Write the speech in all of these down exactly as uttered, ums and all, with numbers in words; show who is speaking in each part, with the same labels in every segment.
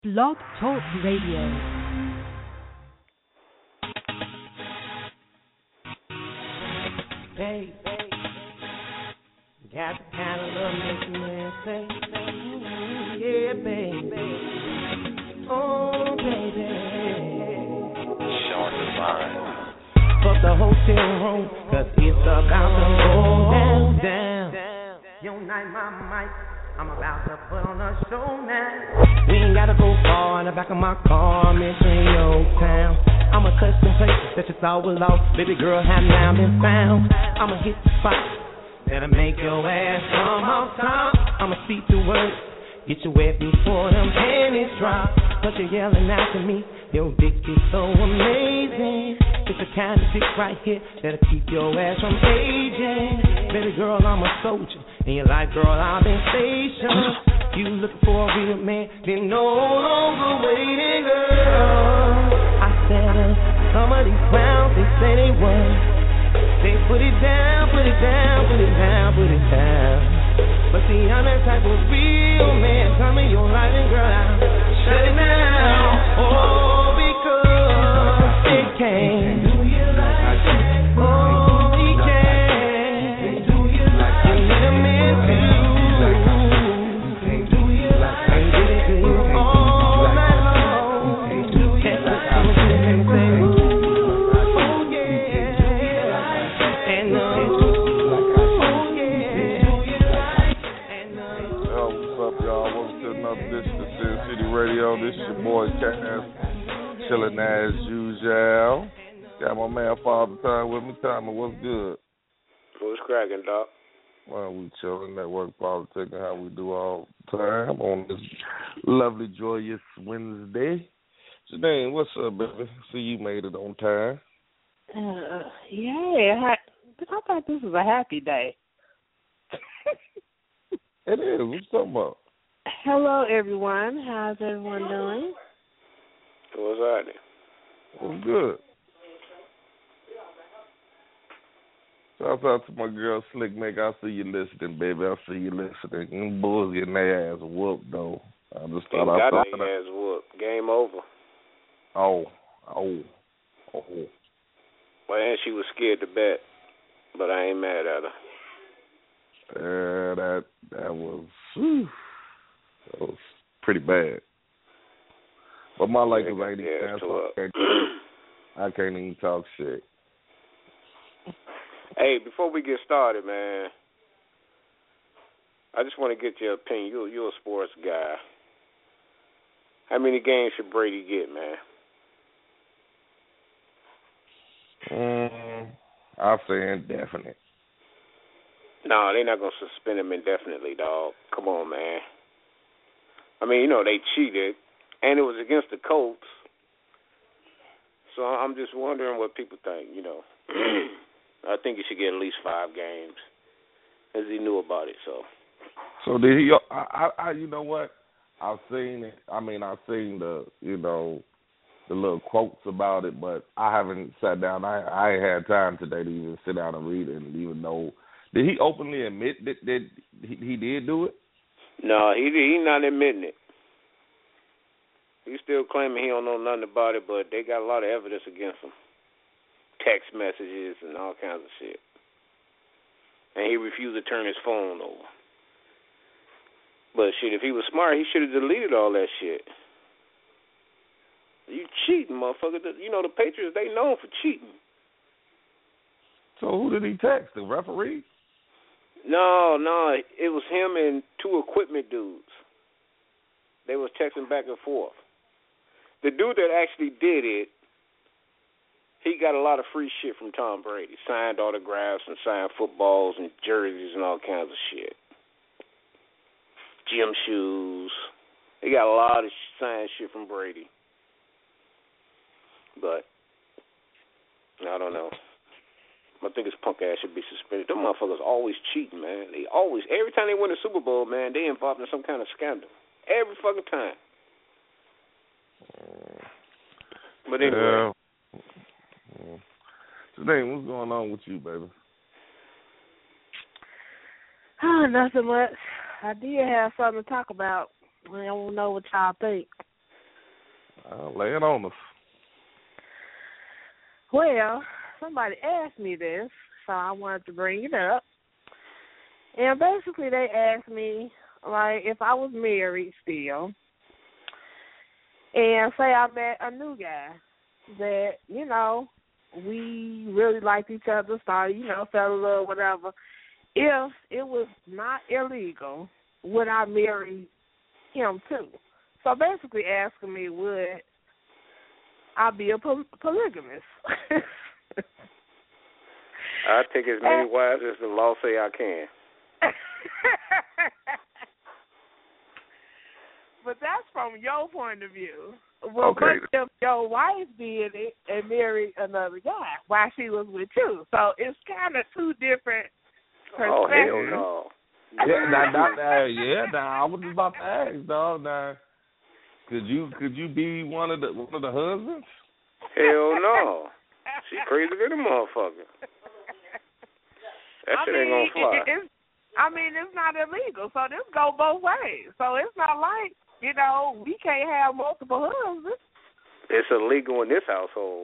Speaker 1: Blog Talk Radio.
Speaker 2: Hey, got the kind of love makes a man say, yeah, baby. Oh, baby.
Speaker 3: Showing the signs.
Speaker 2: Fuck the hotel room, cause it's about to go down, down. Yo, night, my mic. I'm about to put on a show now. We ain't gotta go far in the back of my car, I'm entering your town. I'ma touch some places that you thought were lost. Baby girl, have now been found. I'ma hit the spot that'll make your ass come off top. I'ma speak the words, get you wet before them panties drop. But you're yelling out to me, your dick is so amazing. It's the kind of dick right here that'll keep your ass from aging. Baby girl, I'm a soldier. And you're like, girl, I've been stationed. You looking for a real man, then no longer waiting, girl. I said, uh, some of these clowns, they say they was. They put it down, put it down, put it down, put it down. But see, I'm that type of real man. Tell me your life and girl, I'll shut it down. Oh, because it can't.
Speaker 4: This is your boy Cass, chilling as usual. Got my man Father Time with me. Time, what's good?
Speaker 3: What's cracking, Doc?
Speaker 4: Well, we chilling, network politics, and how we do all the time on this lovely, joyous Wednesday. Janine, what's up, baby? See, you made it on time.
Speaker 5: Uh, yeah, I, I thought this was a happy day.
Speaker 4: It is. What you talking about?
Speaker 5: Hello, everyone. How's everyone doing?
Speaker 3: What's happening?
Speaker 4: Well, good. Shout out to my girl Slick Nick. I see you listening, baby. I see you listening. Them bulls getting their ass whooped, though. I just thought I
Speaker 3: got
Speaker 4: thought
Speaker 3: their ass whooped. Game over.
Speaker 4: Oh, oh, oh.
Speaker 3: Well, and she was scared to bet, but I ain't mad at her.
Speaker 4: Yeah, that that was. Whew. That was pretty bad. But my Lakers ain't even
Speaker 3: yeah,
Speaker 4: so I can't, I can't even talk shit.
Speaker 3: Hey, before we get started, man, I just want to get your opinion. You're, you're a sports guy. How many games should Brady get, man?
Speaker 4: Mm, I'll say indefinite.
Speaker 3: No, they're not going to suspend him indefinitely, dog. Come on, man. I mean, you know, they cheated, and it was against the Colts. So I'm just wondering what people think, you know. I think he should get at least five games, as he knew about it, so.
Speaker 4: So did he, I, I, I, you know what? I've seen it. I mean, I've seen the, you know, the little quotes about it, but I haven't sat down. I, I ain't had time today to even sit down and read it and even know. Did he openly admit that, that he, he did do it?
Speaker 3: No, he he not admitting it. He's still claiming he don't know nothing about it, but they got a lot of evidence against him. Text messages and all kinds of shit. And he refused to turn his phone over. But shit, if he was smart, he should have deleted all that shit. You cheating, motherfucker. You know, the Patriots, they known for cheating.
Speaker 4: So who did he text? The referee?
Speaker 3: No, no, it was him and two equipment dudes. They was texting back and forth. The dude that actually did it, he got a lot of free shit from Tom Brady. Signed autographs and signed footballs and jerseys and all kinds of shit. Gym shoes. He got a lot of signed shit from Brady. But, I don't know. I think his punk ass should be suspended. Them motherfuckers always cheating, man. They always, every time they win a Super Bowl, man, they involved in some kind of scandal. Every fucking time. But anyway.
Speaker 4: Yeah. Today, what's going on with you, baby?
Speaker 5: Oh, nothing much. I did have something to talk about. I don't know what y'all think.
Speaker 4: Uh, lay it on us.
Speaker 5: Well, somebody asked me this, so I wanted to bring it up. And basically they asked me, like, if I was married still, and say I met a new guy that, you know, we really liked each other, started, you know, fell in love, whatever. If it was not illegal, would I marry him too? So basically asking me, would I be a poly- polygamist?
Speaker 3: I take as many wives as the law say I can.
Speaker 5: But that's from your point of view. Well,
Speaker 4: Okay.
Speaker 5: But if your wife did it and married another guy while she was with you, so it's kind of two different
Speaker 3: Oh,
Speaker 5: perspectives.
Speaker 3: hell no.
Speaker 4: Yeah, now, now, now, yeah, now I was just about to ask, dog. Now, could you could you be one of the one of the husbands?
Speaker 3: Hell no. She crazy than a motherfucker. That
Speaker 5: I
Speaker 3: shit
Speaker 5: mean,
Speaker 3: ain't gonna fly.
Speaker 5: it, it's, I mean, it's not illegal, so this go both ways. So it's not like, you know, we can't have multiple husbands.
Speaker 3: It's illegal in this household.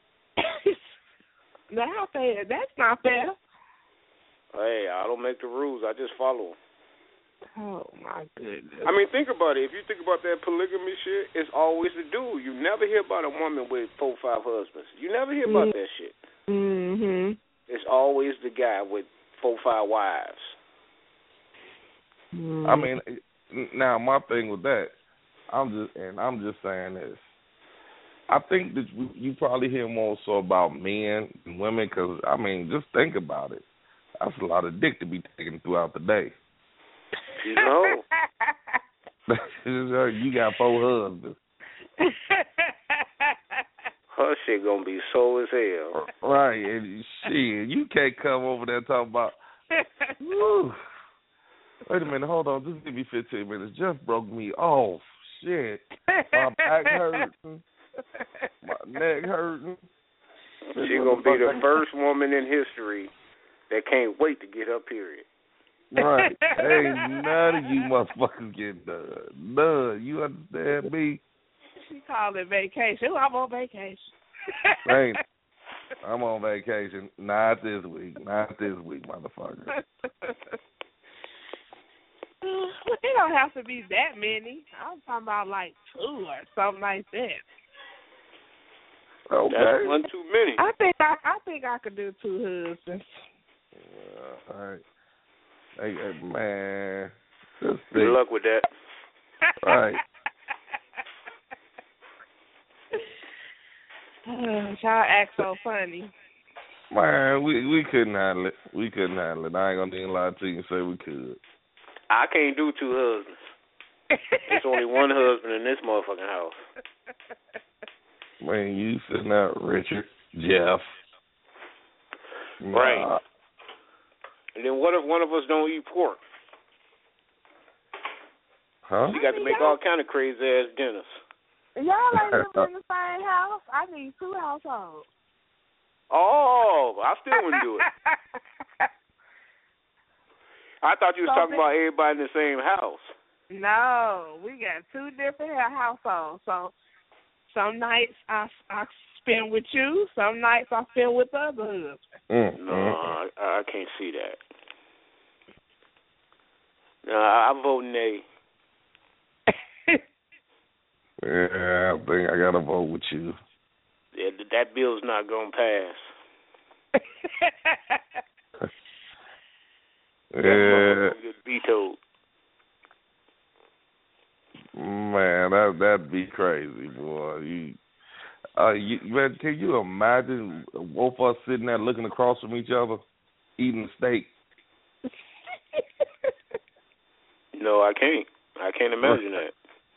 Speaker 5: Now, fair. That's not fair.
Speaker 3: Hey, I don't make the rules. I just follow them.
Speaker 5: Oh, my goodness.
Speaker 3: I mean, think about it. If you think about that polygamy shit, it's always the dude. You never hear about a woman with four, five husbands. You never hear about that shit.
Speaker 5: Mm-hmm.
Speaker 3: It's always the guy with four, five wives.
Speaker 4: I mean, now my thing with that, I'm just and I'm just saying this. I think that you probably hear more so about men and women because I mean, just think about it. That's a lot of dick to be taken throughout the day.
Speaker 3: You know.
Speaker 4: You got four husbands.
Speaker 3: Her shit gonna be so as hell.
Speaker 4: Right, and shit, you can't come over there talking about. Woo. Wait a minute, hold on, just give me fifteen minutes. Just broke me off. Shit, my back hurting, my neck hurting.
Speaker 3: She gonna be the first woman in history that can't wait to get her period.
Speaker 4: Right, ain't none of you motherfuckers get done. None. You understand me?
Speaker 5: She called it vacation. I'm on vacation.
Speaker 4: Ain't. I'm on vacation. Not this week. Not this week, motherfucker.
Speaker 5: It don't have to be that many. I'm talking about like two or something like that.
Speaker 4: Okay.
Speaker 3: That's one too many.
Speaker 5: I think I, I think I could do two husbands.
Speaker 4: Uh, all right. Hey, hey, man. Just
Speaker 3: Good
Speaker 4: think.
Speaker 3: luck with that.
Speaker 4: Right.
Speaker 5: Y'all act so funny.
Speaker 4: Man, we we couldn't handle it. We couldn't handle it. I ain't gonna even lie to you and say we could.
Speaker 3: I can't do two husbands. There's only one husband in this motherfucking house.
Speaker 4: Man, you sitting out, Richard, Jeff.
Speaker 3: Right.
Speaker 4: Nah.
Speaker 3: And then what if one of us don't eat pork?
Speaker 4: Huh?
Speaker 3: We got to make all kind of crazy ass dinners.
Speaker 5: Y'all ain't living in the same house. I need two households.
Speaker 3: Oh, I still wouldn't do it. I thought you was
Speaker 5: So
Speaker 3: talking
Speaker 5: then-
Speaker 3: about everybody in the same house.
Speaker 5: No, we got two different households. So some nights I, I spend with you, some nights I spend with the other husband.
Speaker 4: Mm,
Speaker 3: No,
Speaker 4: mm,
Speaker 3: I, I can't see that. No, I, I vote nay.
Speaker 4: Yeah, I think I gotta vote with you.
Speaker 3: Yeah, th- that bill's not gonna pass. That
Speaker 4: Yeah,
Speaker 3: motherfucker gonna get vetoed.
Speaker 4: man, that that'd be crazy, boy. You, uh, you, man, can you imagine both of us sitting there looking across from each other, eating steak?
Speaker 3: No, I can't. I can't imagine that.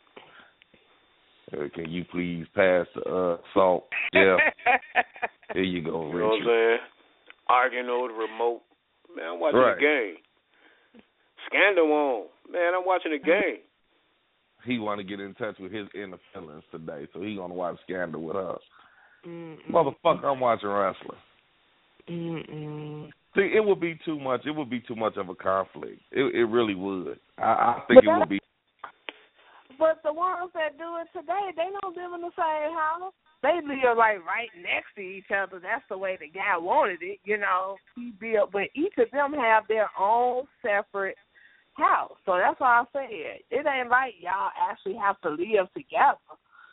Speaker 4: Uh, can you please pass the uh, salt, Jeff? Here you go,
Speaker 3: You know what I'm
Speaker 4: Richard.
Speaker 3: saying? Arguing over the remote. Man, I'm watching
Speaker 4: Right.
Speaker 3: the game. Scandal on. Man, I'm watching the game.
Speaker 4: He want to get in touch with his inner feelings today, so he gonna watch Scandal with us.
Speaker 5: Mm-mm.
Speaker 4: Motherfucker, I'm watching wrestling.
Speaker 5: Mm-mm.
Speaker 4: See, it would be too much. It would be too much of a conflict. It, it really would. I, I think
Speaker 5: But
Speaker 4: it would be.
Speaker 5: but the ones that do it today, they don't live in the same house. They live like right next to each other. That's the way the guy wanted it, you know. He built, but each of them have their own separate house. So that's why I said it ain't like y'all actually have to live together.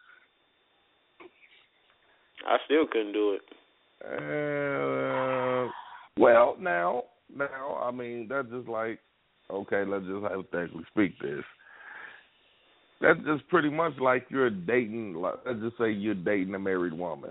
Speaker 3: I still couldn't do it.
Speaker 4: Uh, well, now, now, I mean, that's just like, okay, let's just hypothetically speak this. That's just pretty much like you're dating, like, let's just say you're dating a married woman.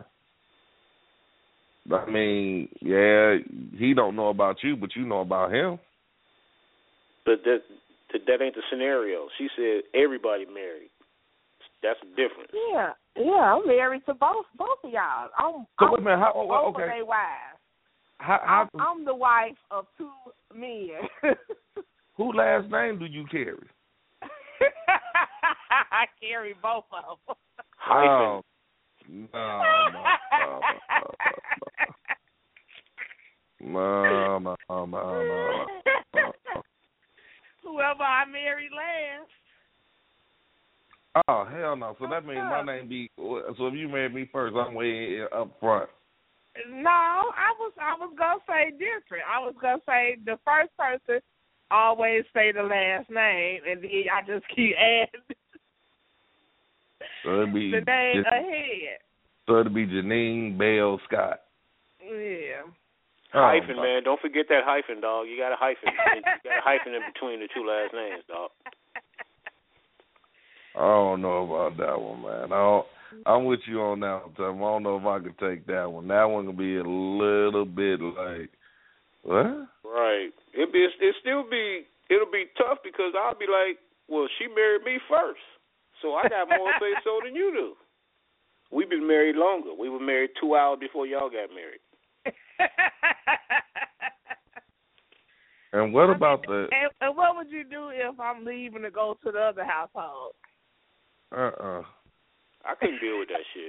Speaker 4: I mean, yeah, he don't know about you, but you know about him.
Speaker 3: But that that ain't the scenario. She said everybody married. That's the difference.
Speaker 5: Yeah, yeah, I'm married to both both of y'all. I'm,
Speaker 4: so
Speaker 5: I'm
Speaker 4: wait a minute, how, oh,
Speaker 5: both
Speaker 4: okay.
Speaker 5: of their wives.
Speaker 4: How, how,
Speaker 5: I'm, I'm the wife of two men.
Speaker 4: Who last name do you carry?
Speaker 5: I carry both of them.
Speaker 3: Hyphen.
Speaker 4: No, no, no, no, no, no, no, no.
Speaker 5: Whoever I married last.
Speaker 4: Oh, hell no. So that means my name be, so if you married me first, I'm way up front.
Speaker 5: No, I was I was going to say different. I was going to say the first person always say the last name, and then I just keep adding
Speaker 4: so it'd be
Speaker 5: the name
Speaker 4: just,
Speaker 5: ahead.
Speaker 4: So it'd be Janine Bell Scott.
Speaker 5: Yeah.
Speaker 3: Hyphen,
Speaker 4: oh,
Speaker 3: man. Don't forget that hyphen, dog. You got a hyphen. You got a hyphen in between the two last names, dog.
Speaker 4: I don't know about that one, man. I don't, I'm with you on that one, Tom. I don't know if I could take that one. That one could be a little bit like, what?
Speaker 3: Right. It be it still be it'll be tough because I'll be like, well, she married me first, so I got more say so than you do. We've been married longer. We were married two hours before y'all got married.
Speaker 4: And what
Speaker 5: I
Speaker 4: about
Speaker 5: mean,
Speaker 4: the?
Speaker 5: And, and what would you do if I'm leaving to go to the other household?
Speaker 4: Uh uh
Speaker 3: I couldn't deal with that shit.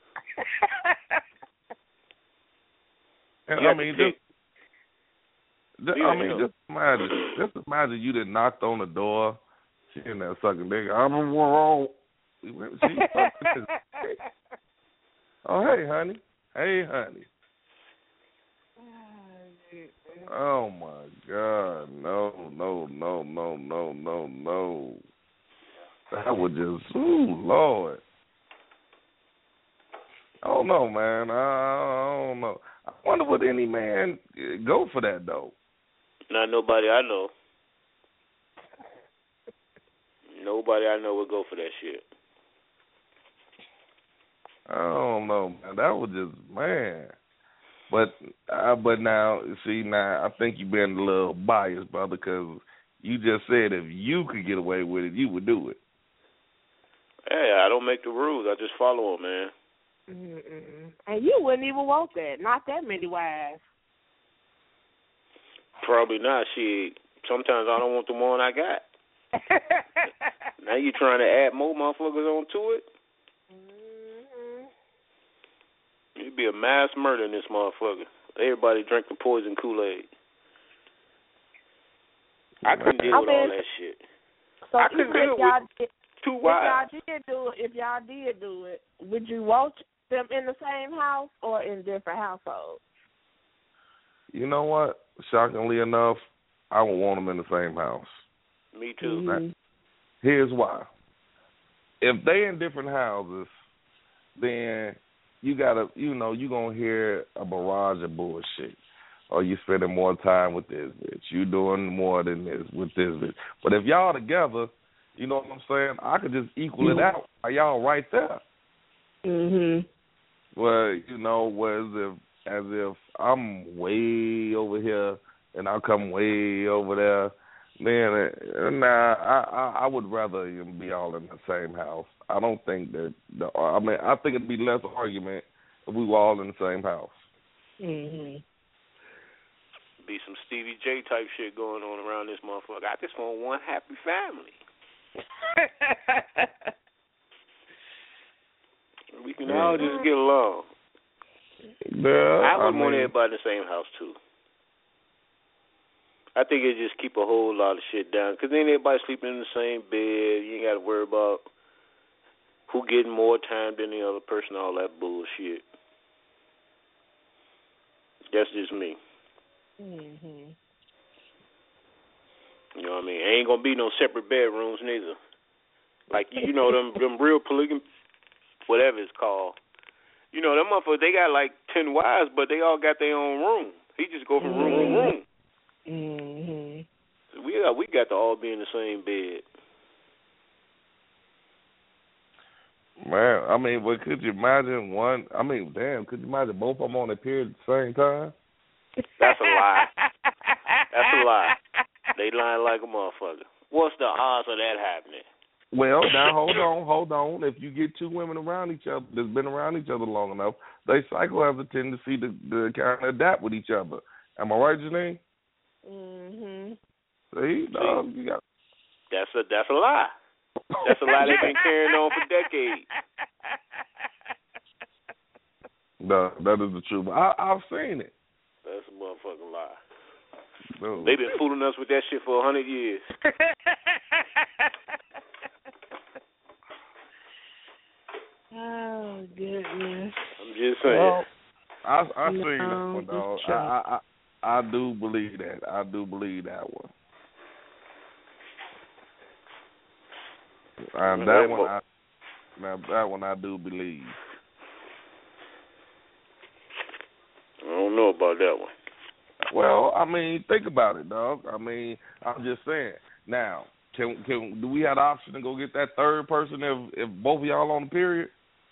Speaker 4: And,
Speaker 3: You
Speaker 4: I
Speaker 3: have
Speaker 4: mean,
Speaker 3: to
Speaker 4: just, just
Speaker 3: Yeah,
Speaker 4: I mean,
Speaker 3: you know.
Speaker 4: just imagine, just imagine you done knocked on the door. She in there sucking dick. I'm wrong. She sucking his- Oh, hey, honey. Hey, honey. Oh my God! No, no, no, no, no, no, no. That would just, ooh, Lord. I don't know, man. I, I don't know. I wonder would any man go for that though?
Speaker 3: Not nobody I know. Nobody I know would go for that shit.
Speaker 4: I don't know, man. That was just, man. But uh, but now, see, now I think you've been a little biased, brother, because you just said if you could get away with it, you would do it.
Speaker 3: Hey, I don't make the rules. I just follow them, man.
Speaker 5: Mm-mm. And you wouldn't even want that. Not that many wives.
Speaker 3: Probably not. Shit. Sometimes I don't want the one I got. Now you trying to add more motherfuckers onto it?
Speaker 5: Mm-hmm.
Speaker 3: It'd be a mass murder in this motherfucker. Everybody drink the poison Kool-Aid. I couldn't deal
Speaker 5: I
Speaker 3: with
Speaker 5: mean,
Speaker 3: all that shit.
Speaker 5: So
Speaker 3: I couldn't
Speaker 5: even
Speaker 3: deal
Speaker 5: if y'all
Speaker 3: with
Speaker 5: did,
Speaker 3: two
Speaker 5: if y'all
Speaker 3: wives.
Speaker 5: did do it, if y'all did do it, would you want them in the same house or in different households?
Speaker 4: You know what? Shockingly enough, I would want them in the same house.
Speaker 3: Me too.
Speaker 5: Mm-hmm.
Speaker 4: Here's why. If they in different houses, then you gotta, you know, you gonna hear a barrage of bullshit. Or you spending more time with this bitch. You doing more than this with this bitch. But if y'all together, you know what I'm saying? I could just equal it out. Are y'all right there?
Speaker 5: Mhm.
Speaker 4: Well, you know, whereas if as if I'm way over here and I come way over there, then nah, I, I I would rather them be all in the same house. I don't think that. The, I mean, I think it'd be less argument if we were all in the same house.
Speaker 5: Mhm.
Speaker 3: Be some Stevie J type shit going on around this motherfucker. I just want one happy family. We can all just get along.
Speaker 4: Yeah,
Speaker 3: I would
Speaker 4: I
Speaker 3: want
Speaker 4: mean,
Speaker 3: everybody in the same house too. I think it just keep a whole lot of shit down. Because then everybody sleeping in the same bed. You ain't got to worry about who getting more time than the other person, all that bullshit. That's just me.
Speaker 5: Mhm.
Speaker 3: You know what I mean? Ain't gonna be no separate bedrooms neither. Like you know them them real polygamy, whatever it's called. You know them motherfuckers. They got like ten wives, but they all got their own room. He just go from room to room.
Speaker 5: Mhm.
Speaker 3: So we got we got to all be in the same bed.
Speaker 4: Man, I mean, but could you imagine one? I mean, damn, could you imagine both of them on the period at the same time?
Speaker 3: That's a lie. That's a lie. They lying like a motherfucker. What's the odds of that happening?
Speaker 4: Well, now hold on, hold on. If you get two women around each other that's been around each other long enough, they cycle has a tendency to, to kind of adapt with each other. Am I right, Janine?
Speaker 5: Mhm.
Speaker 4: See, no, you got.
Speaker 3: That's a that's a lie. That's a lie they've been carrying on for decades.
Speaker 4: No, that is the truth. I, I've seen it.
Speaker 3: That's a motherfucking lie.
Speaker 4: No.
Speaker 3: They've been fooling us with that shit for a hundred years.
Speaker 5: Oh goodness.
Speaker 3: I'm just saying.
Speaker 4: Well, I I
Speaker 5: No,
Speaker 4: seen that one, dog. I, I I I do believe that. I do believe that one. And that one, I, now that one I do believe.
Speaker 3: I don't know about that one.
Speaker 4: Well, I mean, think about it, dog. I mean, I'm just saying. Now, can can do we have the option to go get that third person if if both of y'all on the period?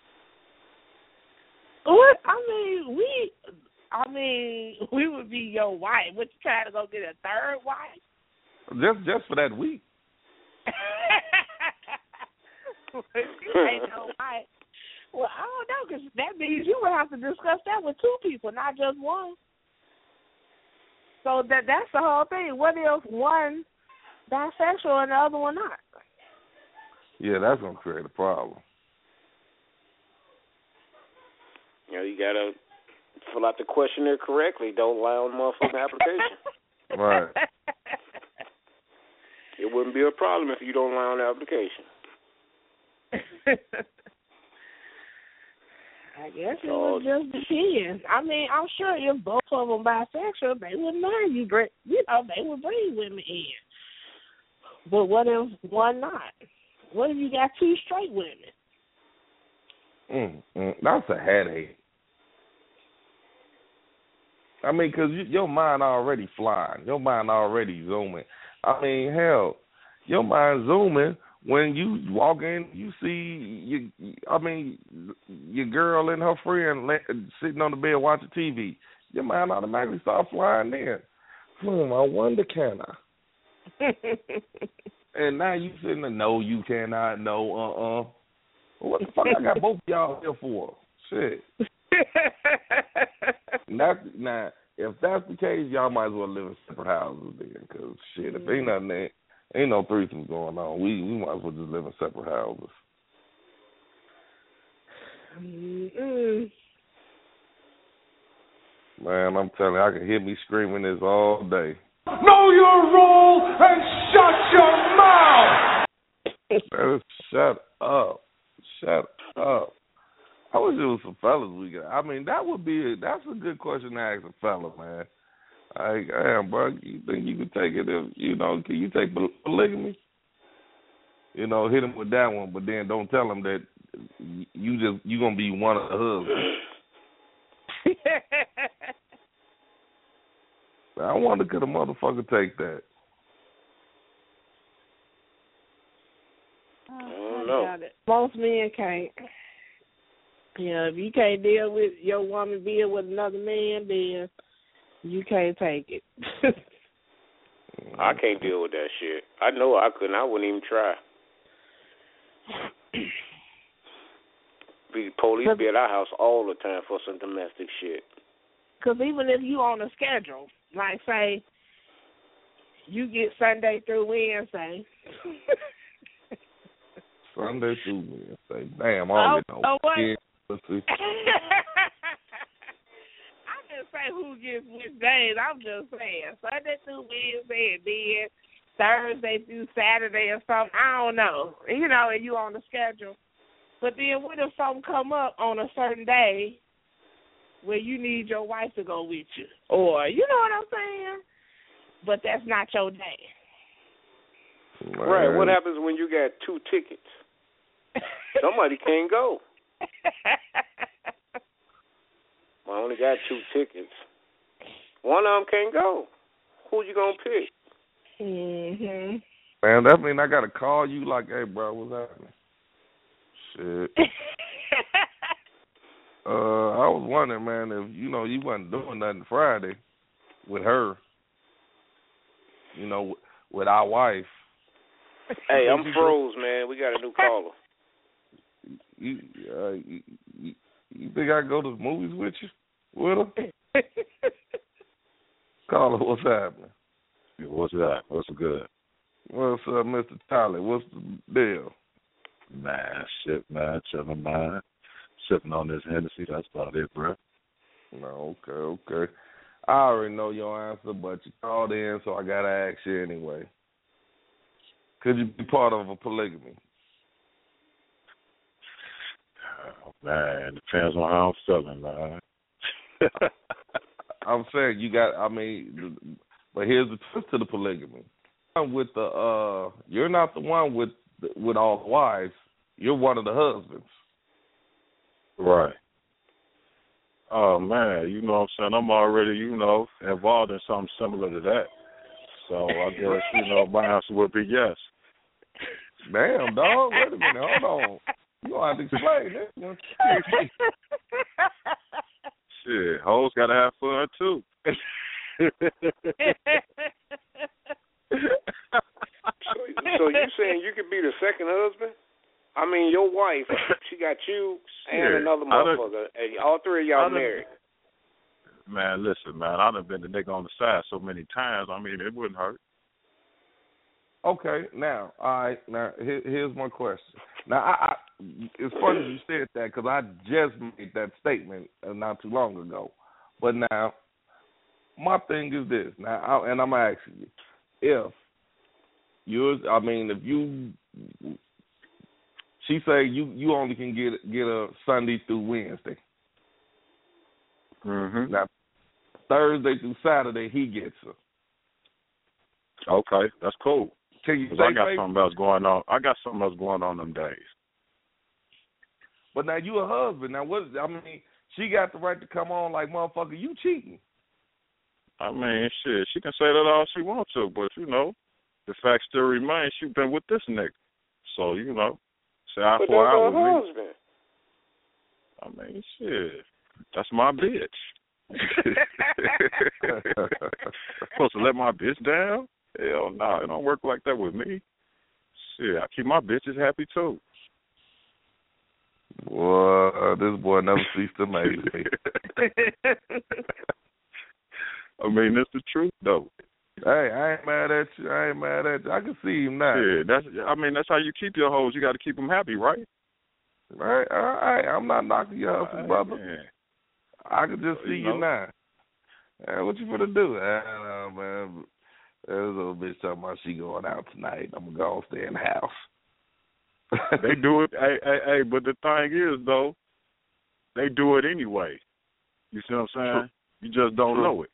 Speaker 5: What? I mean, we. I mean, we would be your wife. What, you trying to go get a third wife?
Speaker 4: Just just for that week.
Speaker 5: You ain't no wife. Well, I don't know, because that means you would have to discuss that with two people, not just one. So that that's the whole thing. What if one bisexual and the other one not?
Speaker 4: Yeah, that's gonna create a problem.
Speaker 3: You know, you gotta fill out the questionnaire correctly. Don't lie on the motherfucking application.
Speaker 4: Right.
Speaker 3: It wouldn't be a problem if you don't lie on the application.
Speaker 5: I guess it would just depend. I mean, I'm sure if both of them bisexual, they wouldn't mind you. Bring, you know, they would bring women in. But what if one not? What if you got two straight women?
Speaker 4: Mm, mm, that's a headache. I mean, because you, your mind already flying. Your mind already zooming. I mean, hell, your mind zooming when you walk in, you see, you, I mean, your girl and her friend sitting on the bed watching T V. Your mind automatically starts flying in. Hmm, I wonder, can I? And now you sitting there, no, you cannot, no, uh-uh. What the fuck I got both of y'all here for? Shit. Now, now, if that's the case, y'all might as well live in separate houses then, because shit, if ain't nothing there, ain't no threesomes going on. We we might as well just live in separate houses.
Speaker 5: Mm-mm.
Speaker 4: Man, I'm telling you, I can hear me screaming this all day.
Speaker 6: Know your role and shut your mouth!
Speaker 4: Man, shut up. Shut up. I wish it was some fellas we got. I mean, that would be, a, that's a good question to ask a fella, man. Like, damn, bro, you think you could take it if, you know, can you take polygamy? You know, hit him with that one, but then don't tell him that you just, you going to be one of the husbands. I wonder could a motherfucker take that?
Speaker 5: I
Speaker 3: don't know.
Speaker 5: Most men can't. Yeah, if you can't deal with your woman being with another man, then you can't take it.
Speaker 3: I can't deal with that shit. I know I couldn't. I wouldn't even try. Be police be at our house all the time for some domestic shit.
Speaker 5: Because even if you on a schedule, like say you get Sunday through Wednesday.
Speaker 4: Sunday through Wednesday. Damn, I don't
Speaker 5: oh,
Speaker 4: get no
Speaker 5: oh, what?
Speaker 4: kids.
Speaker 5: I didn't say who gets which days. I'm just saying Sunday through Wednesday and then Thursday through Saturday or something. I don't know. You know, and you on the schedule. But then what if something come up on a certain day where you need your wife to go with you? Or, you know what I'm saying? But that's not your day.
Speaker 3: Right. What happens when you got two tickets? Somebody can't go. I only got two tickets. One of them can't go. Who you going to pick?
Speaker 5: Mm-hmm.
Speaker 4: Man, that mean I got to call you like, hey, bro, what's happening? Shit. uh, I was wondering, man, if, you know, you wasn't doing nothing Friday with her, you know, with our wife.
Speaker 3: Hey, I'm froze, man. We got a new caller.
Speaker 4: You, uh, you, you, you think I can go to the movies with you? With her? Caller, what's happening?
Speaker 7: What's that? What's good?
Speaker 4: What's up, Mister Tyler? What's the deal?
Speaker 7: Man, shit, man. Chilling, man. Sipping on this Hennessy. That's about it, bro.
Speaker 4: No, okay, okay. I already know your answer, but you called in, so I got to ask you anyway. Could you be part of a polygamy?
Speaker 7: Oh, man, depends on how I'm feeling, man.
Speaker 4: I'm saying you got, I mean, but here's the twist to the polygamy. With the, uh, you're not the one with with all the wives. You're one of the husbands.
Speaker 7: Right. Oh, man, you know what I'm saying? I'm already, you know, involved in something similar to that. So I guess, you know, my answer would be yes.
Speaker 4: Damn, dog. Wait a minute. Hold on. You don't have to explain this one.
Speaker 7: Shit, hoes got to have fun, too.
Speaker 3: so, so you saying you could be the second husband? I mean, your wife, she got you and
Speaker 7: Shit,
Speaker 3: another motherfucker. And all three of y'all married.
Speaker 7: Man, listen, man, I done been the nigga on the side so many times. I mean, it wouldn't hurt.
Speaker 4: Okay, now, all right, now, here, here's my question. Now, I, I, it's funny you said that because I just made that statement not too long ago. But now, my thing is this, now, I, and I'm asking you, if you, I mean, if you, she say you, you only can get get a Sunday through Wednesday.
Speaker 7: Mm-hmm.
Speaker 4: Now, Thursday through Saturday, he gets her.
Speaker 7: Okay, that's cool.
Speaker 4: Can you say
Speaker 7: I got
Speaker 4: favorite?
Speaker 7: something else going on. I got something else going on them days.
Speaker 4: But now you a husband. Now what? I mean, she got the right to come on like, motherfucker, you cheating.
Speaker 7: I mean, shit, she can say that all she wants to, but you know, the fact still remains she been with this nigga. So you know, say I for eye with me.
Speaker 3: Husband.
Speaker 7: I mean, shit, that's my bitch. Supposed to let my bitch down? Hell no, nah, it don't work like that with me. Shit, I keep my bitches happy too.
Speaker 4: Boy, this boy never ceased to amaze me.
Speaker 7: I mean, that's the truth, though.
Speaker 4: Hey, I ain't mad at you. I ain't mad at you. I can see him now.
Speaker 7: Yeah, that's. I mean, that's how you keep your hoes. You got to keep them happy, right?
Speaker 4: Right, all right. I'm not knocking your hustle,
Speaker 7: Right,
Speaker 4: brother.
Speaker 7: man.
Speaker 4: I can just see
Speaker 7: you,
Speaker 4: you
Speaker 7: know.
Speaker 4: now. Hey, what you gonna do? I don't know, man. This little bitch talking about she going out tonight. I'm gonna go stay in the house.
Speaker 7: They do it. Hey, hey, hey, but the thing is, though, they do it anyway. You see what I'm saying?
Speaker 4: True.
Speaker 7: You just don't
Speaker 4: True.
Speaker 7: know it.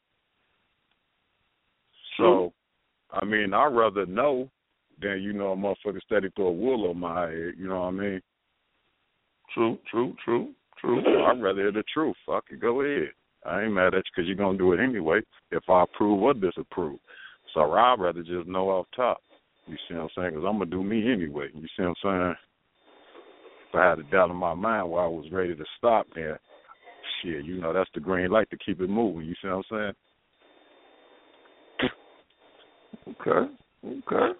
Speaker 4: True.
Speaker 7: So, I mean, I'd rather know than, you know, a motherfucker steady throw a wool on my head. You know what I mean?
Speaker 4: True, true, true, true.
Speaker 7: So I'd rather hear the truth. Fuck it, go ahead. I ain't mad at you because you're going to do it anyway, if I approve or disapprove. So I'd rather just know off top. You see what I'm saying? Because I'm going to do me anyway. You see what I'm saying? If I had a doubt in my mind where I was ready to stop, then, shit, you know, that's the green light to keep it moving. You see what I'm saying?
Speaker 4: Okay, okay.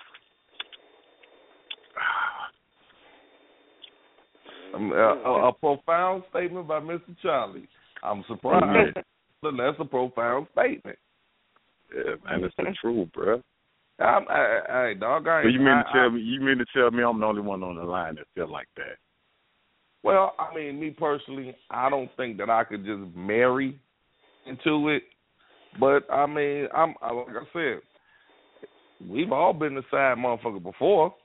Speaker 4: Um, a, a, a profound statement by Mister Charlie. I'm surprised. But that's a profound statement.
Speaker 7: Yeah, man, it's the truth, bro.
Speaker 4: I'm, I, I, I, dog, I,
Speaker 7: So you mean
Speaker 4: I,
Speaker 7: to tell
Speaker 4: I,
Speaker 7: me? You mean to tell me I'm the only one on the line that feel like that?
Speaker 4: Well, I mean, me personally, I don't think that I could just marry into it. But I mean, I'm I, like I said, we've all been the side motherfucker before.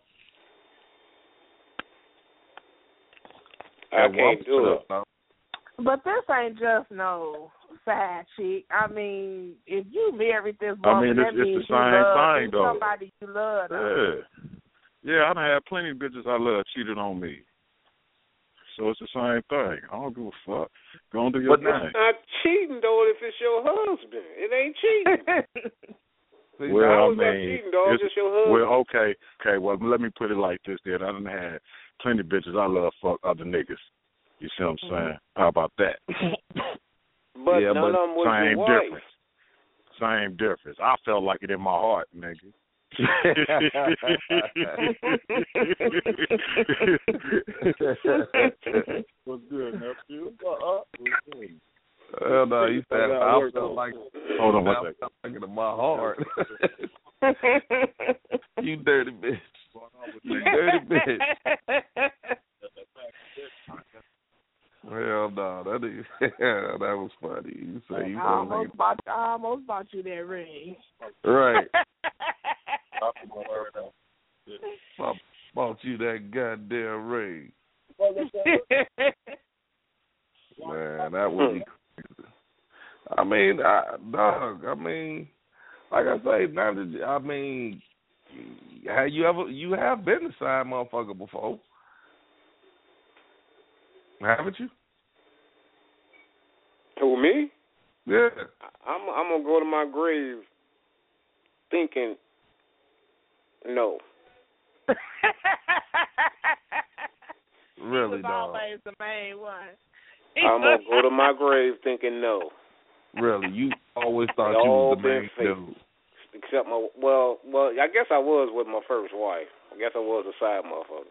Speaker 3: I can't do it.
Speaker 4: No.
Speaker 5: But this ain't just no side chick. I mean, if you married this woman,
Speaker 7: I mean, it's,
Speaker 5: that
Speaker 7: it's the
Speaker 5: means
Speaker 7: same
Speaker 5: you love
Speaker 7: thing, though.
Speaker 5: somebody you love.
Speaker 7: Yeah.
Speaker 5: Though.
Speaker 7: Yeah, I done had plenty of bitches I love cheated on me. So it's the same thing. I don't give a fuck. Go on do your
Speaker 3: but
Speaker 7: thing.
Speaker 3: it's not cheating, though, if it's your husband. It ain't cheating.
Speaker 4: See,
Speaker 7: Well,
Speaker 3: How
Speaker 7: I
Speaker 3: is that
Speaker 7: mean,
Speaker 3: cheating, dog?
Speaker 7: it's,
Speaker 3: It's your husband.
Speaker 7: well, okay, okay. Well, let me put it like this. Then I done had plenty of bitches I love fuck other niggas. You see what I'm saying? How about that?
Speaker 3: But
Speaker 4: yeah,
Speaker 3: none
Speaker 4: but
Speaker 3: of them was
Speaker 7: same
Speaker 3: your wife.
Speaker 7: difference. Same difference. I felt like it in my heart, nigga. What's good, nephew? Uh-uh.
Speaker 4: Hell no, you said I felt like
Speaker 7: Hold on one
Speaker 4: I
Speaker 7: second.
Speaker 4: felt like it in my heart. You dirty bitch. You dirty bitch. Hell no, that is yeah, that was funny. You say you
Speaker 5: I
Speaker 4: felt like
Speaker 5: almost bought, I almost bought you that ring.
Speaker 4: right. I bought you that goddamn ring. Man, that would be crazy. I mean, I, dog, I mean, like I say, now that you- I mean, have you ever, you have been a side motherfucker before, haven't you?
Speaker 3: Who, me?
Speaker 4: Yeah.
Speaker 3: I'm, I'm going to go to my grave thinking, no.
Speaker 4: Really,
Speaker 5: he was
Speaker 4: dog.
Speaker 5: always the main one.
Speaker 3: I'm going to go to my grave thinking no.
Speaker 4: Really, you always thought
Speaker 3: They
Speaker 4: you
Speaker 3: all
Speaker 4: was the
Speaker 3: been
Speaker 4: main
Speaker 3: fake.
Speaker 4: dude.
Speaker 3: Except my, well, well, I guess I was with my first wife. I guess I was a side motherfucker.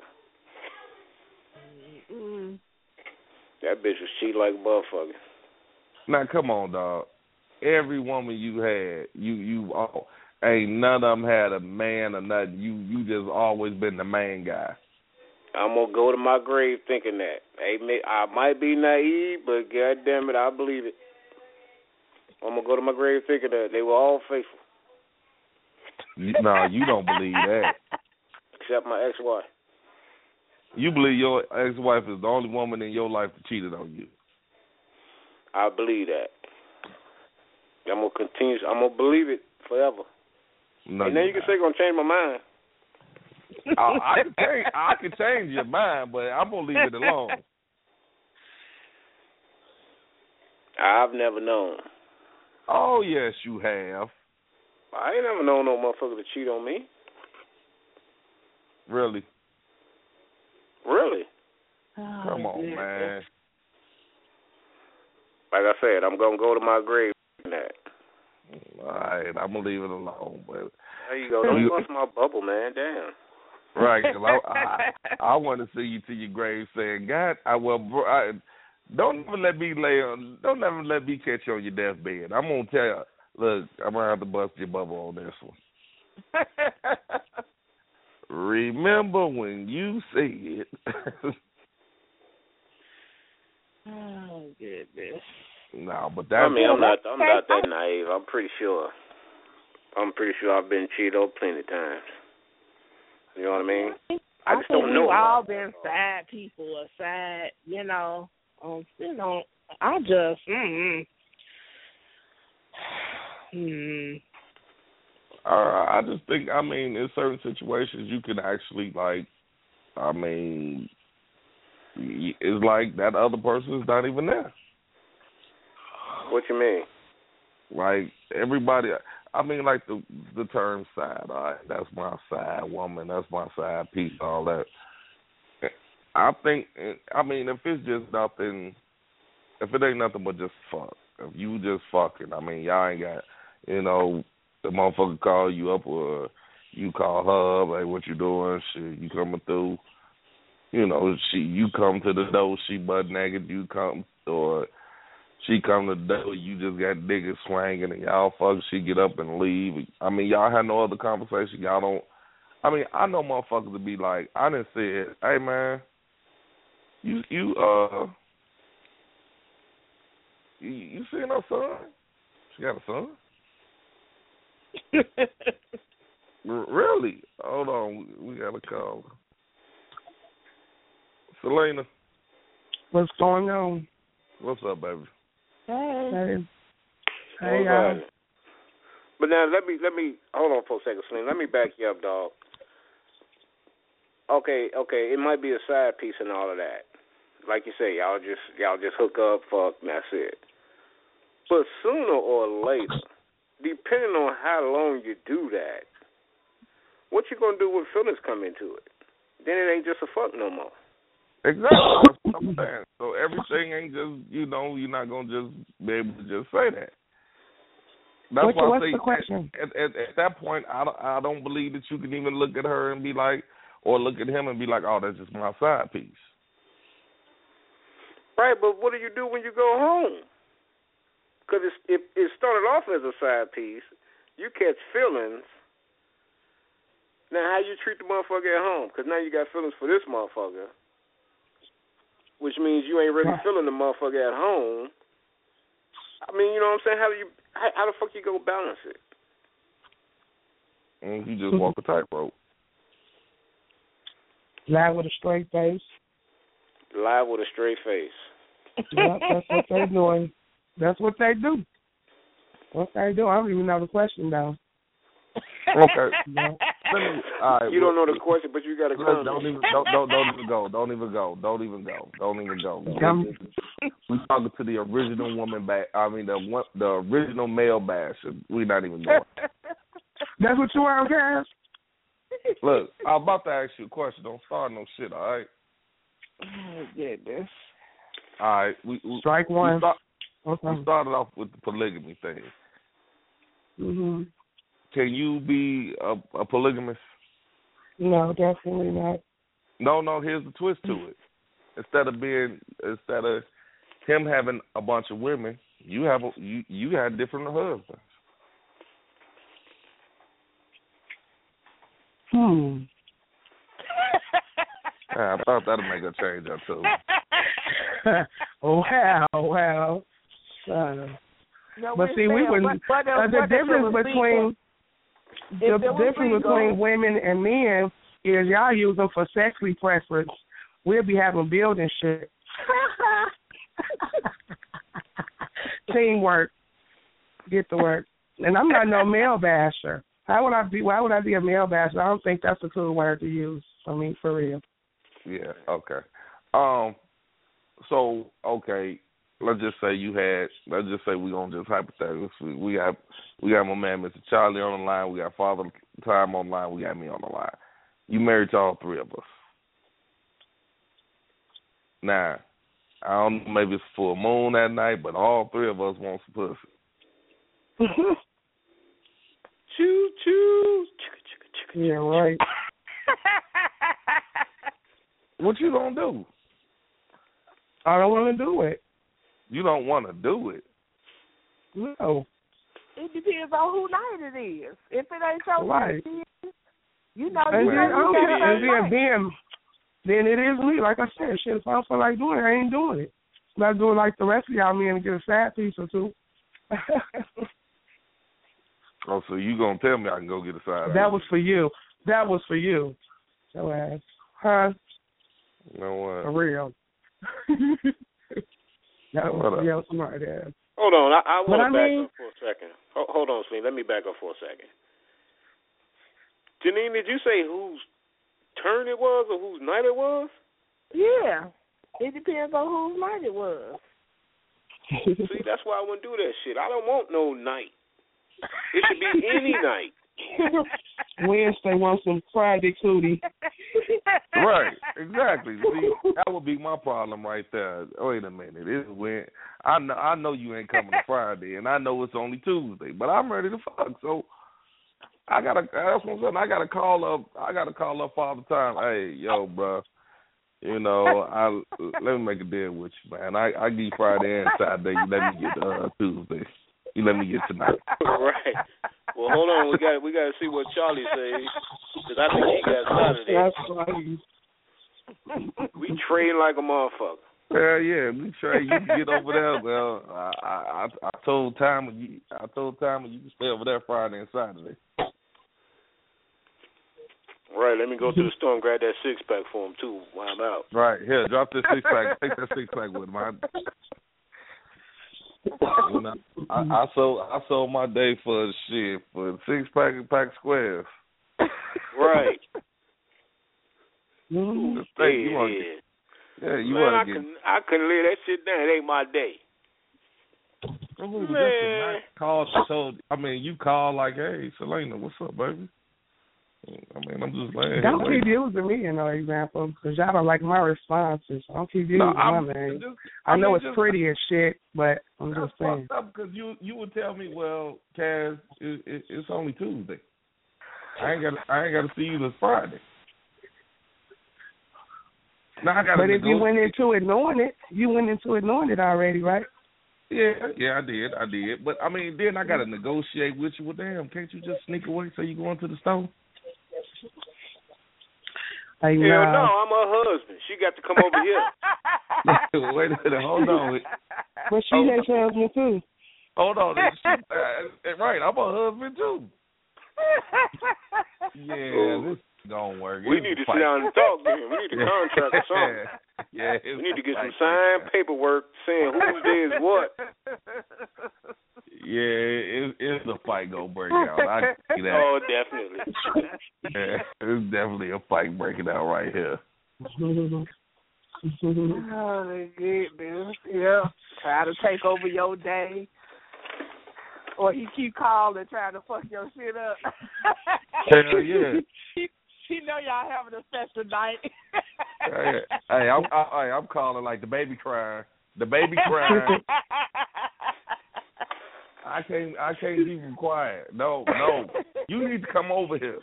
Speaker 5: Mm.
Speaker 3: That bitch was cheat like a motherfucker.
Speaker 4: Now, come on, dog. Every woman you had, you you all, ain't none of them had a man or nothing. You you just always been the main guy.
Speaker 3: I'm going to go to my grave thinking that. Hey, I might be naive, but goddamn it, I believe it. I'm going to go to my grave thinking that they were all faithful.
Speaker 4: No, you don't believe that.
Speaker 3: Except my ex-wife.
Speaker 4: You believe your ex-wife is the only woman in your life that cheated on you.
Speaker 3: I believe that. I'm going to continue. I'm going to believe it forever.
Speaker 4: No,
Speaker 3: and then you can say you're going to change my mind.
Speaker 4: I, I can change. I can change your mind, but I'm gonna leave it alone.
Speaker 3: I've never known.
Speaker 4: Oh yes, you have.
Speaker 3: I ain't never known no motherfucker to cheat on me.
Speaker 4: Really?
Speaker 3: Really?
Speaker 5: Oh,
Speaker 4: Come on,
Speaker 5: yeah.
Speaker 4: man.
Speaker 3: Like I said, I'm gonna go to my grave in that.
Speaker 4: All right, I'm gonna leave it alone. But
Speaker 3: there you go. Don't bust my bubble, man. Damn.
Speaker 4: Right, cause I, I I want to see you to your grave saying, God, I well, bro, I, don't ever let me lay on, don't ever let me catch you on your deathbed. I'm gonna tell you, look, I'm gonna have to bust your bubble on this one. Remember when you said,
Speaker 5: oh goodness.
Speaker 4: No, but that's.
Speaker 3: I mean, I'm not, I'm not that naive. I'm pretty sure. I'm pretty sure I've been cheated on plenty of times. You know what I mean? I,
Speaker 5: I
Speaker 3: just
Speaker 5: think
Speaker 3: don't know.
Speaker 5: We've all been side people or side, you know. Um, you know, I just, mm, mm.
Speaker 4: Uh, I just think, I mean, in certain situations, you can actually, like, I mean, it's like that other person is not even there.
Speaker 3: What you mean?
Speaker 4: Like, everybody, I mean, like the the term side, all right, that's my side woman, that's my side piece, all that. I think, I mean, if it's just nothing, if it ain't nothing but just fuck, if you just fucking, I mean, y'all ain't got, you know, the motherfucker call you up or you call her, like, what you doing, shit, you coming through, you know, she, you come to the door, she butt naked, you come, or she come to the door, you just got niggas swinging and y'all fuck, she get up and leave. I mean, y'all had no other conversation. Y'all don't, I mean, I know motherfuckers to be like, I done said, hey, man, you, you, uh, You, you seen her son? She got a son? R- really? Hold on. We, we got a call. Selena.
Speaker 8: What's going on?
Speaker 4: What's up, baby?
Speaker 5: Hey.
Speaker 8: Hey. Hey,
Speaker 3: What's
Speaker 8: y'all.
Speaker 3: happening? But now let me let me hold on for a second, Slim. Let me back you up, dog. Okay, okay, it might be a side piece and all of that. Like you say, y'all just y'all just hook up, fuck, and that's it. But sooner or later, depending on how long you do that, what you gonna do when feelings come into it? Then it ain't just a fuck no more.
Speaker 4: Exactly. That's what I'm saying. So everything ain't just, you know, you're not gonna just be able to just say that. That's
Speaker 8: What's,
Speaker 4: why
Speaker 8: what's
Speaker 4: I say
Speaker 8: the question?
Speaker 4: At, at, at that point, I don't, I don't believe that you can even look at her and be like, or look at him and be like, oh, that's just my side piece.
Speaker 3: Right, but what do you do when you go home? Because it, it started off as a side piece. You catch feelings. Now, how you treat the motherfucker at home? Because now you got feelings for this motherfucker, which means you ain't really feeling the motherfucker at home. I mean, you know what I'm saying? How do you, how, how the fuck you go balance it?
Speaker 4: And you just walk a tightrope.
Speaker 8: Lie with a straight face.
Speaker 3: Lie with a straight face.
Speaker 8: Yep, that's what they're doing. That's what they do. What they do, I don't even know the question though.
Speaker 4: Okay.
Speaker 8: Yeah.
Speaker 4: Let me, all right,
Speaker 3: You don't know
Speaker 4: look,
Speaker 3: the question, but you got to
Speaker 4: look,
Speaker 3: comment.
Speaker 4: don't even don't, don't don't even go. Don't even go. Don't even go. Don't even go.
Speaker 8: Um,
Speaker 4: We talking to the original woman back. I mean the one, the original male basher. We not even going.
Speaker 8: That's what you want, guys?
Speaker 4: Look, I'm about to ask you a question. Don't start no shit. All right.
Speaker 8: Oh goodness.
Speaker 4: All right. We, we
Speaker 8: Strike one.
Speaker 4: We, start,
Speaker 8: Okay.
Speaker 4: we started off with the polygamy thing.
Speaker 8: Mhm.
Speaker 4: Can you be a, a polygamist?
Speaker 8: No, definitely not.
Speaker 4: No, no. Here's the twist to it. Instead of being, instead of him having a bunch of women, you have a, you you had different husbands.
Speaker 8: Hmm.
Speaker 4: Yeah, I thought that'd make a change or two.
Speaker 8: wow, wow. Uh,
Speaker 5: No,
Speaker 8: but
Speaker 5: we're
Speaker 8: see, we
Speaker 5: saying,
Speaker 8: wouldn't.
Speaker 5: what, what,
Speaker 8: Uh, the
Speaker 5: what if it
Speaker 8: difference
Speaker 5: was
Speaker 8: between
Speaker 5: legal?
Speaker 8: the
Speaker 5: If it was
Speaker 8: difference
Speaker 5: legal-
Speaker 8: between women and men is y'all use them for sexually preference. We'll be having building shit. Teamwork. Get to work. And I'm not no male basher. How would I be? Why would I be a male basher? I don't think that's a cool word to use. I mean, for real.
Speaker 4: Yeah. Okay. Um. So okay. Let's just say you had. Let's just say we gonna just hypothetically. We, we got we got my man Mister Charlie on the line. We got Father Time on the line. We got me on the line. You married to all three of us. Now, I don't know, maybe it's full moon that night, but all three of us want some pussy.
Speaker 3: Choo choo.
Speaker 8: Yeah, right.
Speaker 4: What you gonna do?
Speaker 8: I don't want to do it.
Speaker 4: You don't want to do it.
Speaker 8: No.
Speaker 5: It depends on who night it is. If it ain't so
Speaker 8: Right.
Speaker 5: you know,
Speaker 8: And
Speaker 5: you
Speaker 8: then,
Speaker 5: know, you
Speaker 8: okay,
Speaker 5: got
Speaker 8: and then, then, then it is me. Like I said, shit, if I don't feel like doing it, I ain't doing it. I'm not doing like the rest of y'all men and get a side piece or two.
Speaker 4: Oh, so you gonna tell me I can go get a side?
Speaker 8: That was for you. That was for you. So ass. Huh?
Speaker 4: You know what?
Speaker 8: For real. That was for your smart ass.
Speaker 3: Hold on, I, I want to
Speaker 8: I
Speaker 3: back
Speaker 8: mean,
Speaker 3: up for a second. Hold, hold on, Sleen. Let me back up for a second. Janine, did you say whose turn it was or whose night it was?
Speaker 5: Yeah. It depends on whose night it was.
Speaker 3: See, that's why I wouldn't do that shit. I don't want no night. It should be any night.
Speaker 8: Wednesday wants some Friday cootie.
Speaker 4: Right, exactly. See, that would be my problem right there. Wait a minute, it's when I know I know you ain't coming to Friday, and I know it's only Tuesday, but I'm ready to fuck. So I gotta. That's what I'm saying. I gotta call up. I gotta call up Father Time. Hey, yo, bro. You know, I let me make a deal with you, man. I I give you Friday and Saturday. You let me get uh, Tuesday. You let me get tonight.
Speaker 3: Right. Well, hold on. We got we got to see what Charlie says because I think he got Saturday.
Speaker 8: That's funny.
Speaker 3: We trading like a motherfucker.
Speaker 4: Well, yeah, we try. You can get over there. Well, I, I, I told Tom, you, I told Tom you can stay over there Friday and Saturday.
Speaker 3: Right. Let me go to the store and grab that six pack for him too while I'm out.
Speaker 4: Right here, drop this six pack. Take that six pack with him. I, you know, I, I sold, I sold my day for shit for six pack pack squares.
Speaker 3: Right.
Speaker 4: Mm-hmm.
Speaker 3: Yeah,
Speaker 4: you want
Speaker 3: yeah.
Speaker 4: Yeah, you
Speaker 3: Man,
Speaker 4: want
Speaker 3: I
Speaker 4: to get.
Speaker 3: couldn't, I couldn't lay that shit down. It ain't my day.
Speaker 4: Ooh, that's a
Speaker 3: Man.
Speaker 4: nice call. So, I mean, you call like, hey, Selena, what's up, baby? I mean, I'm just laying
Speaker 8: Don't
Speaker 4: here.
Speaker 8: keep using me, you know, example, because y'all don't like my responses. Don't keep using
Speaker 4: No,
Speaker 8: my
Speaker 4: I'm
Speaker 8: name.
Speaker 4: just-
Speaker 8: I,
Speaker 4: I
Speaker 8: know
Speaker 4: mean,
Speaker 8: it's
Speaker 4: just-
Speaker 8: pretty as shit, but I'm
Speaker 4: That's
Speaker 8: just saying.
Speaker 4: fucked up because you you would tell me, well, Kaz, it, it, it's only Tuesday. I ain't got I ain't got to see you this Friday. Now I got.
Speaker 8: But if you went into it knowing it, you went into it knowing it already, right?
Speaker 4: Yeah, yeah, I did, I did. But I mean, then I got to negotiate with you. Well, damn, can't you just sneak away so you go into the store?
Speaker 8: Like,
Speaker 3: Hell
Speaker 8: nah.
Speaker 3: no, I'm her husband. She got to come over here.
Speaker 4: Wait a minute, hold on.
Speaker 8: But she
Speaker 4: hold
Speaker 8: has husband too.
Speaker 4: Hold on, she, uh, right? I'm her husband too. Yeah,
Speaker 3: Ooh.
Speaker 4: this don't work.
Speaker 3: We
Speaker 4: It's
Speaker 3: need
Speaker 4: a
Speaker 3: to
Speaker 4: fight.
Speaker 3: sit down and talk to him. We need a contract or something.
Speaker 4: Yeah,
Speaker 3: We need to get some
Speaker 4: like
Speaker 3: signed
Speaker 4: that.
Speaker 3: paperwork saying whose day is what.
Speaker 4: Yeah, it, it's a fight gonna break out. I can see that.
Speaker 3: Oh, definitely.
Speaker 4: Yeah, it's definitely a fight breaking out right here.
Speaker 5: Oh, my goodness. Yeah. Try to take over your day. Or he keep calling trying to fuck your shit up.
Speaker 4: Hell yeah.
Speaker 5: he, he know y'all having a special night.
Speaker 4: Hey, hey, I'm I, I'm calling like the baby crying. The baby crying. I can't I can't keep him quiet. No, no. You need to come over here.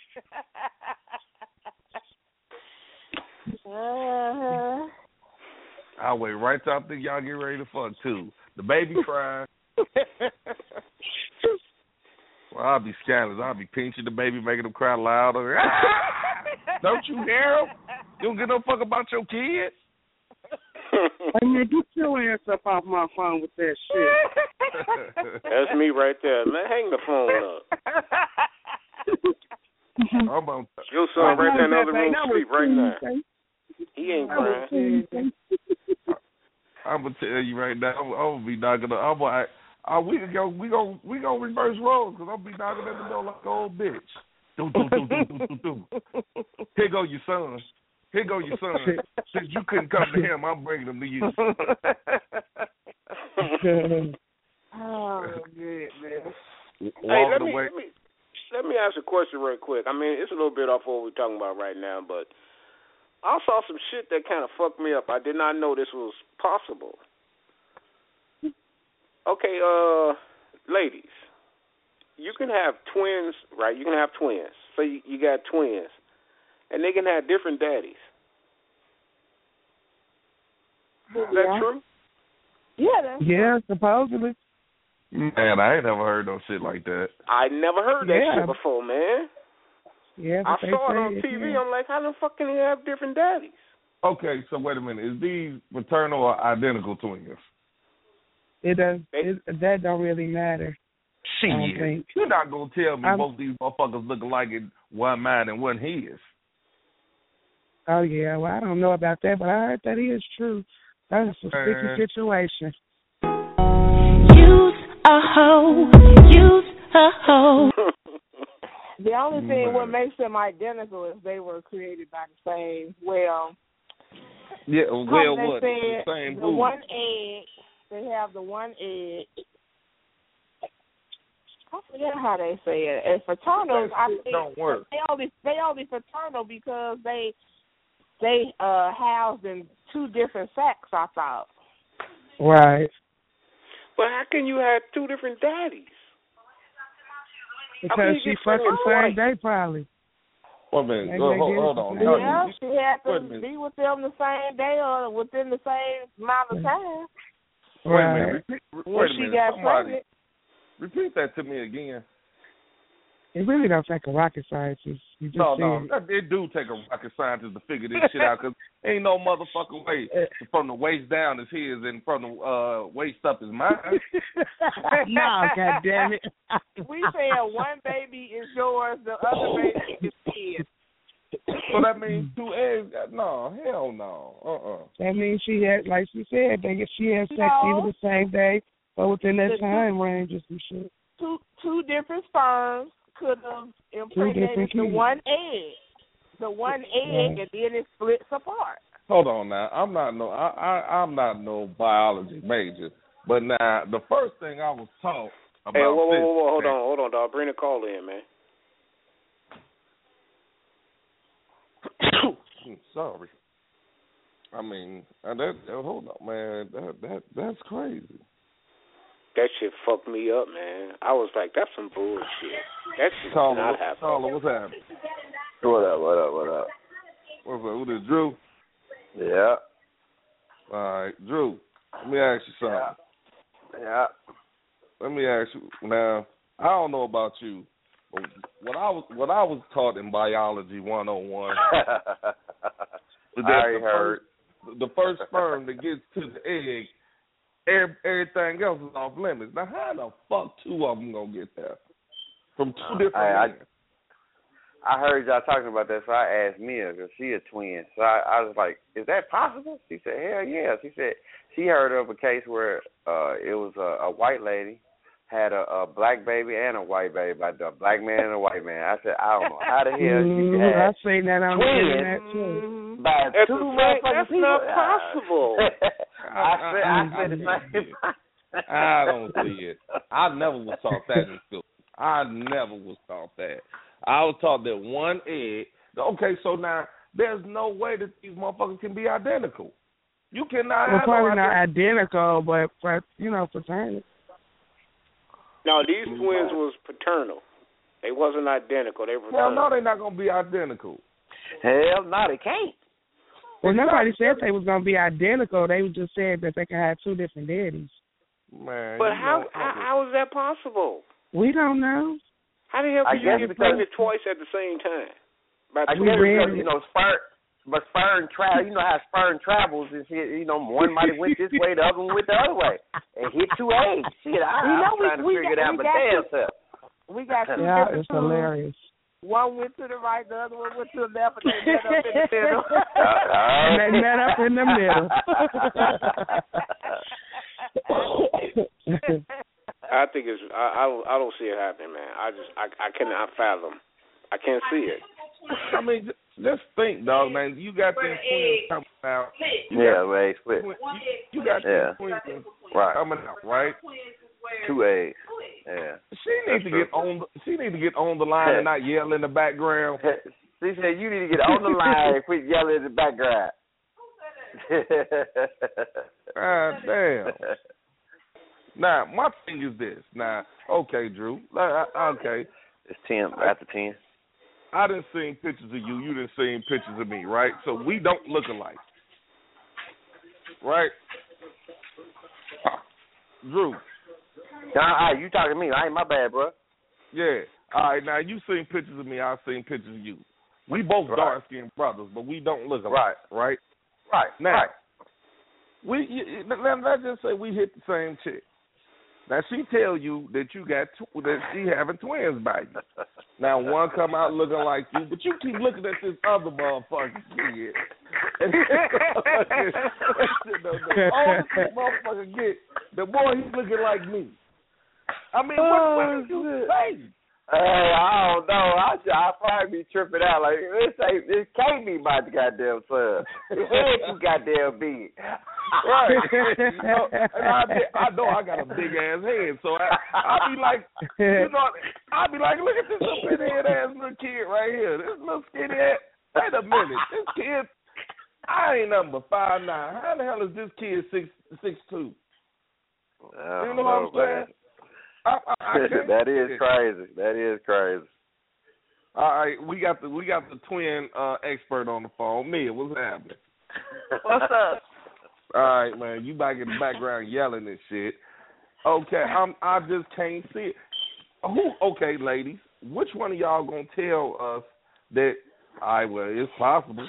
Speaker 5: Uh-huh.
Speaker 4: I'll wait right till I think y'all get ready to fuck too. The baby crying. Well, I'll be scandalous. I'll be pinching the baby, making him cry louder. Don't you hear him? You don't give no fuck about your kids?
Speaker 8: Hey, man, get your ass up off my phone with that shit.
Speaker 3: That's me right there. Man, hang the phone up.
Speaker 4: I'm on.
Speaker 3: Your son right there in the other room sleep right now. He ain't crying.
Speaker 4: I'm gonna tell you right now. I'm, I'm gonna be knocking. The, I'm gonna. Uh, we can go. We go. We gonna reverse roles because I'm gonna be knocking at the door like an old bitch. Do do do do do do do. Here go your son. Here go your son. Since you couldn't come to him, I'm bringing him to you.
Speaker 5: Oh, goodness.
Speaker 3: Hey,
Speaker 4: Walking
Speaker 3: let me,
Speaker 4: away.
Speaker 3: let me let me ask a question real quick. I mean, it's a little bit off what we're talking about right now, but I saw some shit that kind of fucked me up. I did not know this was possible. Okay, uh, ladies, you can have twins, right? You can have twins. So you, you got twins, and they can have different daddies. Is that
Speaker 5: Yeah.
Speaker 3: true?
Speaker 5: Yeah, that's
Speaker 8: Yeah, supposedly.
Speaker 4: Man, I ain't never heard no shit like that.
Speaker 3: I never heard that
Speaker 8: Yeah.
Speaker 3: shit before, man.
Speaker 8: Yeah,
Speaker 3: I
Speaker 8: but they
Speaker 3: saw it
Speaker 8: say
Speaker 3: on T V.
Speaker 8: yeah.
Speaker 3: I'm like, how the fuck can they have different daddies?
Speaker 4: Okay, so wait a minute. Is these maternal or identical twins?
Speaker 8: It does.
Speaker 3: They-
Speaker 8: It, that don't really matter. I don't
Speaker 4: Shit.
Speaker 8: think.
Speaker 4: You're not gonna tell me
Speaker 8: I'm-
Speaker 4: both these motherfuckers look alike in one mine and one his.
Speaker 8: Oh yeah. Well, I don't know about that, but I heard that is true. That's a sticky
Speaker 4: Uh,
Speaker 8: situation.
Speaker 1: Use a hoe. Use a hoe.
Speaker 5: The only thing what
Speaker 4: Man.
Speaker 5: makes them identical is they were created by the same. Well,
Speaker 4: Yeah,
Speaker 5: come
Speaker 4: well,
Speaker 5: they
Speaker 4: what?
Speaker 5: said,
Speaker 4: The same
Speaker 5: the
Speaker 4: who?
Speaker 5: one egg. They have the one egg. I forget how they say it. And fraternals,
Speaker 4: That
Speaker 5: I
Speaker 4: shit
Speaker 5: think
Speaker 4: don't work.
Speaker 5: they only they only fraternal because they they uh housed in two different sacks. I thought.
Speaker 8: Right.
Speaker 3: But how can you have two different daddies?
Speaker 8: Because
Speaker 3: you
Speaker 8: she
Speaker 3: get
Speaker 8: fucked the
Speaker 3: pregnant
Speaker 8: same day, probably.
Speaker 4: Wait a minute.
Speaker 8: Maybe
Speaker 4: Go,
Speaker 8: they
Speaker 4: hold,
Speaker 8: did
Speaker 4: hold
Speaker 8: it
Speaker 4: on.
Speaker 8: the
Speaker 4: No,
Speaker 8: same
Speaker 5: Yeah,
Speaker 4: you-
Speaker 5: she had
Speaker 4: wait a
Speaker 5: to
Speaker 4: minute.
Speaker 5: be with them the same day or within the same amount of time.
Speaker 4: Wait a
Speaker 8: Right.
Speaker 4: minute. Repeat,
Speaker 5: When
Speaker 4: wait a
Speaker 5: she
Speaker 4: minute.
Speaker 5: got
Speaker 4: Somebody,
Speaker 5: pregnant.
Speaker 4: repeat that to me again.
Speaker 8: It really don't take a rocket scientist. You just
Speaker 4: No,
Speaker 8: said
Speaker 4: no,
Speaker 8: it.
Speaker 4: that, it do take a rocket scientist to figure this shit out because ain't no motherfucking way from the waist down is his and from the uh, waist up is mine.
Speaker 8: No, God damn it.
Speaker 5: We said one baby is yours, the other baby is his.
Speaker 4: So that means two eggs? No, hell no. Uh-uh.
Speaker 8: That means she had, like she said, they get she had sex
Speaker 5: No.
Speaker 8: either the same day or within that
Speaker 5: The two-
Speaker 8: time range or some shit.
Speaker 5: Two two different sperms could have impregnated
Speaker 8: different
Speaker 5: the
Speaker 8: kids.
Speaker 5: one egg. The one egg,
Speaker 8: Yeah.
Speaker 5: and then it splits apart.
Speaker 4: Hold on now. I'm not no I, I I'm not no biology major. But now the first thing I was taught about
Speaker 3: Hey, whoa, whoa,
Speaker 4: this,
Speaker 3: whoa, whoa, hold on, hold on, dog. Bring the call in, man.
Speaker 4: Sorry. I mean, uh, that uh, hold on, man. That that that's crazy.
Speaker 3: That shit fucked me up, man. I was like, that's some bullshit. That shit did
Speaker 4: Caller,
Speaker 3: not happen.
Speaker 4: caller, what's happening?
Speaker 9: What up, what up, what up?
Speaker 4: What's up? Who this, Drew?
Speaker 9: Yeah.
Speaker 4: All right, Drew. Let me ask you something.
Speaker 9: Yeah.
Speaker 4: Let me ask you now. I don't know about you, but what I was what I was taught in biology one oh one.
Speaker 9: I already heard.
Speaker 4: First, the first sperm that gets to the egg, every, everything else is off limits. Now, how the fuck two of them gonna get there from two different?
Speaker 9: I,
Speaker 4: men?
Speaker 9: I heard y'all talking about that, so I asked Mia because she a twin. So I, I was like, "Is that possible?" She said, "Hell yeah." She said she heard of a case where uh, it was a, a white lady had a, a black baby and a white baby, by a black man and a white man. I said, I don't know how the hell you
Speaker 8: Mm,
Speaker 9: can have
Speaker 8: I've seen that on the internet too.
Speaker 9: by
Speaker 3: That's
Speaker 9: two
Speaker 3: the same-
Speaker 9: motherfucking
Speaker 3: that's
Speaker 9: people.
Speaker 3: not possible.
Speaker 9: I said, I said the
Speaker 4: I-
Speaker 9: same.
Speaker 4: I don't see it. I never was taught that in school. I never was taught that. I was taught that one egg. Okay, so now there's no way that these motherfuckers can be identical. You cannot
Speaker 8: Well,
Speaker 4: have
Speaker 8: probably
Speaker 4: no
Speaker 8: not
Speaker 4: ident-
Speaker 8: identical, but for, you know, fraternity.
Speaker 3: No, these twins was paternal. They wasn't identical. They were
Speaker 4: Hell
Speaker 3: paternal.
Speaker 4: no, they're not gonna be identical.
Speaker 9: Hell no, they can't.
Speaker 8: Well, nobody said they was gonna be identical. They just said that they could have two different daddies.
Speaker 4: Man,
Speaker 3: But
Speaker 4: you
Speaker 3: how,
Speaker 4: know,
Speaker 3: how how is that possible?
Speaker 8: We don't know.
Speaker 3: How the hell
Speaker 9: I
Speaker 3: can
Speaker 9: guess
Speaker 3: you get
Speaker 9: because-
Speaker 3: pregnant twice at the same time? By
Speaker 9: I
Speaker 3: two
Speaker 9: guess
Speaker 8: read
Speaker 9: because,
Speaker 8: it.
Speaker 9: you know, sperm, but sperm travel. You know how sperm travels and shit. You know, one might have went this way, the other one went the other way, and hit two eggs. Shit, I,
Speaker 5: You know,
Speaker 9: I'm
Speaker 5: we-
Speaker 9: trying to
Speaker 5: we
Speaker 9: figure
Speaker 5: got-
Speaker 9: it out
Speaker 5: we
Speaker 9: my
Speaker 5: got
Speaker 9: damn
Speaker 5: to-
Speaker 9: self.
Speaker 5: We got two
Speaker 8: Yeah,
Speaker 5: different
Speaker 8: it's
Speaker 5: tubes.
Speaker 8: hilarious.
Speaker 5: One went to the right, the other one went to the left, and they met up in the middle.
Speaker 8: And they met up in the middle.
Speaker 3: I think it's. I, I don't. I don't see it happening, man. I just. I. I cannot fathom. I can't see it.
Speaker 4: I mean, just, just think, dog, man. You got these twins coming out. You
Speaker 9: Yeah,
Speaker 4: got
Speaker 9: well, split.
Speaker 4: twin- You, you got
Speaker 9: Yeah.
Speaker 4: these twins
Speaker 9: Right.
Speaker 4: coming out, right?
Speaker 9: Two eggs. Yeah.
Speaker 4: She needs to get on. The, she needs to get on the line and not yell in the background.
Speaker 9: She said you need to get on the line and quit yelling in the background.
Speaker 4: God damn. Now, my thing is this. Now, okay, Drew. Uh, Okay.
Speaker 9: It's ten after ten.
Speaker 4: I done seen pictures of you. You done seen pictures of me, right? So we don't look alike. Right? Drew.
Speaker 9: Nah, you talking to me? I ain't my bad, bro.
Speaker 4: Yeah. All right, now you seen pictures of me. I've seen pictures of you. We both
Speaker 9: Right.
Speaker 4: dark-skinned brothers, but we don't look alike. Right. Right?
Speaker 9: Right.
Speaker 4: Now,
Speaker 9: right.
Speaker 4: we you, let, let's just say we hit the same chick. Now she tell you that you got tw- that she having twins by you. Now one come out looking like you, but you keep looking at this other motherfucker kid. And the, the older this motherfucker get, the more he's looking like me. I mean, what, what did you say?
Speaker 9: Hey, I don't know. I I probably be tripping out like this. Ain't this can't be my goddamn son. His head too goddamn big.
Speaker 4: Right. You know, and I, I know I got a big ass head, so I I be like, you know, I be like, look at this little skinny head ass little kid right here. This little skinny head. Wait a minute, this kid. I ain't nothing but five nine. How the hell is this kid six six two? You know what I'm saying? I, I, I
Speaker 9: that is crazy. That is crazy.
Speaker 4: All right, we got the we got the twin uh, expert on the phone. Mia, what's happening?
Speaker 5: What's up?
Speaker 4: All right, man, you back in the background yelling and shit. Okay, I'm I just can't see it. Who? Okay, ladies, which one of y'all gonna tell us that I well, it's possible.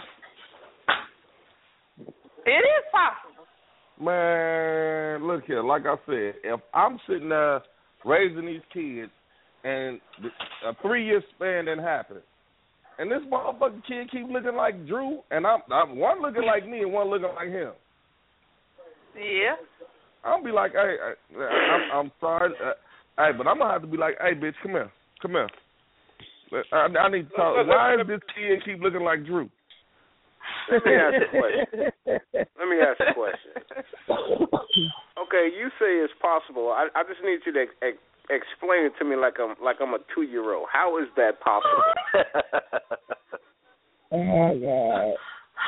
Speaker 10: It is possible.
Speaker 4: Man, look here. Like I said, if I'm sitting there raising these kids, and a three-year span didn't happen, and this motherfucking kid keep looking like Drew, and I'm, I'm one looking like me and one looking like him.
Speaker 10: Yeah.
Speaker 4: I'll be like, hey, I, I'm, I'm sorry, uh, hey, but I'm gonna have to be like, hey, bitch, come here, come here. I, I need to talk. Why does this kid keep looking like Drew?
Speaker 3: Let me ask a question. Let me ask a question. Okay, you say it's possible. I, I just need you to ex- explain it to me like I'm like I'm a two year old. How is that possible?
Speaker 8: Oh my God.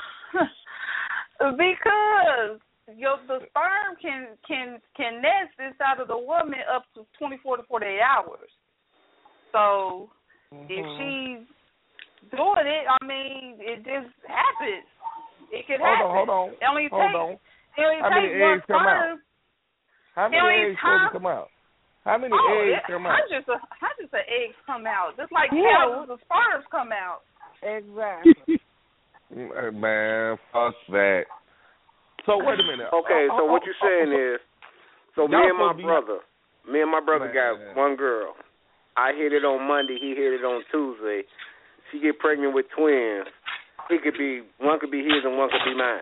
Speaker 10: Because your the sperm can can can nest inside of the woman up to twenty-four to forty-eight hours. So mm-hmm. if she's doing it, I mean, it just happens. It could
Speaker 4: hold
Speaker 10: happen.
Speaker 4: On, hold on,
Speaker 10: it only
Speaker 4: hold
Speaker 10: takes,
Speaker 4: on.
Speaker 10: It only
Speaker 4: How
Speaker 10: takes
Speaker 4: many
Speaker 10: one
Speaker 4: eggs come
Speaker 10: sperm.
Speaker 4: out? How many
Speaker 10: It
Speaker 4: eggs supposed to come out? How many
Speaker 10: oh,
Speaker 4: eggs
Speaker 10: it,
Speaker 4: come out?
Speaker 10: Hundreds of hundreds of eggs come out, just like
Speaker 5: Yeah.
Speaker 10: thousands of sperms come out.
Speaker 5: Exactly.
Speaker 4: Man, fuck that. So wait a minute.
Speaker 3: Okay,
Speaker 4: uh,
Speaker 3: so
Speaker 4: uh,
Speaker 3: what you're saying
Speaker 4: uh,
Speaker 3: is, so me
Speaker 4: y'all
Speaker 3: and my
Speaker 4: supposed to be-
Speaker 3: brother, me and my brother
Speaker 4: Man.
Speaker 3: got one girl. I hit it on Monday. He hit it on Tuesday. She get pregnant with twins. It could be one could be his and one could be mine.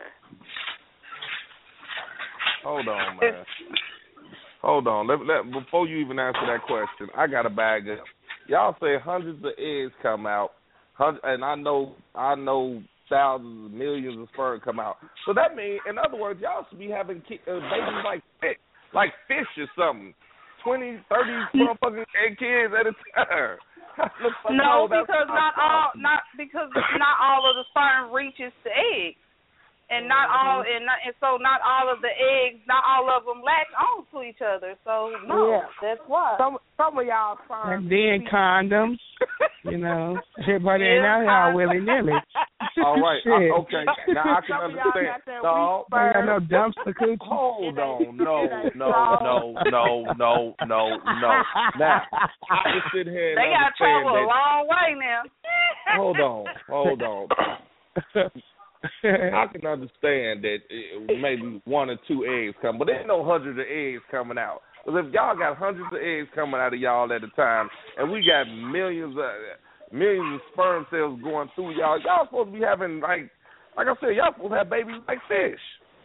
Speaker 4: Hold on, man. Hold on. Let, let, before you even answer that question, I got to bag up. Y'all say hundreds of eggs come out, hundred, and I know I know thousands, millions of sperm come out. So that means, in other words, y'all should be having ki- uh, babies like fish, like fish or something. Twenty, thirty motherfucking kids at a time.
Speaker 10: No, because not all, not because not all of the sperm reaches the egg, and not all, and not, and so not all of the eggs, not all of them latch on to each other. So no,
Speaker 5: Yeah.
Speaker 10: that's why.
Speaker 5: Some some of y'all sperm.
Speaker 8: And then condoms, you know. Everybody ain't out here all willy nilly.
Speaker 4: All right, I, okay. Now I can
Speaker 5: Some of y'all
Speaker 4: understand.
Speaker 5: got that
Speaker 4: No,
Speaker 5: weak
Speaker 8: I got
Speaker 5: sperm.
Speaker 8: no dumpster coochie.
Speaker 4: hold on, no, no, no, no, no, no, no. Now I can sit here and
Speaker 10: They got to
Speaker 4: understand
Speaker 10: travel a
Speaker 4: that.
Speaker 10: long way now.
Speaker 4: Hold on, hold on. I can understand that it, maybe one or two eggs come, but there's no hundreds of eggs coming out. Because if y'all got hundreds of eggs coming out of y'all at a time, and we got millions of millions of sperm cells going through y'all, y'all supposed to be having like, like I said, y'all supposed to have babies like fish.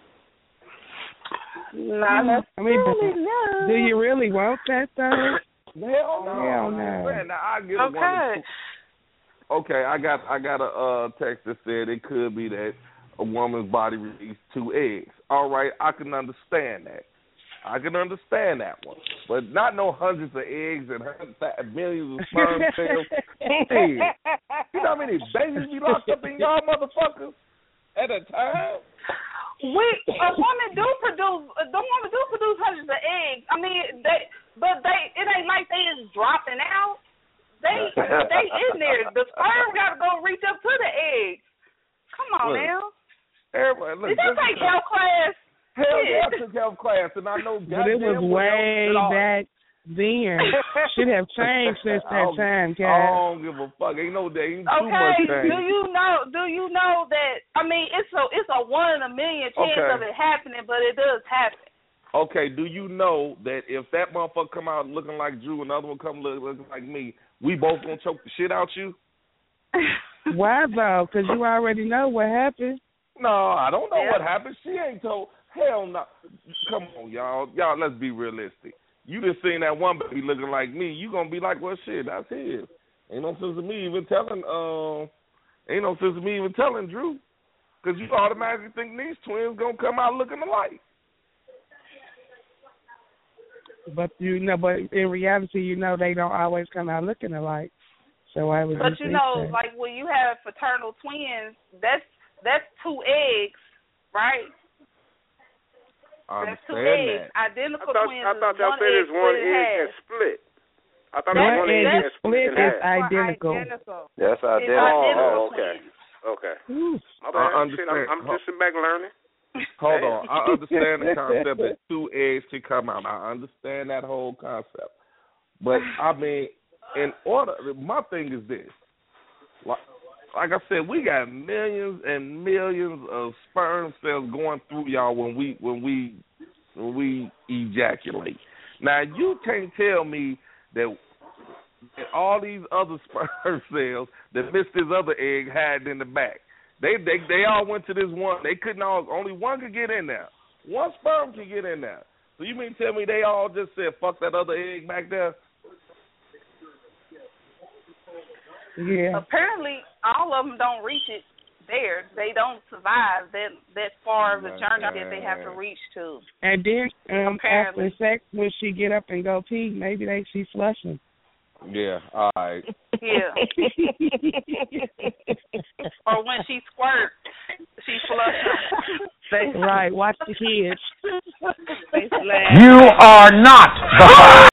Speaker 10: Not
Speaker 8: I mean, do, do you really want that though?
Speaker 4: Hell no.
Speaker 8: Hell no.
Speaker 4: Man, now I get
Speaker 10: Okay.
Speaker 4: one or two. Okay, I got I got a uh, text that said it could be that a woman's body released two eggs. All right, I can understand that. I can understand that one, but not no hundreds of eggs and hundreds, millions of sperm cells. Hey, you know how many babies be locked up in y'all motherfuckers at a time?
Speaker 10: We a woman do produce the woman do produce hundreds of eggs. I mean, they but they it ain't like they is dropping out. They they in there. The sperm got to go reach up to the egg. Come on
Speaker 4: Look,
Speaker 10: now.
Speaker 4: Everybody, look.
Speaker 10: Did you take health class?
Speaker 4: Hell yeah, I took health class, and I know.
Speaker 8: But it was way back then. Should have changed since that time, Kat.
Speaker 4: I don't give a fuck. Ain't no day. Ain't too
Speaker 10: Okay,
Speaker 4: much change.
Speaker 10: do you know? Do you know that? I mean, it's a it's a one in a million chance
Speaker 4: Okay.
Speaker 10: of it happening, but it does happen.
Speaker 4: Okay, do you know that if that motherfucker come out looking like Drew, another one come look, looking like me, we both gonna choke the shit out you?
Speaker 8: Why though? Because you already know what happened.
Speaker 4: No, I don't know
Speaker 10: Yeah.
Speaker 4: what happened. She ain't told. Hell no. Come on, y'all. Y'all, let's be realistic. You just seen that one baby looking like me. You gonna be like, well, shit, that's his. Ain't no sense of me even telling. Uh, ain't no sense of me even telling Drew, because you automatically think these twins gonna come out looking alike.
Speaker 8: But you know, but in reality, you know, they don't always come out looking alike. So why would
Speaker 10: But
Speaker 8: you
Speaker 10: you
Speaker 8: think
Speaker 10: know,
Speaker 8: that?
Speaker 10: like when you have fraternal twins, that's that's two eggs, right?
Speaker 4: I
Speaker 10: That's two
Speaker 4: understand
Speaker 10: eggs.
Speaker 4: that.
Speaker 10: Identical
Speaker 3: I thought,
Speaker 10: twins
Speaker 3: I thought
Speaker 10: is
Speaker 3: y'all
Speaker 10: one
Speaker 3: said
Speaker 10: egg
Speaker 3: it's one
Speaker 10: split in
Speaker 3: egg
Speaker 10: half.
Speaker 3: that's split. I thought
Speaker 8: That
Speaker 3: it was one egg
Speaker 8: egg
Speaker 3: that's split in
Speaker 8: split is
Speaker 3: half.
Speaker 8: identical.
Speaker 10: Identical.
Speaker 9: That's
Speaker 10: It's
Speaker 9: identical.
Speaker 10: identical
Speaker 3: Oh, okay.
Speaker 10: twins.
Speaker 3: Okay.
Speaker 8: Ooh.
Speaker 3: My
Speaker 4: I
Speaker 3: bad. Shit,
Speaker 4: understand.
Speaker 3: I'm, I'm just sitting back learning.
Speaker 4: Hold on. I understand the concept that two eggs can come out. I understand that whole concept. But, I mean, in order, my thing is this. Like, like I said, we got millions and millions of sperm cells going through y'all when we when we when we ejaculate. Now you can't tell me that, that all these other sperm cells that missed this other egg hiding in the back. They they they all went to this one. They couldn't all. Only one could get in there. One sperm can get in there. So you mean tell me they all just said fuck that other egg back there?
Speaker 8: Yeah.
Speaker 10: Apparently, all of them don't reach it there. They don't survive that that far of a journey that they have to reach to.
Speaker 8: And then um,
Speaker 10: Apparently.
Speaker 8: after sex, when she get up and go pee, maybe they she's flushing.
Speaker 4: Yeah, all right.
Speaker 10: Yeah. Or when she squirts, she flushes.
Speaker 8: Right. Watch the kids.
Speaker 6: You are not the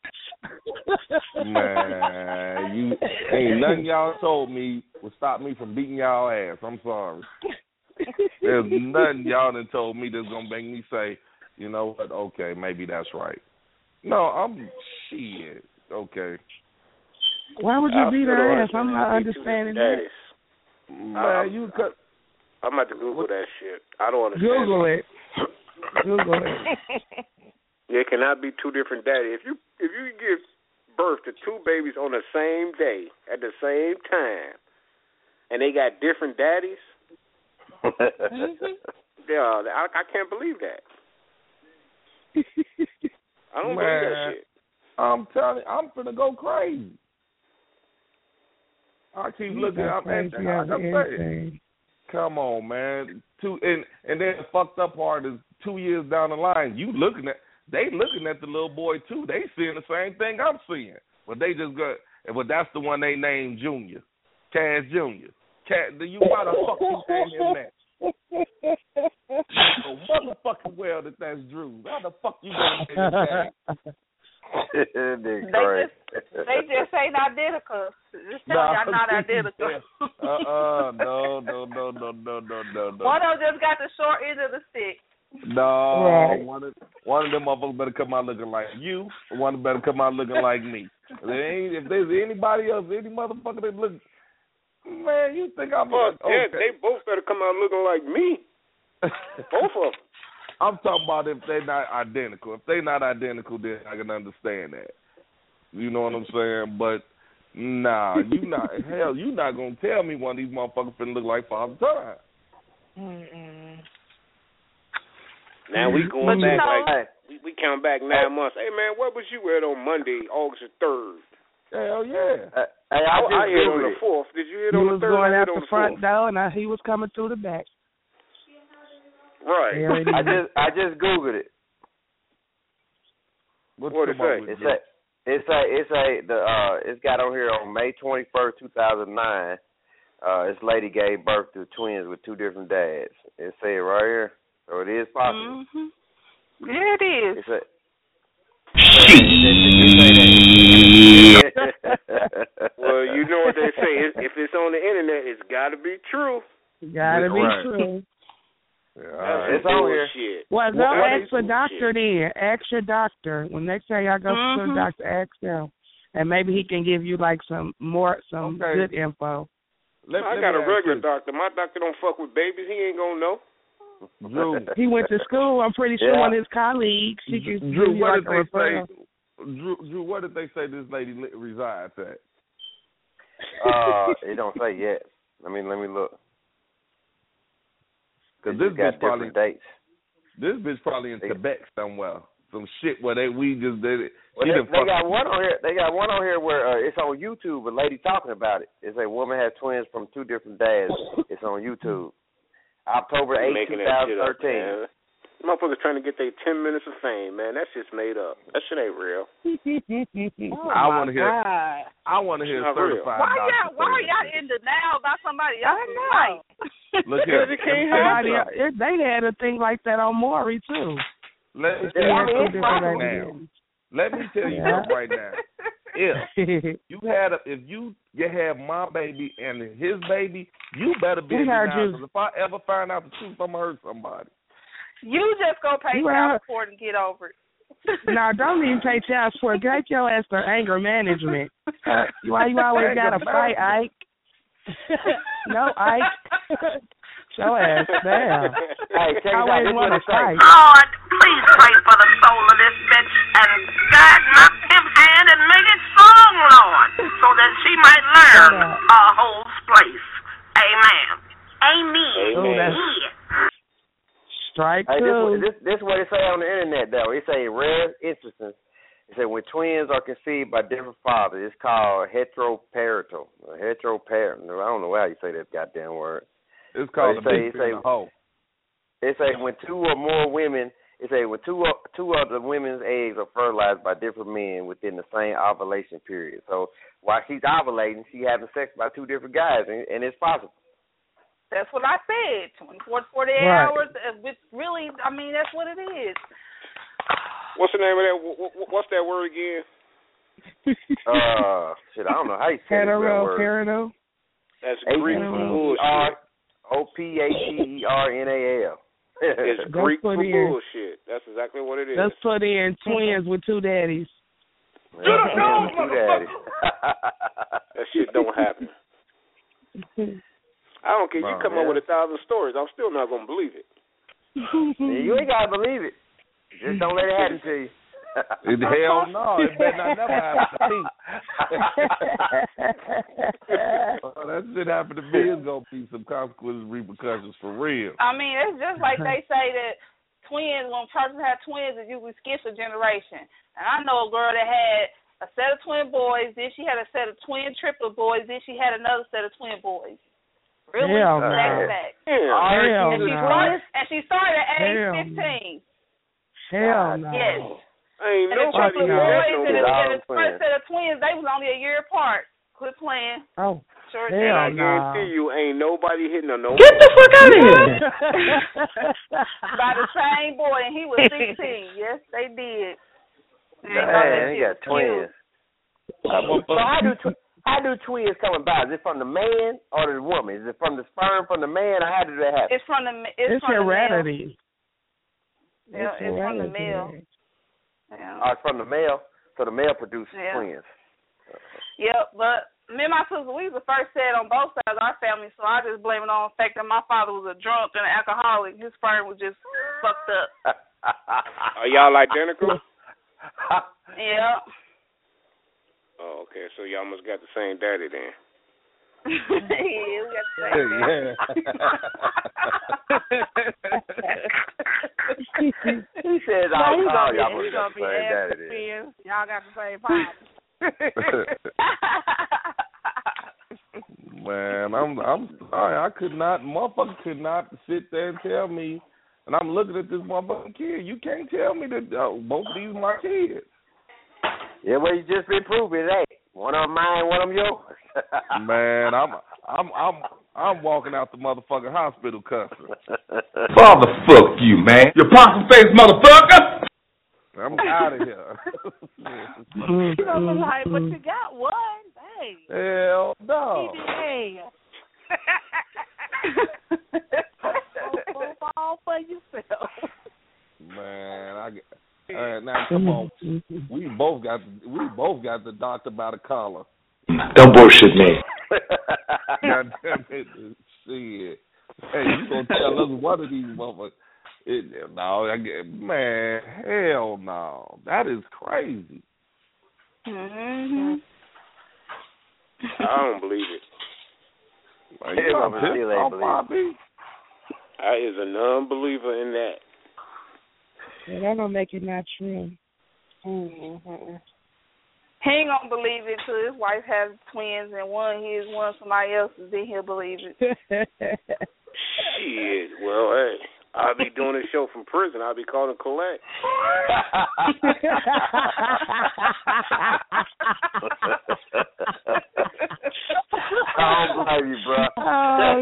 Speaker 4: Man, you ain't nothing y'all told me would stop me from beating y'all ass. I'm sorry. There's nothing y'all done told me that's gonna make me say, you know what? Okay, maybe that's right. No, I'm shit. Okay.
Speaker 8: Why would you
Speaker 3: I
Speaker 8: beat
Speaker 3: still
Speaker 8: her
Speaker 3: don't
Speaker 8: ass? I'm not understanding that.
Speaker 3: Daddies.
Speaker 4: Man, you cut.
Speaker 3: I'm about to Google that shit. I don't understand.
Speaker 8: Google it. Google it.
Speaker 3: There cannot be two different daddies. If you if you give birth to two babies on the same day at the same time, and they got different daddies, yeah, I, I can't believe that. I don't
Speaker 4: Man,
Speaker 3: believe that shit.
Speaker 4: I'm telling you, I'm finna go crazy. I keep
Speaker 8: You
Speaker 4: looking.
Speaker 8: got
Speaker 4: I'm, and,
Speaker 8: crazy
Speaker 4: and,
Speaker 8: as
Speaker 4: I'm saying, come on, man. Two and and then the fucked up part is two years down the line, you looking at they looking at the little boy too. They seeing the same thing I'm seeing, but they just got. But that's the one they named Junior, Cass Junior. Cass, you why the fuck you name him that? So motherfucking well that that's Drew. How the fuck you gonna name that?
Speaker 10: they just they just ain't identical. Just tell
Speaker 4: Nah,
Speaker 10: y'all not identical.
Speaker 4: uh uh no no no no no no no no.
Speaker 10: One of them just got the short end of the stick.
Speaker 4: No,
Speaker 8: Right.
Speaker 4: one of one of them motherfuckers better come out looking like you. One better come out looking like me. If, there ain't, if there's anybody else, any motherfucker that look, man, you think I'm
Speaker 3: Fuck,
Speaker 4: okay.
Speaker 3: yeah, they both better come out looking like me. Both of them.
Speaker 4: I'm talking about if they're not identical. If they're not identical, then I can understand that. You know what I'm saying? But nah, you not hell. You not gonna tell me one of these motherfuckers finna look like Father Time.
Speaker 10: Mm-mm.
Speaker 3: Now we going
Speaker 10: But you
Speaker 3: back
Speaker 10: know-
Speaker 3: like we, we count back nine months. Hey man, what was you at on Monday, August the third?
Speaker 4: Hell yeah.
Speaker 9: Uh, hey, I,
Speaker 3: I,
Speaker 9: just
Speaker 3: I hit on
Speaker 9: Googled
Speaker 3: the
Speaker 9: it.
Speaker 3: fourth. Did you hit
Speaker 8: He
Speaker 3: on
Speaker 8: was
Speaker 3: the third?
Speaker 8: going
Speaker 3: I
Speaker 8: out
Speaker 3: hit on
Speaker 8: the
Speaker 3: the
Speaker 8: front
Speaker 3: fourth.
Speaker 8: door, and I, he was coming through the back.
Speaker 3: Right.
Speaker 8: There it
Speaker 9: I
Speaker 8: is.
Speaker 9: just I just Googled it.
Speaker 4: What's
Speaker 3: What it
Speaker 4: come up
Speaker 3: say?
Speaker 4: with
Speaker 9: It's
Speaker 4: you?
Speaker 9: a it's a it's a the uh it's got on here on May twenty first, two thousand nine. Uh, this lady gave birth to twins with two different dads. It say it right here, so it is possible.
Speaker 10: Mm-hmm. Yeah, it is.
Speaker 9: It's a
Speaker 3: Well, you know what they say. If if it's on the internet, it's got to be true.
Speaker 8: Gotta be
Speaker 4: Right.
Speaker 8: true.
Speaker 4: Yeah,
Speaker 3: That's
Speaker 4: all right.
Speaker 9: It's on here.
Speaker 3: bullshit.
Speaker 8: Well, go
Speaker 4: What-
Speaker 8: ask the doctor then. Ask your doctor. When next time y'all go to
Speaker 10: Mhm.
Speaker 8: the doctor, ask him. And maybe he can give you like some more, some
Speaker 4: Okay.
Speaker 8: good info.
Speaker 4: Let,
Speaker 3: I
Speaker 4: let
Speaker 3: got
Speaker 4: me
Speaker 3: a
Speaker 4: ask
Speaker 3: regular
Speaker 4: you,
Speaker 3: doctor. My doctor don't fuck with babies. He ain't gonna know.
Speaker 4: Drew.
Speaker 8: He went to school. I'm pretty sure
Speaker 9: Yeah.
Speaker 8: one of his colleagues. He can give
Speaker 4: Drew,
Speaker 8: you
Speaker 4: what
Speaker 8: like
Speaker 4: did
Speaker 8: a
Speaker 4: they say?
Speaker 8: referral.
Speaker 4: Drew, Drew, what did they say this lady li- resides at?
Speaker 9: uh, it don't say yet. I mean, let me look.
Speaker 4: Because
Speaker 9: This
Speaker 4: this
Speaker 9: got
Speaker 4: bitch probably,
Speaker 9: different dates.
Speaker 4: this bitch probably in
Speaker 9: They-
Speaker 4: Tibet somewhere. Some shit where they we just did it.
Speaker 9: Well,
Speaker 4: She
Speaker 9: they,
Speaker 4: done
Speaker 9: they
Speaker 4: fucked-
Speaker 9: got one on here. They got one on here where uh, it's on YouTube. A lady talking about it. It's a woman has twins from two different dads. It's on YouTube. October eighth,
Speaker 3: Making
Speaker 9: two
Speaker 3: that
Speaker 9: thousand
Speaker 3: shit up,
Speaker 9: thirteen.
Speaker 3: man. Motherfuckers trying to get their ten minutes of fame, man. That shit's made up. That shit ain't real.
Speaker 10: Oh,
Speaker 4: I
Speaker 10: my
Speaker 4: want to hear.
Speaker 10: God.
Speaker 4: I want to hear
Speaker 3: Not real.
Speaker 4: certified.
Speaker 10: Why
Speaker 4: doctor
Speaker 10: y'all, why
Speaker 4: say
Speaker 10: are
Speaker 4: that
Speaker 10: y'all
Speaker 4: shit.
Speaker 10: in denial about somebody
Speaker 8: I
Speaker 10: else's
Speaker 8: know.
Speaker 10: life?
Speaker 4: Look here.
Speaker 3: Because it can't
Speaker 8: Somebody,
Speaker 3: happen.
Speaker 8: it, they had a thing like that on Maury too.
Speaker 4: Let me
Speaker 8: They
Speaker 4: tell
Speaker 8: had
Speaker 4: you
Speaker 8: two
Speaker 4: something right
Speaker 8: different
Speaker 4: now.
Speaker 8: ladies.
Speaker 4: Let me tell you
Speaker 8: Yeah.
Speaker 4: something right now. If you had a, if you you have my baby and his baby, you better be
Speaker 8: We
Speaker 4: in
Speaker 8: heard
Speaker 4: denial.
Speaker 8: you.
Speaker 4: 'Cause if I ever find out the truth, I'm gonna hurt somebody.
Speaker 10: You just go pay
Speaker 8: You
Speaker 10: child
Speaker 8: are-
Speaker 10: support and get over it.
Speaker 8: No, don't even pay child support. Get your ass to anger management. Uh, why you always got to fight, Ike? No, Ike. Show ass down.
Speaker 9: Hey, check
Speaker 8: I
Speaker 9: it out.
Speaker 8: always
Speaker 9: This
Speaker 8: want
Speaker 9: what
Speaker 8: to
Speaker 9: it say.
Speaker 8: fight.
Speaker 11: Lord, please pray for the soul of this bitch and God knock him hand and make it strong, Lord, so that she might learn a whole place. Amen. Amen.
Speaker 3: Amen.
Speaker 11: Yeah.
Speaker 8: Strike
Speaker 9: Hey, this,
Speaker 8: two.
Speaker 9: this this what it say on the internet though. It say rare instances. It say when twins are conceived by different fathers, it's called heteroparental. Heteroparent. I don't know how you say that goddamn word.
Speaker 4: It's called
Speaker 9: But
Speaker 4: a
Speaker 9: it
Speaker 4: big
Speaker 9: say,
Speaker 4: thing of hoe.
Speaker 9: It say when two or more women. It say when two or, two of the women's eggs are fertilized by different men within the same ovulation period. So while she's ovulating, she having sex by two different guys, and, and it's possible.
Speaker 10: That's what I said. twenty-four to forty-eight
Speaker 8: Right.
Speaker 10: hours. Which really, I mean, that's what it is.
Speaker 3: What's the name of that? What's that word again?
Speaker 9: Uh, shit, I don't know how you say that word.
Speaker 8: Hetero,
Speaker 3: That's Greek for bullshit.
Speaker 9: O P H E E R N A L.
Speaker 3: It's
Speaker 8: That's
Speaker 3: Greek for
Speaker 8: put in.
Speaker 3: bullshit. That's exactly what it is.
Speaker 8: Let's put in twins with two daddies.
Speaker 9: Yeah, twins with two daddies.
Speaker 3: That shit don't happen. I don't care. You
Speaker 9: Wow,
Speaker 3: come
Speaker 9: man.
Speaker 3: up with a thousand stories, I'm still not gonna believe it.
Speaker 9: Yeah, you ain't gotta believe it. Just don't let it happen to you.
Speaker 4: Hell no, it better not never happen to me. Oh, that shit happen to me. It's gonna be some consequences, repercussions for real.
Speaker 10: I mean, it's just like they say that twins, when a person has twins, it usually skips a generation. And I know a girl that had a set of twin boys, then she had a set of twin triplet boys, then she had another set of twin boys. Really?
Speaker 8: Hell no.
Speaker 10: Back to back.
Speaker 3: Yeah.
Speaker 8: Hell
Speaker 10: And she
Speaker 8: no.
Speaker 10: started, and she started at age
Speaker 8: Hell no.
Speaker 10: fifteen.
Speaker 8: Hell no.
Speaker 10: Yes.
Speaker 3: Ain't
Speaker 10: And the
Speaker 3: nobody
Speaker 10: triplet
Speaker 3: did that
Speaker 10: boys
Speaker 3: no
Speaker 10: and the,
Speaker 3: more.
Speaker 10: and the first set of twins, they was only a year apart. Quit playing.
Speaker 8: Oh,
Speaker 10: Sure
Speaker 8: hell
Speaker 10: did.
Speaker 3: I
Speaker 8: no.
Speaker 3: guarantee you, ain't nobody hitting on no.
Speaker 8: Get the fuck out of here.
Speaker 10: By the same boy, and he was sixteen. Yes, they did.
Speaker 9: Man, he got twins. So how do tw- how do twins come about? Is it from the man or the woman? Is it from the sperm from the man, or how did that happen?
Speaker 10: It's from the it's,
Speaker 8: It's
Speaker 10: from
Speaker 8: heredity.
Speaker 10: the male. Yeah, it's from the male. Yeah.
Speaker 9: Oh, it's from the male. So the male produces
Speaker 10: Yeah.
Speaker 9: twins.
Speaker 10: Yep, but me and my sister, we was the first set on both sides of our family, so I just blame it on the fact that my father was a drunk and an alcoholic. His sperm was just fucked up.
Speaker 3: Are y'all identical?
Speaker 10: Yeah.
Speaker 3: Oh, okay. So y'all must got the same daddy then.
Speaker 10: Yeah, we got the same.
Speaker 9: He says
Speaker 5: No,
Speaker 9: I'll
Speaker 5: he's
Speaker 9: call
Speaker 5: gonna
Speaker 9: y'all
Speaker 5: be,
Speaker 9: must
Speaker 5: he's
Speaker 9: got
Speaker 5: gonna
Speaker 9: the
Speaker 5: be
Speaker 9: same daddy
Speaker 5: ass
Speaker 9: then.
Speaker 5: friends. Y'all got the same problem.
Speaker 4: Man, I'm I'm sorry. I could not, motherfucker could not sit there and tell me. And I'm looking at this motherfucking kid. You can't tell me that uh, both of these are my kids.
Speaker 9: Yeah, well, you just been proving it. Hey, one of mine, one of yours.
Speaker 4: Man, I'm I'm I'm I'm walking out the motherfucking hospital cussing.
Speaker 6: Father, fuck you, man. You possum face motherfucker.
Speaker 4: I'm out of here.
Speaker 5: You know, but like, but you got one. Hey.
Speaker 4: Hell no.
Speaker 5: Hey. Fall for yourself.
Speaker 4: Man, I get. All right, now come on. We both got we both got the doctor by the collar.
Speaker 6: Don't bullshit me.
Speaker 4: God damn it, shit. Hey, you gonna tell us one of these motherfuckers? It, no, I get, man, hell no. That is crazy.
Speaker 10: Mm-hmm.
Speaker 3: I don't believe it.
Speaker 4: Like, you
Speaker 9: Yeah,
Speaker 4: not
Speaker 9: but
Speaker 4: pissed
Speaker 9: still ain't
Speaker 4: off,
Speaker 9: believe
Speaker 4: Bobby?
Speaker 3: I is a non-believer in that.
Speaker 8: Yeah, that don't make it not true.
Speaker 10: Mm-hmm. He ain't gonna believe it till his wife has twins and one his, one somebody else's. Then he'll believe it.
Speaker 3: Shit. Well, hey, I'll be doing a show from prison. I'll be calling collect.
Speaker 9: I don't blame you, bro.
Speaker 8: Oh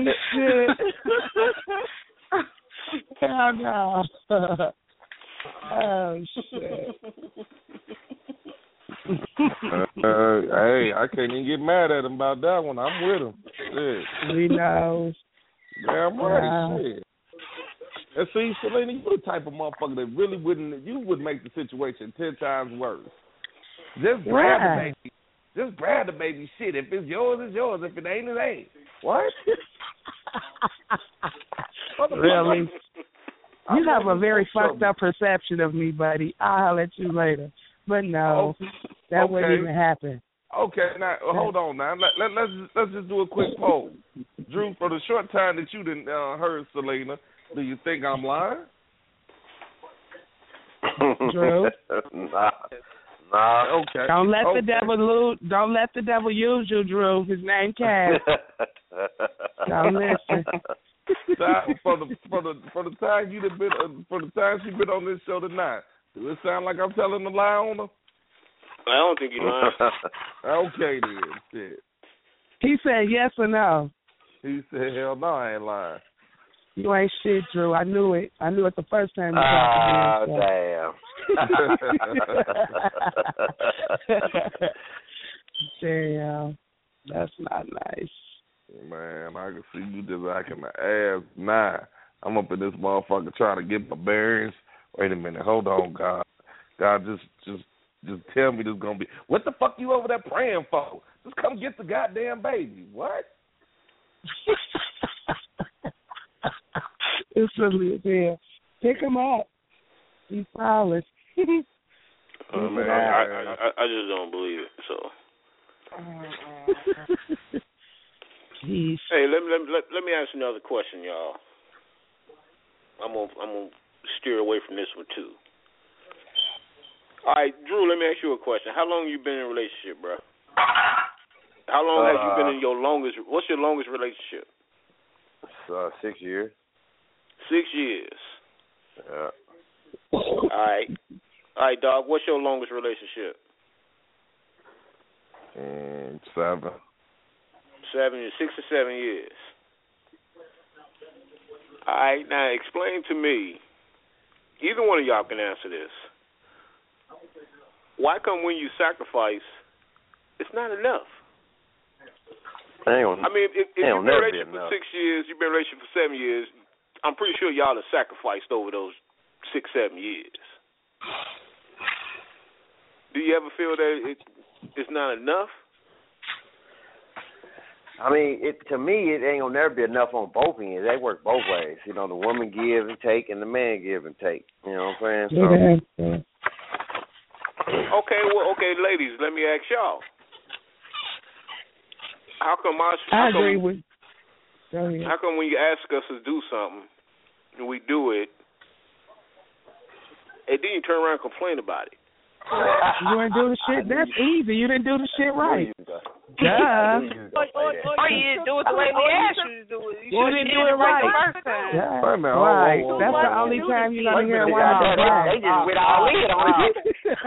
Speaker 8: shit! Hell no! Oh shit!
Speaker 4: uh, hey, I can't even get mad at him about that one. I'm with him. Shit.
Speaker 8: We know.
Speaker 4: Damn right.
Speaker 8: Wow.
Speaker 4: Shit. And see, Selena, you the type of motherfucker that really wouldn't. You would make the situation ten times worse. Just grab
Speaker 8: Right.
Speaker 4: the baby. Just grab the baby. Shit, if it's yours, it's yours. If it ain't, it ain't.
Speaker 9: What?
Speaker 8: Really? You have a very
Speaker 4: so,
Speaker 8: fucked up perception of me, buddy. I'll holler at you later. But no,
Speaker 4: okay.
Speaker 8: that
Speaker 4: okay.
Speaker 8: wouldn't even happen.
Speaker 4: Okay, now hold on. Now let, let, let's let's just do a quick poll. Drew, for the short time that you didn't uh, heard Selena, do you think I'm lying?
Speaker 8: Drew,
Speaker 9: nah, nah.
Speaker 4: Okay.
Speaker 8: Don't let
Speaker 4: okay.
Speaker 8: the devil lose. Don't let the devil use you, Drew. His name Cass. Don't listen.
Speaker 4: for the for the for the time you been uh, for the time she been on this show tonight, does it sound like I'm telling a lie on her?
Speaker 3: I don't think you're lying.
Speaker 4: Okay then, shit.
Speaker 8: He said yes or no.
Speaker 4: He said hell no, I ain't lying.
Speaker 8: You ain't shit, Drew. I knew it. I knew it the first time you
Speaker 9: Ah,
Speaker 8: talked to me.
Speaker 9: damn.
Speaker 8: Damn. That's not nice.
Speaker 4: Man, I can see you just acting the ass. Nah, I'm up in this motherfucker trying to get my bearings. Wait a minute, hold on, God. God, just, just, just tell me this is gonna be. What the fuck you over there praying for? Just come get the goddamn baby. What?
Speaker 8: It's really there. Pick him up. He's flawless.
Speaker 3: Oh, man, I, I, I just don't believe it. So.
Speaker 8: Jeez.
Speaker 3: Hey, let me let, let, let me ask you another question, y'all. I'm gonna I'm gonna steer away from this one too. All right, Drew, let me ask you a question. How long you been in a relationship, bro? How long uh, have you been in your longest? What's your longest relationship?
Speaker 9: Uh, six years.
Speaker 3: Six years.
Speaker 9: Yeah.
Speaker 3: All right, all right, dog. What's your longest relationship?
Speaker 4: Mm, seven.
Speaker 3: Seven, six or seven years. All right, now explain to me. Either one of y'all can answer this. Why come when you sacrifice, it's not enough?
Speaker 9: On,
Speaker 3: I mean, if, if you've been in a relationship for six years, you've been in a relationship for seven years, I'm pretty sure y'all have sacrificed over those six, seven years. Do you ever feel that it, it's not enough?
Speaker 9: I mean, it to me, it ain't gonna never be enough on both ends. They work both ways. You know, the woman give and take, and the man give and take. You know what I'm saying? So.
Speaker 8: Yeah.
Speaker 3: Okay, well, okay, ladies, let me ask y'all. How come I? How
Speaker 8: I agree
Speaker 3: come,
Speaker 8: with. Go ahead.
Speaker 3: How come when you ask us to do something, and we do it, and then you turn around and complain about it?
Speaker 8: You didn't do the shit. That's easy. You didn't do the shit right. Duh.
Speaker 10: Or you didn't do it the way we asked you to do it. You,
Speaker 8: you didn't do it right.
Speaker 10: The first time.
Speaker 8: Yeah.
Speaker 4: Wait a minute.
Speaker 8: Right.
Speaker 4: Whoa, whoa, whoa,
Speaker 8: That's
Speaker 4: whoa,
Speaker 8: the
Speaker 4: whoa,
Speaker 8: only
Speaker 4: whoa.
Speaker 8: time you're going to hear one
Speaker 9: of
Speaker 8: of
Speaker 9: them. They just went all in on it.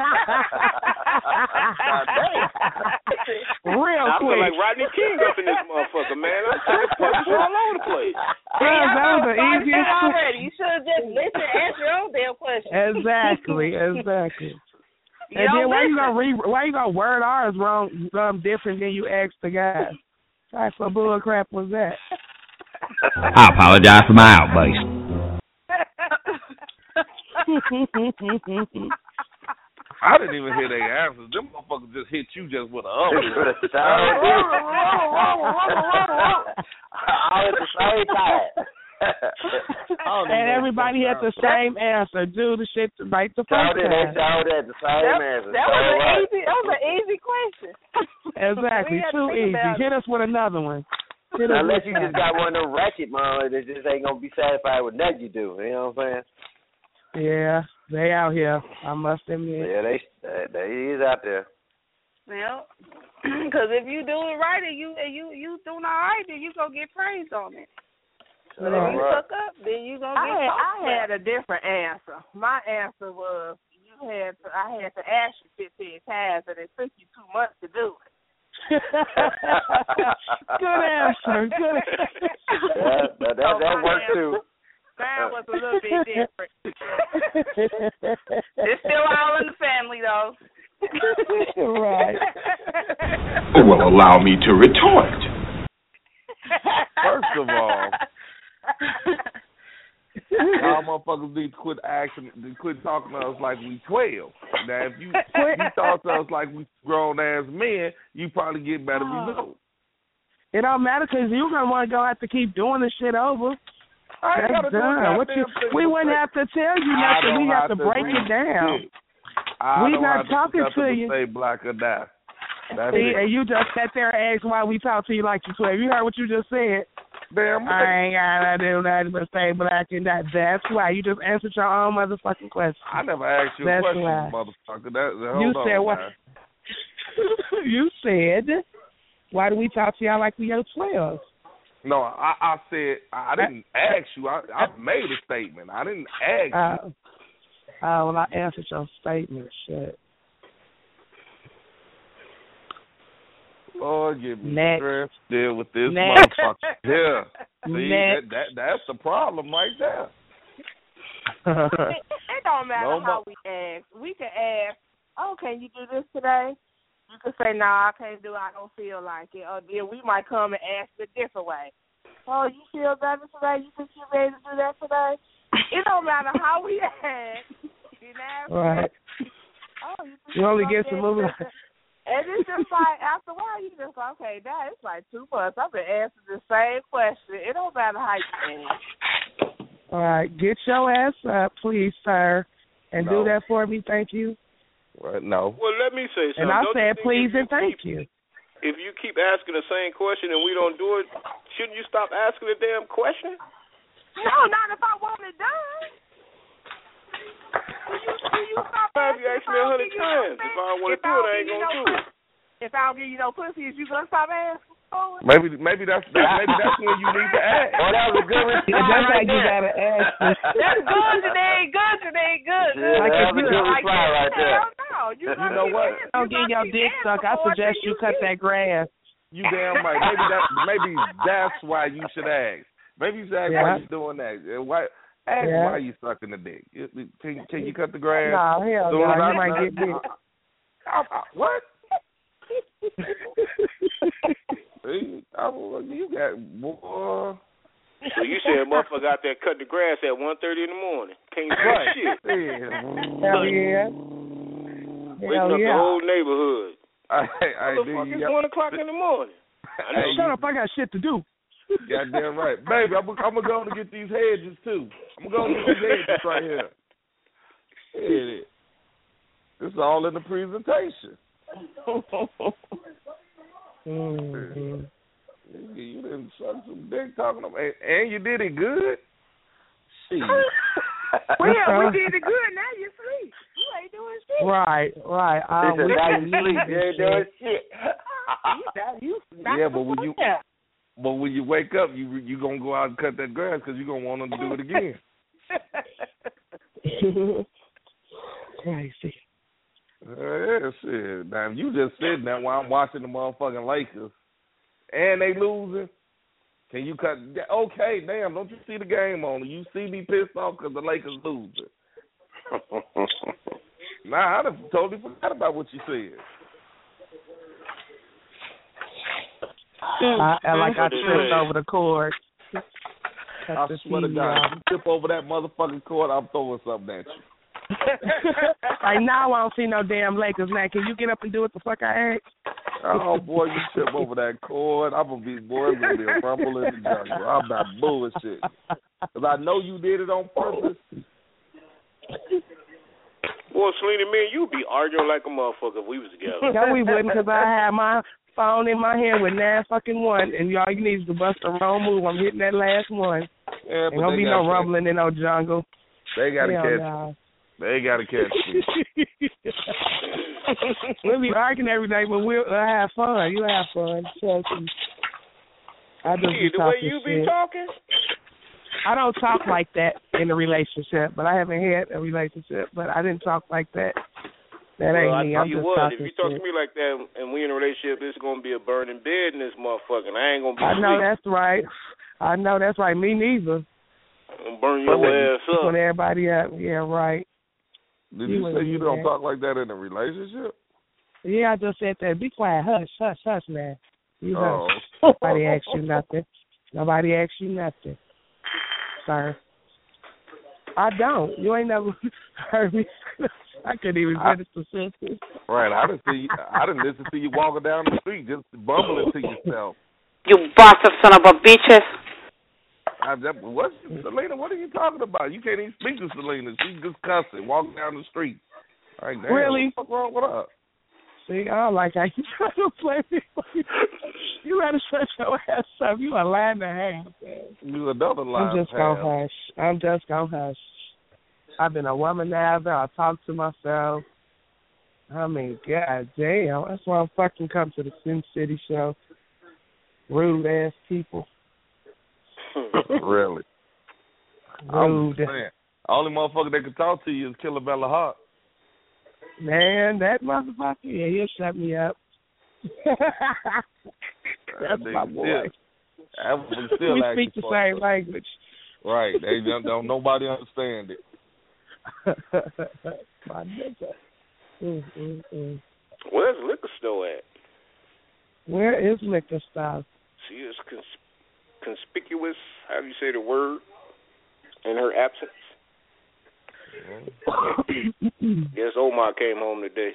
Speaker 8: Real
Speaker 3: I
Speaker 8: quick.
Speaker 3: feel like Rodney King up in this motherfucker, man. I'm taking punches all over the place.
Speaker 8: Yeah, that was the easiest.
Speaker 10: Already. You should have just listened and answer your own damn question.
Speaker 8: Exactly. Exactly.
Speaker 10: You
Speaker 8: and then why
Speaker 10: listen.
Speaker 8: you gonna re why you gonna word ours wrong um, different than you asked the guy? What type of bull crap was that?
Speaker 12: I apologize for my outburst.
Speaker 4: I didn't even hear their answers. Them motherfuckers just hit you just with a up.
Speaker 9: All at the same time.
Speaker 8: And everybody had the same answer. Do the shit right the first
Speaker 9: time. They
Speaker 8: time.
Speaker 9: had the same
Speaker 10: that,
Speaker 9: answer.
Speaker 10: That
Speaker 9: so
Speaker 10: was an
Speaker 9: right.
Speaker 10: easy. That was an easy question.
Speaker 8: Exactly. Too easy. Hit us with another one. Hit
Speaker 9: Unless you just got one of them ratchet mom that just ain't gonna be satisfied with nothing you do. You know what I'm saying?
Speaker 8: Yeah, they out here. I must admit.
Speaker 9: Yeah, they they, they is out there.
Speaker 10: Well, because if you do it right and you and you you doing all right, then you gonna get praised on it. But if you fuck up, then you gonna get.
Speaker 5: I had, I
Speaker 10: had
Speaker 5: a different answer. My answer was you had to. I had to ask you fifteen times, and it took you two months to do it.
Speaker 8: Good answer. Good answer.
Speaker 9: Yeah, that that, that works too.
Speaker 5: Mine was a little bit different.
Speaker 10: It's still all in the family, though.
Speaker 8: Right.
Speaker 6: Well, allow me to retort.
Speaker 4: First of all, y'all motherfuckers need to quit acting, quit talking to us like we twelve. Now, if you you talk to us like we grown ass men, you probably get better results.
Speaker 8: It don't matter because you're gonna want to go have to keep doing the shit over.
Speaker 4: I ain't
Speaker 8: That's
Speaker 4: gotta do
Speaker 8: done. What you, we wouldn't have to tell you
Speaker 4: I
Speaker 8: nothing.
Speaker 4: don't
Speaker 8: We have
Speaker 4: have
Speaker 8: to
Speaker 4: to
Speaker 8: break
Speaker 4: read
Speaker 8: it down.
Speaker 4: shit. I
Speaker 8: We
Speaker 4: don't
Speaker 8: not
Speaker 4: have to
Speaker 8: talking
Speaker 4: nothing
Speaker 8: to
Speaker 4: to
Speaker 8: you.
Speaker 4: say black or die. That's
Speaker 8: See,
Speaker 4: it.
Speaker 8: and you just sat there and asked why we talk to you like you twelve. You heard what you just said.
Speaker 4: Damn
Speaker 8: I
Speaker 4: right.
Speaker 8: ain't gotta do nothing but say black and that. That's why you just answered your own motherfucking question.
Speaker 4: I never asked you
Speaker 8: That's
Speaker 4: a question,
Speaker 8: why.
Speaker 4: motherfucker. That, hold
Speaker 8: You
Speaker 4: on,
Speaker 8: said what?
Speaker 4: man.
Speaker 8: You said, why do we talk to y'all like we are twelve?
Speaker 4: No, I, I said I didn't ask you. I, I made a statement. I didn't ask
Speaker 8: Uh,
Speaker 4: you.
Speaker 8: uh, well, I answered your statement. Shit.
Speaker 4: Lord, give me
Speaker 8: Next.
Speaker 4: strength still with this
Speaker 8: Next.
Speaker 4: motherfucker. Yeah. See, that,
Speaker 8: Next.
Speaker 4: that that's the problem right there.
Speaker 5: it, it don't matter
Speaker 4: No
Speaker 5: how
Speaker 4: mo-
Speaker 5: we ask. We can ask, oh, can you do this today? You can say, no, nah, I can't do it. I don't feel like it. Or then we might come and ask a different way. Oh, you feel better today? You think you're ready to do that today? It don't matter how we ask. You know?
Speaker 8: Right.
Speaker 5: Oh, you, think
Speaker 8: You only
Speaker 5: gonna
Speaker 8: get some
Speaker 5: do
Speaker 8: moving.
Speaker 5: this? And it's just like, after a while, you just like, okay, that it's like two months. I've been answering the same question. It don't matter how you ask.
Speaker 8: All right, get your ass up, please, sir, and
Speaker 4: No.
Speaker 8: do that for me. Thank you.
Speaker 4: Right, no.
Speaker 3: Well, let me say something.
Speaker 8: And I
Speaker 3: Don't you
Speaker 8: said,
Speaker 3: think
Speaker 8: please
Speaker 3: if you
Speaker 8: and thank
Speaker 3: keep,
Speaker 8: you.
Speaker 3: If you keep asking the same question and we don't do it, shouldn't you stop asking the damn question?
Speaker 5: No, not if I want it done. Do you, do you stop
Speaker 3: Why have
Speaker 5: asking
Speaker 3: you asked
Speaker 5: if
Speaker 3: me a
Speaker 5: I don't
Speaker 3: hundred
Speaker 5: give you no
Speaker 3: times? If I don't want to do it, I ain't gonna do it.
Speaker 5: If I don't give you no pussy, is you gonna stop asking? Oh,
Speaker 4: Maybe maybe that's that, maybe that's when you need to ask.
Speaker 9: Oh, that was a good response.
Speaker 8: That's how
Speaker 9: right
Speaker 8: you
Speaker 9: there.
Speaker 8: gotta ask.
Speaker 10: That's good today. Good today. Good.
Speaker 9: Yeah,
Speaker 10: good.
Speaker 8: Like
Speaker 9: that
Speaker 8: if
Speaker 9: was a
Speaker 8: you-
Speaker 9: good
Speaker 5: like
Speaker 9: reply right there.
Speaker 5: hell no. You,
Speaker 4: You know what?
Speaker 8: Don't get your dick sucked. I suggest you cut that grass.
Speaker 4: You damn right. Maybe that maybe that's why you should ask. Maybe you should ask why
Speaker 8: Yeah.
Speaker 4: you doing that. And Why ask
Speaker 8: Yeah.
Speaker 4: why you sucking the dick. You- Can can you cut the grass?
Speaker 8: No, hell
Speaker 4: Soon
Speaker 8: no.
Speaker 4: as I-
Speaker 8: You might get dick.
Speaker 4: I- I- What? See, I, you got boy.
Speaker 3: So you said motherfucker out there cut the grass at one thirty in the morning. Can't do
Speaker 4: Right.
Speaker 3: shit.
Speaker 8: Hell yeah.
Speaker 3: Waking
Speaker 8: Hell
Speaker 3: up the
Speaker 8: yeah.
Speaker 3: whole neighborhood.
Speaker 4: I, I,
Speaker 3: Motherfucker, it's one o'clock in the morning. I know.
Speaker 4: Hey,
Speaker 8: Shut up. I got shit to do.
Speaker 4: Goddamn right, baby. I'm, I'm gonna go and get these hedges too. I'm gonna go and get these hedges right here. Here it is. It's all in the presentation.
Speaker 8: Mm-hmm.
Speaker 4: You, you didn't suck some dick talking about, and, and you did it good. Shit.
Speaker 5: Well, we did it good. Now you sleep. You ain't doing shit.
Speaker 8: Right, right.
Speaker 9: He
Speaker 8: Uh,
Speaker 9: said,
Speaker 8: we
Speaker 9: now
Speaker 8: can
Speaker 9: you sleep.
Speaker 8: leave
Speaker 9: You
Speaker 8: this
Speaker 9: ain't doing
Speaker 8: shit.
Speaker 9: shit.
Speaker 5: You, you,
Speaker 4: Yeah, but when you but when you wake up, you you gonna go out and cut that grass because you gonna want them to do it again.
Speaker 8: Crazy.
Speaker 4: Uh, yeah, shit. Now you just sitting there while I'm watching the motherfucking Lakers, and they losing. Can you cut? Okay, damn. Don't you see the game on? You see me pissed off because the Lakers losing. Nah, I done totally forgot about what you said.
Speaker 8: I, I like I tripped over the cord.
Speaker 4: I swear to God, if you trip over that motherfucking cord, I'm throwing something at you.
Speaker 8: Like now I don't see no damn Lakers now. Can you get up and do what the fuck I asked?
Speaker 4: Oh boy, you trip over that cord, I'm gonna be boy, it's gonna be a rumble in the jungle. I'm not bullshit. Cause I know you did it on purpose.
Speaker 3: Boy, Selena, me and you be arguing like a motherfucker if we was together.
Speaker 8: No, we wouldn't, because I had my phone in my hand with nine fucking one, and all you need is to bust a wrong move. I'm hitting that last one.
Speaker 4: Yeah,
Speaker 8: Ain't gonna be no rumbling in no jungle.
Speaker 4: They gotta
Speaker 8: Hell
Speaker 4: catch
Speaker 8: no.
Speaker 4: me. They gotta catch me.
Speaker 8: We'll be arguing every day, but we'll uh, have fun. You have fun. Trust me. I just
Speaker 3: Yeah,
Speaker 8: be
Speaker 3: the way
Speaker 8: talking
Speaker 3: you
Speaker 8: shit.
Speaker 3: be talking.
Speaker 8: I don't talk like that in a relationship, but I haven't had a relationship, but I didn't talk like that. That ain't
Speaker 3: well, I
Speaker 8: me.
Speaker 3: tell
Speaker 8: I'm
Speaker 3: you
Speaker 8: just
Speaker 3: what,
Speaker 8: talking
Speaker 3: if you talk
Speaker 8: shit.
Speaker 3: to me like that and we in a relationship, it's gonna be a burning bed in this motherfucker. And I ain't gonna be.
Speaker 8: I know
Speaker 3: asleep.
Speaker 8: that's right. I know that's right. Me neither.
Speaker 3: I'm gonna burn your ass up.
Speaker 8: Put everybody up. Yeah, right.
Speaker 4: Did
Speaker 8: You
Speaker 4: you,
Speaker 8: wouldn't
Speaker 4: say you
Speaker 8: do
Speaker 4: don't
Speaker 8: that.
Speaker 4: talk like that in a relationship?
Speaker 8: Yeah, I just said that. Be quiet. Hush, hush, hush, man. You
Speaker 4: Oh.
Speaker 8: hush. Nobody asked you nothing. Nobody asked you nothing, sir. I don't. You ain't never heard me. I couldn't even
Speaker 4: I-
Speaker 8: finish the sentence.
Speaker 4: Right. I didn't see. You, I didn't listen to you walking down the street just bumbling to yourself.
Speaker 13: You bastard son of a bitches.
Speaker 4: I, that, what, Selena, what are you talking about? You can't even speak to Selena. She's just cussing, walking down the street. Like, damn,
Speaker 8: really?
Speaker 4: What's wrong with her?
Speaker 8: See, I don't like how you try to play me. You better shut your ass up. You a lie and a half.
Speaker 4: You another lie.
Speaker 8: I'm just gonna hush. I'm just gonna hush. I've been a womanizer. I talk to myself. I mean, god damn. That's why I'm fucking come to the Sin City show. Rude ass people.
Speaker 4: Really?
Speaker 8: Rude.
Speaker 4: Only motherfucker that can talk to you is Killer Bella Hart.
Speaker 8: Man, that motherfucker, yeah, he'll shut me up. That's my boy.
Speaker 4: Still, still
Speaker 8: we speak the same language.
Speaker 4: Right. They don't, don't nobody understand it.
Speaker 8: My nigga. Mm, mm, mm.
Speaker 3: Where's the liquor store at?
Speaker 8: Where is liquor store?
Speaker 3: She is cons- conspicuous, how do you say the word, in her absence. Yes, Omar came home today.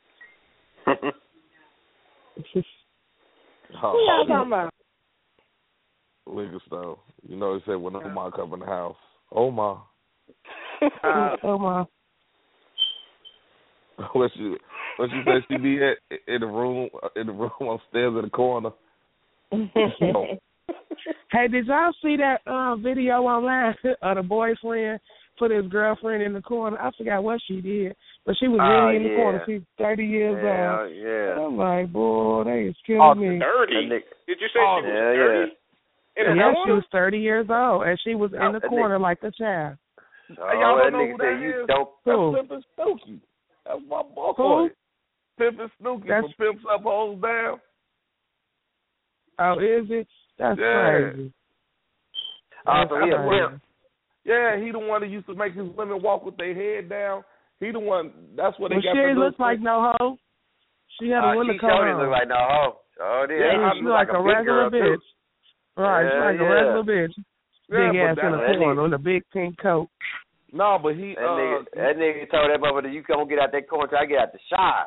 Speaker 8: Who y'all talking about?
Speaker 4: Liquor store. You know, they said when Omar come in the house. Omar.
Speaker 8: Uh, Omar.
Speaker 4: What she, what she said she be at in the room, in the room upstairs in the corner.
Speaker 8: Hey, did y'all see that uh, video online of the boyfriend put his girlfriend in the corner? I forgot what she did, but she was really
Speaker 9: oh,
Speaker 8: in the
Speaker 9: yeah.
Speaker 8: corner. She's thirty years
Speaker 9: yeah,
Speaker 8: old.
Speaker 9: Yeah.
Speaker 8: I'm like, boy, they is killing
Speaker 3: oh,
Speaker 8: me.
Speaker 3: thirty? Did you say
Speaker 4: oh,
Speaker 3: she was
Speaker 9: yeah,
Speaker 3: thirty?
Speaker 9: Yeah,
Speaker 3: In
Speaker 8: yeah
Speaker 3: the
Speaker 8: she was thirty years old, and she was
Speaker 9: oh,
Speaker 8: in the corner nigga. like a child.
Speaker 9: Oh,
Speaker 4: hey, y'all
Speaker 9: that
Speaker 4: don't know
Speaker 9: nigga
Speaker 4: who
Speaker 9: said
Speaker 4: that
Speaker 9: you
Speaker 4: is?
Speaker 9: dope.
Speaker 4: That's Pimpin' Snooki. That's my boy.
Speaker 8: Who?
Speaker 4: Pimpin' Snooki
Speaker 8: That's...
Speaker 4: from Pimps Up, Hoes Down.
Speaker 8: Oh, is it? That's
Speaker 4: yeah.
Speaker 8: crazy.
Speaker 9: Oh,
Speaker 8: That's
Speaker 9: so he a pimp.
Speaker 4: Yeah, he the one that used to make his women walk with their head down. He the one. That's what they
Speaker 8: well,
Speaker 4: got.
Speaker 8: She
Speaker 4: the
Speaker 8: looks like no hoe. She had a
Speaker 9: uh,
Speaker 8: winter
Speaker 9: she
Speaker 8: coat on.
Speaker 9: She look like no hoe. Oh, yeah.
Speaker 8: Yeah,
Speaker 9: she
Speaker 8: she
Speaker 9: look
Speaker 8: like,
Speaker 9: like
Speaker 8: a,
Speaker 9: a big
Speaker 8: regular
Speaker 9: girl,
Speaker 8: bitch.
Speaker 9: Too.
Speaker 8: Right,
Speaker 9: yeah,
Speaker 8: she's like
Speaker 9: yeah.
Speaker 8: a regular bitch.
Speaker 4: Yeah,
Speaker 8: big ass in the
Speaker 9: that
Speaker 8: corner
Speaker 9: nigga,
Speaker 8: with a big pink coat.
Speaker 4: No, but he.
Speaker 9: That,
Speaker 4: uh,
Speaker 9: nigga, that nigga told that mother that you can't get out that corner till I get out the shower.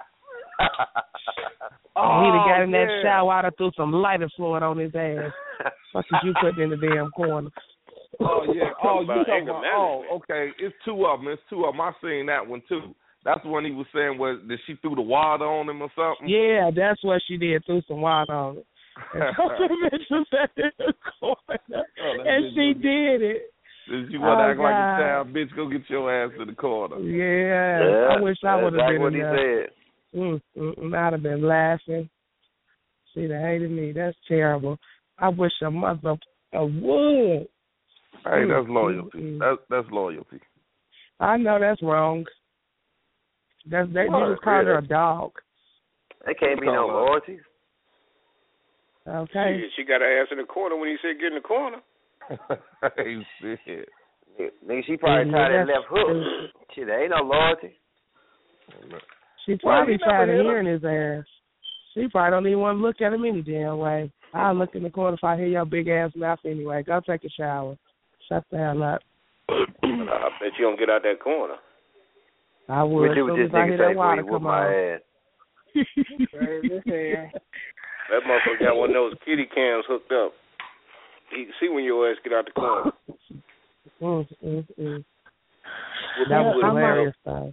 Speaker 8: oh, he done got in
Speaker 4: yeah.
Speaker 8: that shower out and threw some lighter fluid on his ass. What did you put in the damn corner?
Speaker 4: Oh yeah. Oh, you talking
Speaker 3: about?
Speaker 4: Oh, okay. It's two of them. It's two of them. I seen that one too. That's the one he was saying was that she threw the water on him or something.
Speaker 8: Yeah, that's what she did. Threw some water on it. And the bitch was in the corner,
Speaker 4: oh,
Speaker 8: and she did it.
Speaker 4: Did you want to
Speaker 8: oh,
Speaker 4: act
Speaker 8: God.
Speaker 4: like a child, bitch? Go get your ass in the corner.
Speaker 8: Yeah,
Speaker 9: yeah
Speaker 8: I wish I would have
Speaker 9: exactly
Speaker 8: been
Speaker 9: what
Speaker 8: in
Speaker 9: he
Speaker 8: there.
Speaker 9: said.
Speaker 8: Mm, mm, mm, I'd have been laughing. She'd have hated me. That's terrible. I wish a mother a would.
Speaker 4: Hey,
Speaker 8: mm,
Speaker 4: that's loyalty.
Speaker 8: Mm, mm.
Speaker 4: That's that's loyalty.
Speaker 8: I know that's wrong. That's they
Speaker 4: What?
Speaker 8: you just called
Speaker 9: Really?
Speaker 8: her a dog.
Speaker 9: There can't be no
Speaker 4: Call her.
Speaker 9: loyalty.
Speaker 8: Okay.
Speaker 3: She, she got her ass in the corner when he said get in the corner.
Speaker 4: Hey, shit.
Speaker 9: Nigga, she probably
Speaker 8: Yeah,
Speaker 9: tried that
Speaker 8: that's
Speaker 9: left hook. Shit, there ain't no loyalty.
Speaker 8: She
Speaker 4: Well,
Speaker 8: probably
Speaker 4: he
Speaker 8: tried
Speaker 4: never
Speaker 8: to
Speaker 4: hit
Speaker 8: hear in his ass. She probably don't even want to look at him any damn way. I'll look in the corner if I hear your big ass mouth anyway. Go take a shower. Shut the hell up.
Speaker 3: I bet you don't get out that corner.
Speaker 8: I would.
Speaker 9: What you
Speaker 8: As soon
Speaker 9: would
Speaker 8: as
Speaker 9: just
Speaker 8: I
Speaker 9: nigga
Speaker 8: hear
Speaker 9: say
Speaker 8: that
Speaker 9: before
Speaker 8: water
Speaker 9: you whoop
Speaker 8: come
Speaker 9: my
Speaker 8: on.
Speaker 9: ass?
Speaker 3: That motherfucker got one of those kitty cams hooked up. You can see when your ass get out the corner.
Speaker 8: mm, mm, mm.
Speaker 3: That
Speaker 8: was hilarious, though.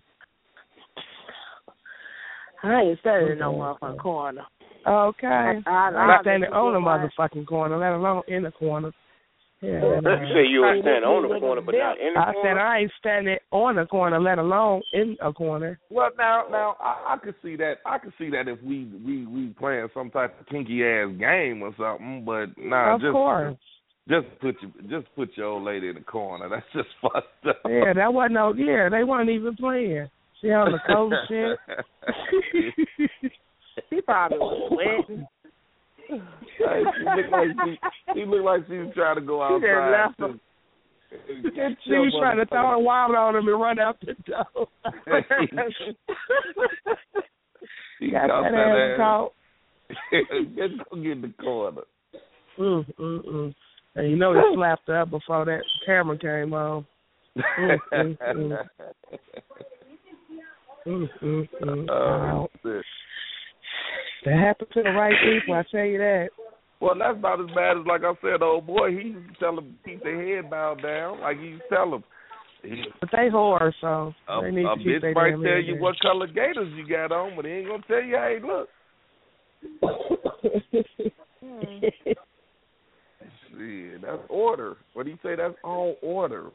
Speaker 5: I ain't standing in no motherfucking corner.
Speaker 8: Okay.
Speaker 5: I, I,
Speaker 8: I
Speaker 5: I
Speaker 8: standing on the motherfucking corner, let alone in the corner. Yeah,
Speaker 3: you say you were standing on the corner, but not in the
Speaker 8: I
Speaker 3: corner?
Speaker 8: I said I ain't standing on the corner, let alone in a corner.
Speaker 4: Well, now, now I, I could see that. I could see that if we we we playing some type of kinky ass game or something. But nah,
Speaker 8: of
Speaker 4: just
Speaker 8: course.
Speaker 4: just put your just put your old lady in the corner. That's just fucked up.
Speaker 8: Yeah, that wasn't no. Yeah, they weren't even playing. She on the cold shit.
Speaker 5: She probably was sweating.
Speaker 4: Hey, she looked like she, she looked like she was trying to go outside.
Speaker 5: She just left her.
Speaker 8: She was trying to throw a wild on him and run out the door.
Speaker 4: She
Speaker 8: got
Speaker 4: caught
Speaker 8: that,
Speaker 4: that
Speaker 8: ass
Speaker 4: ass.
Speaker 8: caught.
Speaker 4: Just go get in the corner.
Speaker 8: Mm, mm, mm. And you know he slapped her up before that camera came on. Mm, mm, mm. Mm, mm, mm.
Speaker 4: Oh,
Speaker 8: Wow.
Speaker 4: shit.
Speaker 8: That happened to the right people, I tell you that.
Speaker 4: Well, that's about as bad as, like I said, old boy. He used to tell them keep their head bowed down. Like he used to tell them. He,
Speaker 8: but they whore, so
Speaker 4: a,
Speaker 8: they need
Speaker 4: a
Speaker 8: to keep
Speaker 4: bitch
Speaker 8: their
Speaker 4: might
Speaker 8: damn
Speaker 4: tell
Speaker 8: head
Speaker 4: you
Speaker 8: down.
Speaker 4: what color gators you got on, but he ain't gonna tell you, hey, look. Shit, that's order. What do you say? That's all order.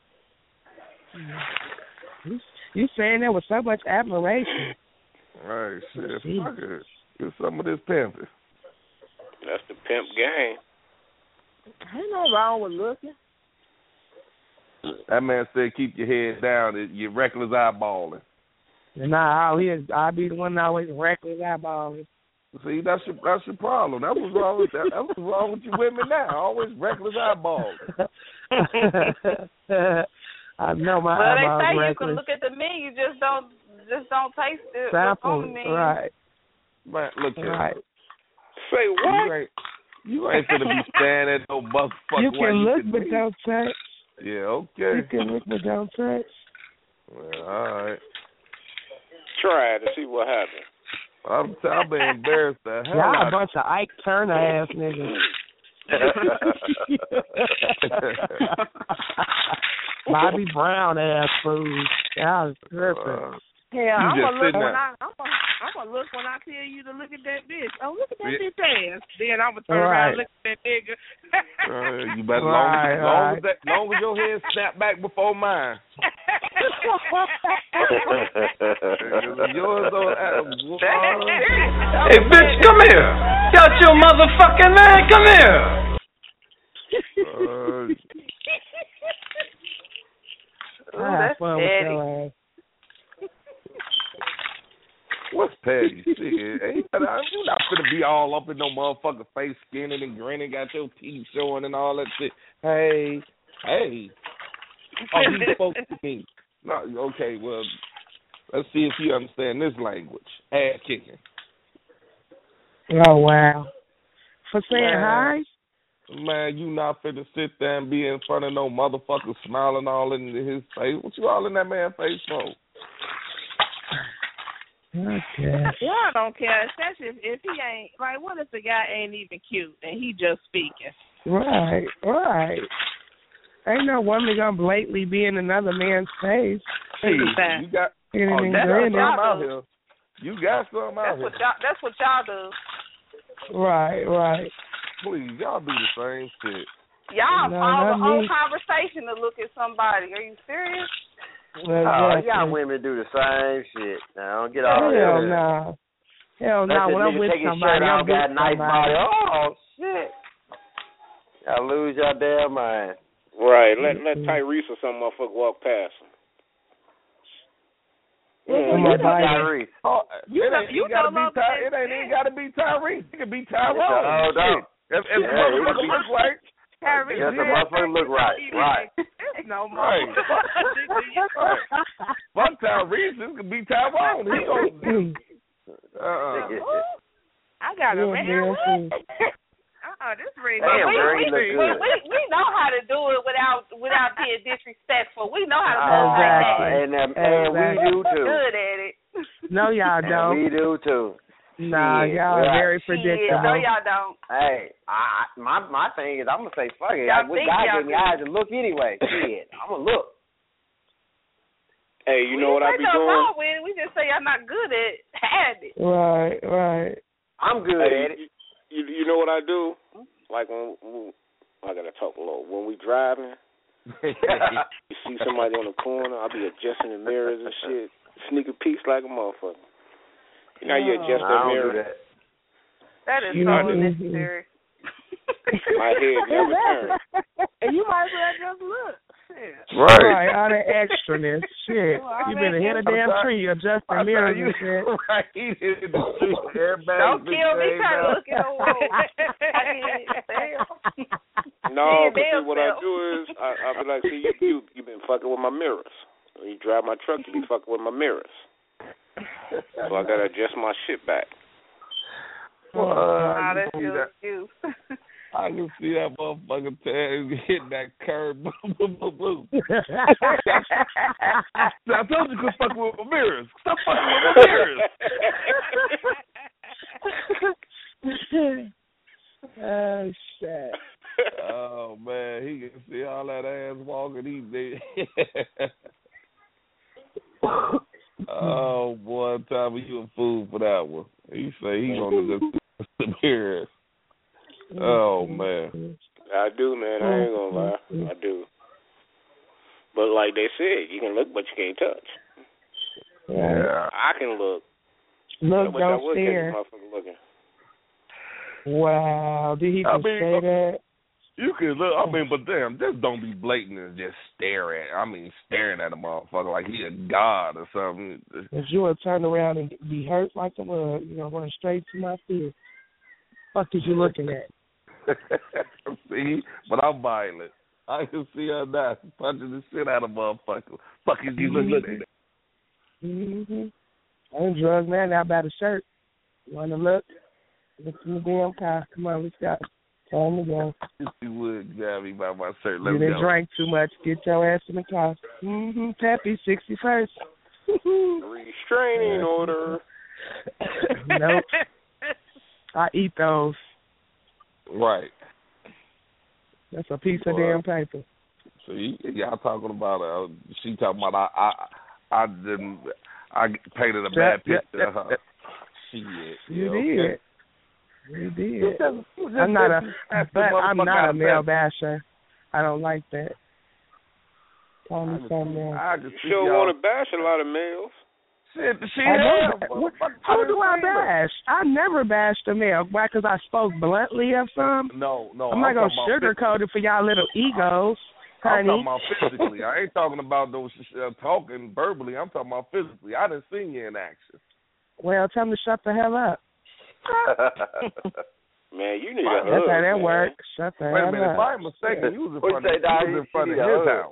Speaker 8: You, you saying that with so much admiration.
Speaker 4: Right, shit. Fuck it. Get some of this pimping.
Speaker 3: That's the pimp game.
Speaker 5: Ain't no wrong with looking.
Speaker 4: That man said keep your head down. You're reckless eyeballing.
Speaker 8: Nah, I'll, I'll be the one that always reckless eyeballing.
Speaker 4: See, that's your that's your problem. That was wrong with that. That's what's wrong with you women now. Always reckless eyeballing.
Speaker 8: I know my
Speaker 10: well,
Speaker 8: eyeballs
Speaker 10: they say
Speaker 8: reckless.
Speaker 10: you can look at the menu, you just don't just don't taste it.
Speaker 8: Sample,
Speaker 10: on the menu.
Speaker 8: right?
Speaker 4: Man, look at
Speaker 8: right.
Speaker 4: it.
Speaker 3: Say what?
Speaker 4: You ain't, you ain't gonna be standing at no motherfucker.
Speaker 8: You can look but don't touch.
Speaker 4: Yeah, okay.
Speaker 8: You can look but don't touch.
Speaker 4: Well, all right.
Speaker 3: Try it to see what happens.
Speaker 4: I'm I've been embarrassed the hell
Speaker 8: Y'all
Speaker 4: out
Speaker 8: a bunch of Ike Turner ass niggas. Bobby Brown ass fools. Y'all is perfect.
Speaker 4: Uh,
Speaker 5: Yeah, I'm
Speaker 4: just
Speaker 5: gonna look
Speaker 4: sitting
Speaker 5: when
Speaker 4: there.
Speaker 5: I I'm gonna, I'm gonna look when I tell you to look at that bitch. Oh, look at that
Speaker 4: Yeah.
Speaker 5: bitch ass. Then I'm gonna turn
Speaker 8: Right.
Speaker 5: around and look at that nigga.
Speaker 4: uh, you better
Speaker 8: Right,
Speaker 4: long, long,
Speaker 8: right.
Speaker 4: as that, long as your head snap back before mine. Yours don't. Uh,
Speaker 6: Hey, bitch, come here. Got your motherfucking man. Come here.
Speaker 4: uh,
Speaker 10: Ooh,
Speaker 8: I have
Speaker 10: that's
Speaker 8: fun with
Speaker 10: petty.
Speaker 8: your ass.
Speaker 4: what's petty? Shit, ain't that, you not finna be all up in no motherfucker face, skinning and grinning, got your teeth showing and all that shit. Hey, hey. Oh, you spoke to me. No, okay, well, let's see if you understand this language. Ass kicking.
Speaker 8: Oh wow. For saying
Speaker 4: Man.
Speaker 8: hi?
Speaker 4: Man, you not finna sit there and be in front of no motherfucker smiling all in his face. What you all in that man's face for?
Speaker 8: Okay.
Speaker 5: Y'all don't care, especially if, if he ain't like. What if the guy ain't even cute and he just speaking?
Speaker 8: Right, right. Ain't no woman gonna blatantly be in another man's face.
Speaker 4: Hey, you got, oh, you
Speaker 8: Anything
Speaker 4: got
Speaker 8: grinning.
Speaker 4: something out here. You got something out
Speaker 10: That's
Speaker 4: here.
Speaker 10: what y'all. That's what y'all do.
Speaker 8: Right, right.
Speaker 4: Please, y'all do the same shit.
Speaker 10: Y'all
Speaker 8: No,
Speaker 10: follow the
Speaker 8: not
Speaker 10: whole
Speaker 8: me.
Speaker 10: conversation to look at somebody. Are you serious?
Speaker 8: Well,
Speaker 9: Oh,
Speaker 8: exactly.
Speaker 9: y'all women do the same shit. Now, don't get all
Speaker 8: Hell
Speaker 9: that.
Speaker 8: no. Hell
Speaker 9: Let
Speaker 8: no.
Speaker 9: this
Speaker 8: When I'm
Speaker 9: nigga
Speaker 8: with
Speaker 9: take his
Speaker 8: somebody,
Speaker 9: shirt
Speaker 8: I'm
Speaker 9: off,
Speaker 8: with
Speaker 9: got a nice
Speaker 8: somebody.
Speaker 9: body. Oh, shit. Y'all lose your damn mind.
Speaker 3: Right. Let let Tyrese or some motherfucker walk past him.
Speaker 9: Mm,
Speaker 8: my
Speaker 9: that's
Speaker 8: body.
Speaker 9: Tyrese.
Speaker 4: Oh,
Speaker 5: You
Speaker 4: it
Speaker 5: know-
Speaker 4: ain't
Speaker 5: you
Speaker 4: even gotta
Speaker 5: know
Speaker 4: be
Speaker 5: love
Speaker 4: Ty-
Speaker 5: is
Speaker 4: it ain't even gotta be Tyrese. It could be
Speaker 9: Oh,
Speaker 4: Tyrone.
Speaker 9: no.
Speaker 4: Shit. If, if
Speaker 9: Yeah,
Speaker 4: the
Speaker 9: it
Speaker 4: motherfucker
Speaker 9: could be.
Speaker 4: look like
Speaker 5: Tyrese,
Speaker 9: Yes, the
Speaker 5: yeah,
Speaker 9: motherfucker look right. Right.
Speaker 5: There's no more.
Speaker 4: Right. Right. Fuck Tyrese, this could be Tyrone. He gonna uh
Speaker 5: Ooh, I got a
Speaker 8: Yeah,
Speaker 5: man.
Speaker 8: man, see.
Speaker 5: Uh-uh, this ring.
Speaker 9: Damn,
Speaker 10: we,
Speaker 9: girl,
Speaker 10: we,
Speaker 9: you look
Speaker 10: we,
Speaker 9: good.
Speaker 10: we we know how to do it without without being disrespectful. We know how to do it
Speaker 9: Oh,
Speaker 10: like that.
Speaker 8: Exactly.
Speaker 9: and, um, and we do too.
Speaker 10: Good at it.
Speaker 8: No, y'all
Speaker 9: And
Speaker 8: don't.
Speaker 9: we do too.
Speaker 8: Nah,
Speaker 9: Shit,
Speaker 8: y'all are
Speaker 9: well,
Speaker 8: very
Speaker 10: Shit,
Speaker 8: predictable.
Speaker 10: no, y'all don't.
Speaker 9: Hey, I, I- my my thing is I'm gonna say fuck it.
Speaker 10: Y'all
Speaker 9: Like,
Speaker 10: think
Speaker 9: God
Speaker 10: y'all
Speaker 9: gave me
Speaker 10: do.
Speaker 9: eyes to look anyway. Shit, I'm gonna look.
Speaker 3: Hey, you
Speaker 10: we
Speaker 3: know what I
Speaker 10: ain't
Speaker 3: be
Speaker 10: nothing
Speaker 3: doing?
Speaker 10: wrong with it. We just say I'm not good at at it.
Speaker 8: Right, right.
Speaker 9: I'm good
Speaker 3: Hey,
Speaker 9: at it.
Speaker 3: you, you know what I do? Like when, when I gotta talk low. When we driving, you see somebody on the corner, I'll be adjusting the mirrors and shit, sneaker peeks like a motherfucker. You know how you adjust
Speaker 9: I
Speaker 3: that
Speaker 9: don't
Speaker 3: mirror?
Speaker 9: do that.
Speaker 10: That is
Speaker 8: You
Speaker 10: so
Speaker 8: know-
Speaker 10: unnecessary.
Speaker 3: My head never turns.
Speaker 5: And you might as well just look. Shit.
Speaker 8: Right, all that extraness. Shit.
Speaker 5: All
Speaker 8: You
Speaker 5: that
Speaker 8: better hit a
Speaker 4: extra-
Speaker 8: damn tree, adjust the
Speaker 4: I
Speaker 8: mirrors
Speaker 4: tell
Speaker 8: and shit.
Speaker 4: you, right in the street, everybody
Speaker 10: Don't
Speaker 4: been
Speaker 10: kill me
Speaker 4: saying
Speaker 10: trying to
Speaker 4: that.
Speaker 10: look at the wall.
Speaker 3: No,
Speaker 10: Yeah,
Speaker 3: but see,
Speaker 10: damn
Speaker 3: what I
Speaker 10: self.
Speaker 3: do is I, I be like, see, you, you you been fucking with my mirrors. When you drive my truck, you be fucking with my mirrors. So I gotta adjust my shit back.
Speaker 4: Well,
Speaker 10: Nah,
Speaker 4: I,
Speaker 10: that's
Speaker 4: can see
Speaker 10: your
Speaker 4: that,
Speaker 10: excuse.
Speaker 4: I can see that motherfucker tail hitting that curb. Boom, boom, boom, boom. I told you to quit fucking with my mirrors. Stop fucking with my mirrors.
Speaker 8: Uh,
Speaker 4: one time, but you a fool for that one. He say he gonna just disappear. Oh man.
Speaker 3: I do, man. I ain't gonna lie. I do. But like they said, you can look, but you can't touch.
Speaker 4: Yeah.
Speaker 3: I can look.
Speaker 8: Look,
Speaker 3: but
Speaker 8: don't
Speaker 3: I would
Speaker 8: stare.
Speaker 3: catch a motherfucker looking.
Speaker 8: Wow, did he just
Speaker 4: I mean,
Speaker 8: say that?
Speaker 4: You can look. I mean, but damn, just don't be blatant and just stare at. I mean, staring at a motherfucker like he a god or something.
Speaker 8: If you would turn around and be hurt like a mug, you know, run straight to my feet. Fuck is you looking at?
Speaker 4: See, but I'm violent. I can see her now punching the shit out of motherfucker. Fuck is you looking at?
Speaker 8: Mm-hmm. I'm drugged man out by the shirt. You want to look? Look in the damn car. Come on, let's go. Time to go.
Speaker 4: You would grab me by my shirt. Let's
Speaker 8: you didn't
Speaker 4: go.
Speaker 8: drink too much. Get your ass in the car. Mm-hmm. Peppy, sixty-first.
Speaker 3: Restraining order.
Speaker 8: Nope. I eat those.
Speaker 4: Right.
Speaker 8: That's a piece of
Speaker 4: Well,
Speaker 8: damn paper.
Speaker 4: See, y'all talking about uh, she talking about I I I didn't I painted a bad
Speaker 8: Yep,
Speaker 4: picture
Speaker 8: yep,
Speaker 4: of her.
Speaker 8: yep.
Speaker 4: Shit.
Speaker 8: You
Speaker 4: yeah,
Speaker 8: did.
Speaker 4: okay.
Speaker 8: You did.
Speaker 4: You just- you just
Speaker 8: I'm not a,
Speaker 4: asked the
Speaker 8: but I'm
Speaker 4: motherfucker
Speaker 8: not
Speaker 4: out
Speaker 8: a
Speaker 4: of
Speaker 8: male
Speaker 4: bed.
Speaker 8: basher. I don't like that. Call me
Speaker 4: I
Speaker 8: something else.
Speaker 4: I just see
Speaker 3: Sure
Speaker 4: y'all.
Speaker 3: want to bash a lot of males.
Speaker 4: Shit, she
Speaker 8: I
Speaker 4: have.
Speaker 8: don't, what, who do I bash? I never bashed a male. Why? Because I spoke bluntly of some?
Speaker 4: No, no.
Speaker 8: I'm not going to
Speaker 4: talking about
Speaker 8: sugarcoat it for y'all little egos,
Speaker 4: I'm
Speaker 8: honey.
Speaker 4: talking about physically. I ain't talking about those uh, talking verbally. I'm talking about physically. I didn't see you in action.
Speaker 8: Well, tell them to shut the hell up.
Speaker 3: Man, you need
Speaker 4: That's
Speaker 3: a
Speaker 8: That's
Speaker 3: hug,
Speaker 8: how that
Speaker 3: man.
Speaker 8: works. Shut the
Speaker 4: Wait a
Speaker 8: hell
Speaker 4: minute.
Speaker 8: up.
Speaker 4: If I'm mistaken, you was in
Speaker 9: What
Speaker 4: front
Speaker 9: you
Speaker 4: of,
Speaker 9: say, Dog?
Speaker 4: you was in
Speaker 9: You
Speaker 4: front of
Speaker 9: need a
Speaker 4: his
Speaker 9: hug.
Speaker 4: house.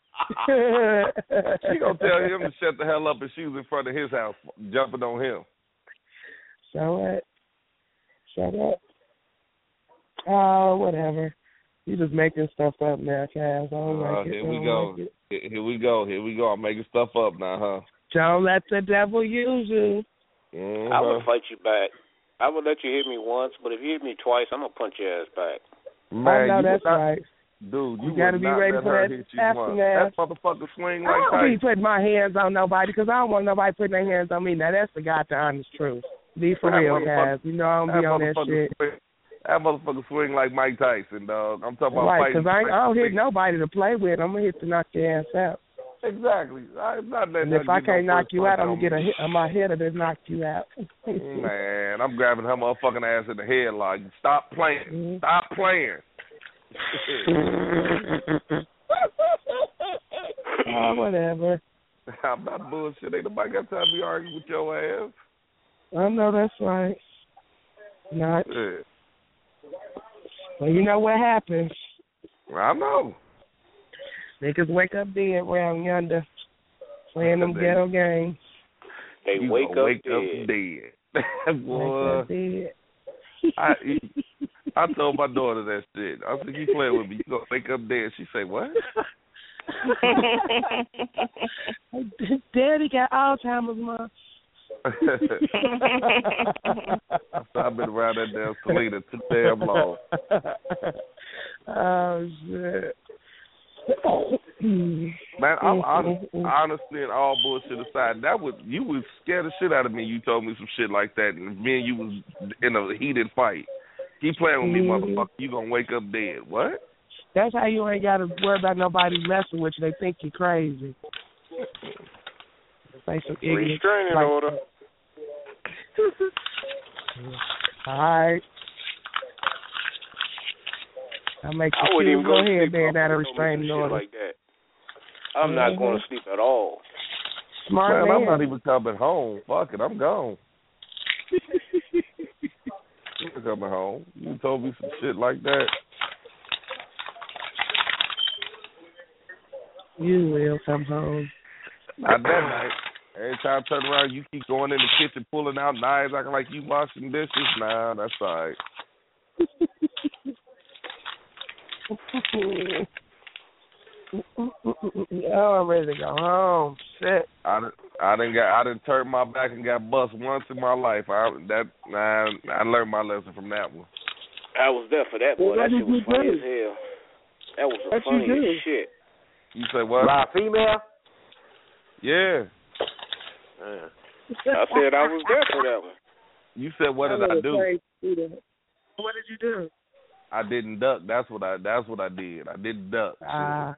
Speaker 4: She gonna tell him to shut the hell up, and she was in front of his house, jumping on him.
Speaker 8: So what? Shut up. Oh, whatever. You just making stuff up now, Cass. I don't
Speaker 4: Uh,
Speaker 8: like it.
Speaker 4: here
Speaker 8: I
Speaker 4: we
Speaker 8: don't
Speaker 4: go.
Speaker 8: like it.
Speaker 4: Here here we go. Here we go. I'm making stuff up now, huh?
Speaker 8: Don't let the devil use you.
Speaker 4: Mm-hmm.
Speaker 3: I would fight you back. I would let you hit me once, but if you hit me twice, I'm gonna punch your ass back.
Speaker 4: Man,
Speaker 8: I know
Speaker 4: you
Speaker 8: that's
Speaker 4: would not,
Speaker 8: right.
Speaker 4: dude. You,
Speaker 8: You gotta
Speaker 4: would
Speaker 8: be
Speaker 4: not
Speaker 8: ready
Speaker 4: let
Speaker 8: for
Speaker 4: her
Speaker 8: that
Speaker 4: hit you once.
Speaker 8: aftermath.
Speaker 4: That motherfucker swing
Speaker 8: I
Speaker 4: like
Speaker 8: don't be
Speaker 4: Tyson.
Speaker 8: putting my hands on nobody because I don't want nobody putting their hands on me. Now, that's the God, the honest truth. Be for
Speaker 4: That
Speaker 8: real,
Speaker 4: motherfucker-
Speaker 8: guys. You know I don't be
Speaker 4: that
Speaker 8: on that
Speaker 4: motherfucker
Speaker 8: shit.
Speaker 4: Swing, that motherfucker swing like Mike Tyson, dog. I'm talking about
Speaker 8: Right,
Speaker 4: fighting.
Speaker 8: because I, ain't- I don't hit nobody to play with. I'm going to hit to knock your ass out.
Speaker 4: Exactly. I'm not letting
Speaker 8: And if
Speaker 4: her
Speaker 8: I
Speaker 4: get no
Speaker 8: can't knock
Speaker 4: first
Speaker 8: you out,
Speaker 4: punch
Speaker 8: I'm
Speaker 4: on
Speaker 8: going to get a
Speaker 4: me.
Speaker 8: hit. I'm going to hit her to knock you out.
Speaker 4: Man, I'm grabbing her motherfucking ass in the head like, stop playing.
Speaker 8: Mm-hmm.
Speaker 4: Stop playing.
Speaker 8: Oh, whatever.
Speaker 4: I'm not bullshit. Ain't nobody got time to be arguing with your ass.
Speaker 8: I know that's right. Not.
Speaker 4: Yeah.
Speaker 8: Well, you know what happens.
Speaker 4: I know.
Speaker 8: Niggas wake up dead around yonder playing them
Speaker 4: They-
Speaker 8: ghetto games.
Speaker 3: They
Speaker 4: You
Speaker 3: wake
Speaker 4: gonna
Speaker 3: up
Speaker 4: wake
Speaker 3: dead.
Speaker 4: up dead. Boy,
Speaker 8: Wake up dead.
Speaker 4: I I told my daughter that shit. I said, you playing with me, you gonna wake up dead. She say, what?
Speaker 8: Daddy got Alzheimer's, Mom.
Speaker 4: So I've been around that damn Selena too damn long.
Speaker 8: Oh, shit.
Speaker 4: Man, I'm honest, honestly and all bullshit aside, that was you was scared the shit out of me. You told me some shit like that, and me and you was in a heated fight. He playing with me,
Speaker 8: Mm-hmm.
Speaker 4: motherfucker. You gonna wake up dead? What?
Speaker 8: That's how you ain't got to worry about nobody messing with you. They think you crazy. Say some ignorant.
Speaker 3: Restraining
Speaker 8: like,
Speaker 3: order.
Speaker 8: All right. I'll make
Speaker 3: I
Speaker 8: you
Speaker 3: wouldn't
Speaker 8: feel
Speaker 3: even
Speaker 8: go
Speaker 3: go to
Speaker 8: ahead,
Speaker 3: sleep
Speaker 8: man,
Speaker 3: off
Speaker 8: out of
Speaker 3: no
Speaker 8: restraining
Speaker 3: shit
Speaker 8: order.
Speaker 3: like that. I'm not
Speaker 8: Mhm.
Speaker 3: going to sleep at all.
Speaker 8: Smart
Speaker 4: Man,
Speaker 8: man.
Speaker 4: I'm not even coming home. Fuck it, I'm gone. I'm not coming home. You told me some shit like that.
Speaker 8: You will come home.
Speaker 4: Not that night. Every time I turn around, you keep going in the kitchen, pulling out knives, acting like you washing dishes. Nah, that's all right.
Speaker 8: Oh, I'm ready to go home. Shit.
Speaker 4: I done, I done got, I done turned my back and got bust once in my life. I that, nah, I learned my lesson from that one.
Speaker 3: I was there for that, boy.
Speaker 8: Well,
Speaker 3: That
Speaker 8: what
Speaker 3: shit
Speaker 8: did
Speaker 3: was
Speaker 8: you
Speaker 3: funny
Speaker 8: do?
Speaker 3: as hell. That was the
Speaker 8: What you
Speaker 3: funniest
Speaker 8: do?
Speaker 3: shit.
Speaker 4: You say what?
Speaker 9: By a female?
Speaker 4: Yeah.
Speaker 9: Uh,
Speaker 3: I said I was there for that one.
Speaker 4: You said what did I, I do?
Speaker 8: What did you do?
Speaker 4: I didn't duck. That's what I. That's what I did. I didn't duck.
Speaker 8: Ah.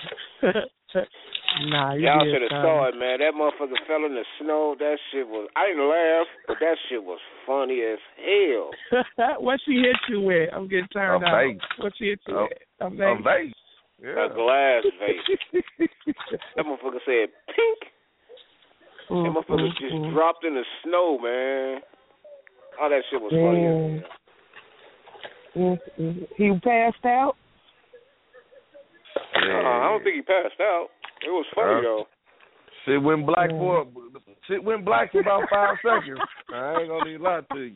Speaker 8: Nah, you
Speaker 3: Y'all
Speaker 8: did
Speaker 3: should have saw it, man. That motherfucker fell in the snow. That shit was. I didn't laugh, but that shit was funny as hell.
Speaker 8: What she hit you with? I'm getting turned
Speaker 4: a
Speaker 8: out.
Speaker 4: Vase.
Speaker 8: What she hit you
Speaker 4: a,
Speaker 8: with? A vase.
Speaker 4: A vase. Yeah.
Speaker 3: A glass vase. That motherfucker said pink.
Speaker 8: Mm,
Speaker 3: that motherfucker
Speaker 8: mm,
Speaker 3: just
Speaker 8: mm.
Speaker 3: dropped in the snow, man. Oh, that shit was funny.
Speaker 8: Mm, mm. He passed out?
Speaker 3: Uh, I don't think he passed out. It was funny, uh, though.
Speaker 4: Shit went black mm. for shit went black for about five seconds. I ain't gonna need a lot to you.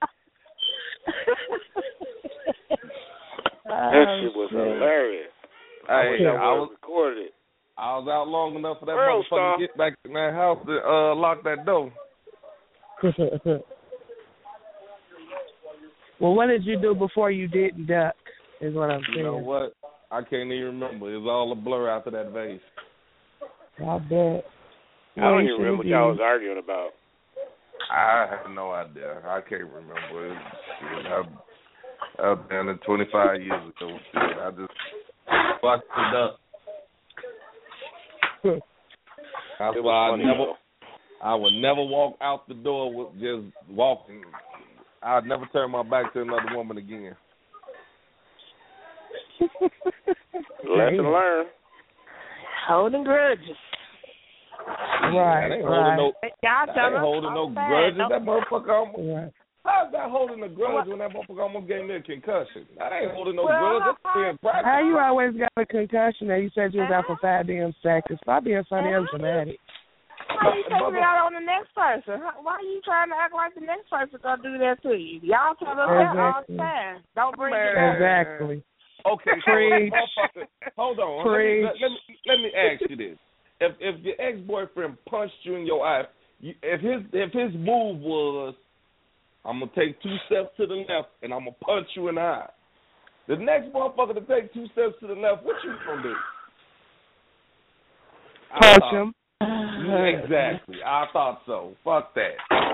Speaker 3: That shit was hilarious. I
Speaker 4: Hey,
Speaker 3: wish I,
Speaker 4: I
Speaker 3: was recorded.
Speaker 4: I was out long enough for that
Speaker 3: Earl
Speaker 4: motherfucker
Speaker 3: Star.
Speaker 4: to get back in that house to uh, lock that door.
Speaker 8: Well, what did you do before you didn't duck, is what I'm saying.
Speaker 4: You know what? I can't even remember. It was all a blur after that vase.
Speaker 8: I bet.
Speaker 3: I don't even remember what y'all was arguing about.
Speaker 4: I have no idea. I can't remember. It was, shit, I, I was down in twenty-five years ago. Shit, I just fucked it up. That's
Speaker 3: It
Speaker 4: why I
Speaker 3: was funny,
Speaker 4: never,
Speaker 3: though.
Speaker 4: I would never walk out the door with just walking. I'd never turn my back to another woman again.
Speaker 3: Lesson learned.
Speaker 5: Holding grudges.
Speaker 8: Right,
Speaker 4: I ain't
Speaker 8: right.
Speaker 4: holding no,
Speaker 5: Y'all
Speaker 4: I
Speaker 5: tell
Speaker 4: ain't
Speaker 5: us
Speaker 4: holding no
Speaker 5: outside.
Speaker 4: grudges.
Speaker 5: Don't-
Speaker 4: That motherfucker almost.
Speaker 8: Right.
Speaker 4: How's that holding a grudge when that motherfucker almost gave me a concussion? I ain't holding no
Speaker 5: Well,
Speaker 4: grudge. That's being practice.
Speaker 8: How you always got a concussion and you said you was out for five damn seconds? Stop being so damn dramatic.
Speaker 5: Why you taking it out on the next person? How- Why are you trying to act like the next person gonna do that to you? Y'all tell us that all the
Speaker 8: Exactly.
Speaker 5: time. Don't bring it up.
Speaker 8: Exactly.
Speaker 4: Okay, so
Speaker 8: Preach.
Speaker 4: motherfucker, hold on. Let me,
Speaker 8: Preach.
Speaker 4: let, let me let me ask you this: If if your ex boyfriend punched you in your eye, you, if his if his move was, I'm gonna take two steps to the left and I'm gonna punch you in the eye. The next motherfucker to take two steps to the left, what you gonna do?
Speaker 8: Punch
Speaker 4: I
Speaker 8: him.
Speaker 4: thought- Exactly. I thought so. Fuck that.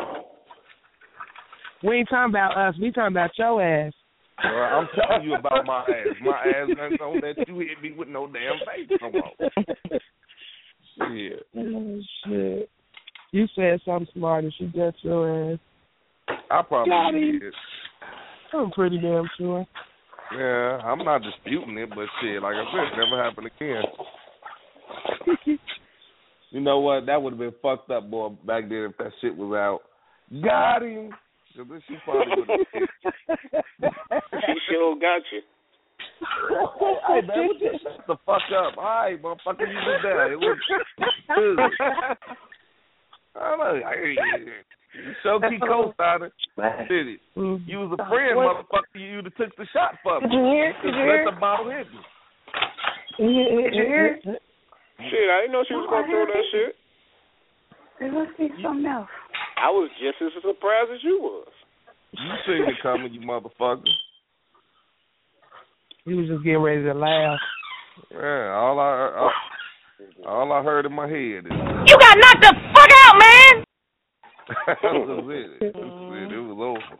Speaker 8: We ain't talking about us. We talking about your ass.
Speaker 4: Well, I'm telling you about my ass. My ass ain't gonna let you hit me with no damn face. Come on. Shit.
Speaker 8: Oh, shit. You said something smart and she got your ass.
Speaker 4: I probably
Speaker 8: Got him.
Speaker 4: did.
Speaker 8: I'm pretty damn sure.
Speaker 4: Yeah, I'm not disputing it, but shit, like I said, it never happened again. You know what? That would have been fucked up, boy, back then if that shit was out. Got him. Cause then she probably would have.
Speaker 3: She sure got you.
Speaker 4: Hey, man, would you shut the fuck up? All right, motherfucker, you did that. It was good. I don't know. You so keep co-signing. Did it? You was a friend, motherfucker. You would have took the shot for me.
Speaker 5: Did you hear? Did you
Speaker 4: Just
Speaker 5: hear?
Speaker 4: let the bottle hit me.
Speaker 5: Did you hear?
Speaker 3: Shit, I didn't know she was going to throw that shit.
Speaker 10: There must be something else.
Speaker 3: I was just as surprised as you was.
Speaker 4: You seen it coming, you motherfucker.
Speaker 8: He was just getting ready to laugh.
Speaker 4: Yeah, all I, all, all I heard in my head is.
Speaker 1: You got knocked the fuck out, man!
Speaker 4: That was it. That was it. It was over.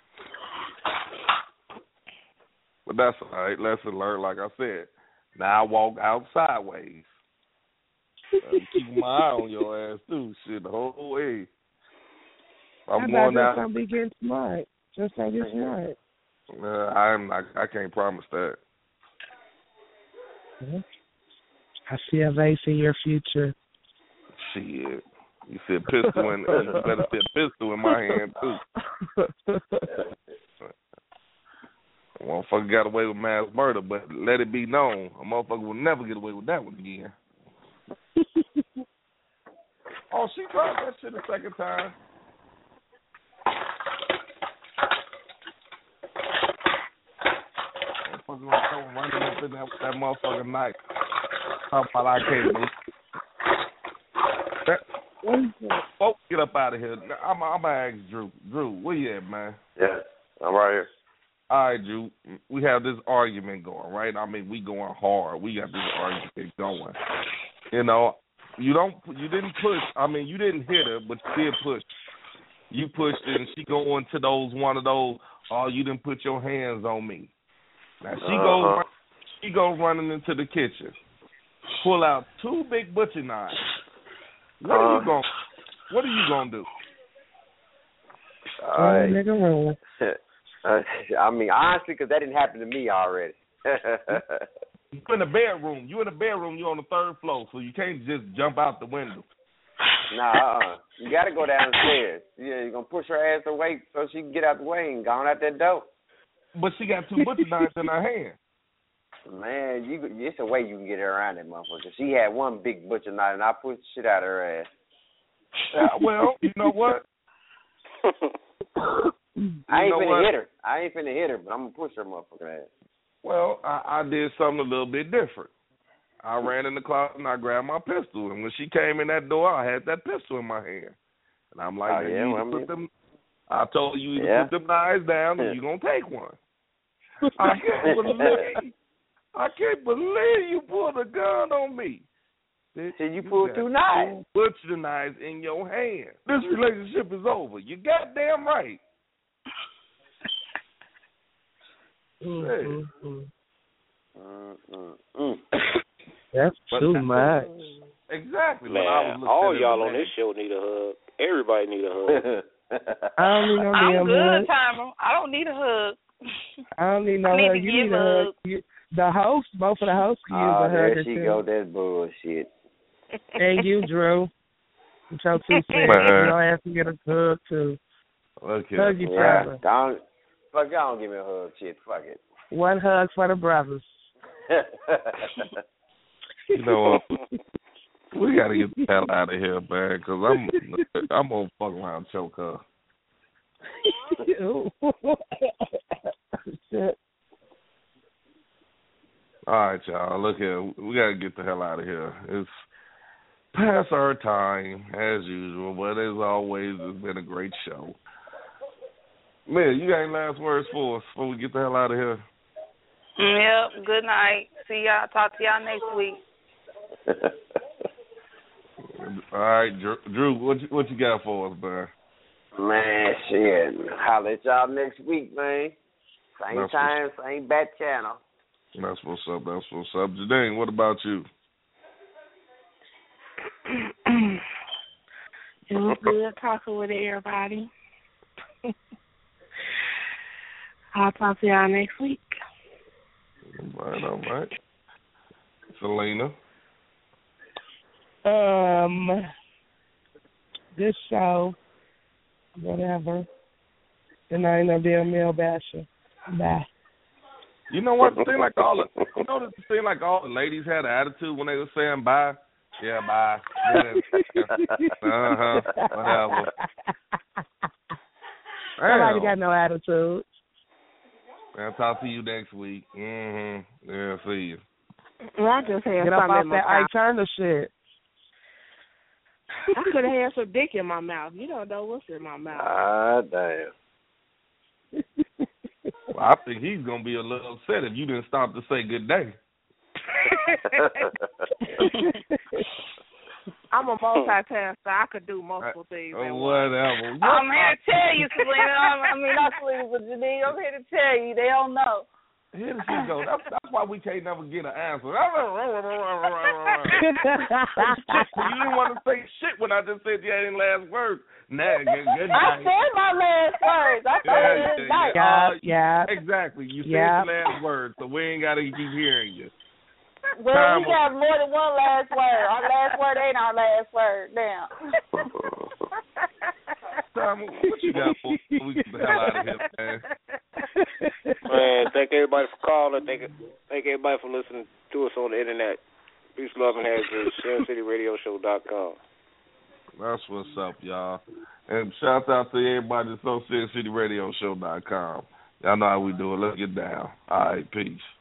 Speaker 4: But that's all right. Lesson learned, like I said. Now I walk out sideways. Uh, keep my eye on your ass too. Shit, the whole way. I'm going
Speaker 8: just
Speaker 4: out.
Speaker 8: don't be getting smart. Just don't get smart.
Speaker 4: Uh, I'm not, I can't promise that.
Speaker 8: I see a vase in your future.
Speaker 4: Shit. You said pistol in, you better see a pistol in my hand too. A motherfucker got away with mass murder, but let it be known, a motherfucker will never get away with that one again. Oh, she tried that shit a second time. Motherfucker gonna come running up in that, that motherfucking knife. Talking about I can't believe it. Folks, get up out of here. I'm, I'm gonna ask Drew. Drew, where you at, man?
Speaker 9: Yeah, I'm right here.
Speaker 4: All right, Drew. We have this argument going, right? I mean, we going hard. We got this argument going. You know, you don't, you didn't push. I mean, you didn't hit her, but you did push. you pushed it, and she go into those one of those. Oh, you didn't put your hands on me. Now she
Speaker 9: Uh-huh.
Speaker 4: goes, she goes running into the kitchen, pull out two big butcher knives. What are you
Speaker 9: Uh.
Speaker 4: going? What are you gonna do?
Speaker 9: All right.
Speaker 8: Oh, nigga, roll.
Speaker 9: Uh, I mean, honestly, because that didn't happen to me already.
Speaker 4: You in the bedroom. You in the bedroom. You on the third floor, so you can't just jump out the window.
Speaker 9: Nah, uh-uh. You got to go downstairs. Yeah, you're going to push her ass away so she can get out the way and go on out that door.
Speaker 4: But she got two butcher knives in her hand.
Speaker 9: Man, you it's a way you can get her around that motherfucker. She had one big butcher knife, and I pushed the shit out of her ass.
Speaker 4: Uh, well, you know what?
Speaker 9: I ain't
Speaker 4: know
Speaker 9: finna
Speaker 4: what?
Speaker 9: hit her. I ain't finna hit her, but I'm going to push her motherfucking ass.
Speaker 4: Well, I, I did something a little bit different. I ran in the closet and I grabbed my pistol. And when she came in that door, I had that pistol in my hand. And I'm like,
Speaker 9: Oh,
Speaker 4: man,
Speaker 9: yeah,
Speaker 4: you
Speaker 9: well,
Speaker 4: either
Speaker 9: I
Speaker 4: put
Speaker 9: mean-
Speaker 4: them, I told you either
Speaker 9: Yeah.
Speaker 4: put them knives down or you're going to take one. I can't believe, I can't believe you pulled a gun on me. Bitch,
Speaker 9: See, you pulled
Speaker 4: got
Speaker 9: two knives.
Speaker 4: two butcher knives in your hand. This relationship is over. You goddamn right.
Speaker 8: Mm-hmm.
Speaker 9: Mm-mm-mm.
Speaker 8: That's
Speaker 4: But
Speaker 8: too
Speaker 4: that's
Speaker 8: much.
Speaker 4: Exactly.
Speaker 3: Man,
Speaker 4: but I was looking
Speaker 3: all
Speaker 4: at
Speaker 3: y'all
Speaker 4: it,
Speaker 3: on
Speaker 4: man.
Speaker 3: this show need a hug. Everybody need a hug.
Speaker 8: I don't need no
Speaker 10: I'm
Speaker 8: damn
Speaker 10: good,
Speaker 8: hug.
Speaker 10: Timer. I don't need a hug.
Speaker 8: I don't need no
Speaker 10: I need
Speaker 8: hug.
Speaker 10: to
Speaker 8: You
Speaker 10: give
Speaker 8: need a
Speaker 10: a
Speaker 8: hug. You, the host, both of the hosts can use
Speaker 9: Oh,
Speaker 8: a hug
Speaker 9: there
Speaker 8: or
Speaker 9: she
Speaker 8: two.
Speaker 9: go. That bullshit.
Speaker 8: And you, Drew. With your two cents.
Speaker 4: Man.
Speaker 8: Your ass can get a hug, too.
Speaker 4: Okay.
Speaker 8: Hug each
Speaker 9: Yeah.
Speaker 8: other.
Speaker 9: Don't, fuck, y'all don't give me a hug. Shit, fuck it.
Speaker 8: One hug for the brothers.
Speaker 4: You know what? We got to get the hell out of here, man, because I'm, I'm going to fuck around and choke her.
Speaker 8: Shit.
Speaker 4: All right, y'all. Look here. We got to get the hell out of here. It's past our time, as usual, but as always, it's been a great show. Man, you got any last words for us before we get the hell out of here?
Speaker 10: Yep. Good night. See y'all. Talk to y'all next week.
Speaker 4: All right, Drew, Drew what, you, what you got for us, man?
Speaker 9: Man, shit. Holler at y'all next week, man. Same
Speaker 4: That's
Speaker 9: time, same bat channel.
Speaker 4: That's what's up. That's what's up. Jadine, what about you?
Speaker 5: It was good talking with everybody. I'll talk to y'all next week.
Speaker 4: All right, all right. Selena.
Speaker 8: Um, this show, whatever. And I ain't no damn male basher. Bye.
Speaker 4: You know what? It seemed like all the, you know, it seemed like all the ladies had an attitude when they were saying bye. Yeah, bye. Uh huh. Whatever.
Speaker 8: Somebody
Speaker 4: Damn.
Speaker 8: got no attitude.
Speaker 4: I'll talk to you next week. Mm-hmm. Yeah, see you.
Speaker 5: Well, I just had
Speaker 8: Get up
Speaker 5: something
Speaker 8: off
Speaker 5: in my
Speaker 8: that
Speaker 5: mouth.
Speaker 8: Ike Turner shit.
Speaker 5: I could have had some dick in my mouth. You don't know what's in my mouth.
Speaker 9: Ah, damn.
Speaker 4: Well, I think he's gonna be a little upset if you didn't stop to say good day.
Speaker 5: I'm a multitasker. I could do multiple things.
Speaker 4: Oh,
Speaker 5: at once.
Speaker 4: whatever.
Speaker 10: I'm here to tell you, Selena. I mean, not Selena, but Janine. I'm here to tell you. They don't know.
Speaker 4: Here she go. That's, that's why we can't never get an answer. You didn't want to say shit when I just said you had any last words. Nah, good, good
Speaker 10: I
Speaker 4: night.
Speaker 10: said my last words. I said
Speaker 4: Yeah,
Speaker 10: good
Speaker 4: yeah,
Speaker 10: night.
Speaker 8: Yeah,
Speaker 4: Uh,
Speaker 8: yeah.
Speaker 4: Exactly. You said
Speaker 8: Yeah.
Speaker 4: your last words, so we ain't got to keep hearing you.
Speaker 10: Well,
Speaker 4: Time
Speaker 10: we
Speaker 4: will-
Speaker 10: got more than one last word. Our last word ain't our last word. Damn.
Speaker 4: Tom, what you got for before we get the hell out of here, man?
Speaker 3: Man, thank everybody for calling. Thank, thank everybody for listening to us on the internet. Peace, love, and happiness. Sin City Radio Show dot com.
Speaker 4: That's what's up, y'all. And shout out to everybody at Sin City Radio Show dot com. Y'all know how we do it. Let's get down. All right, peace.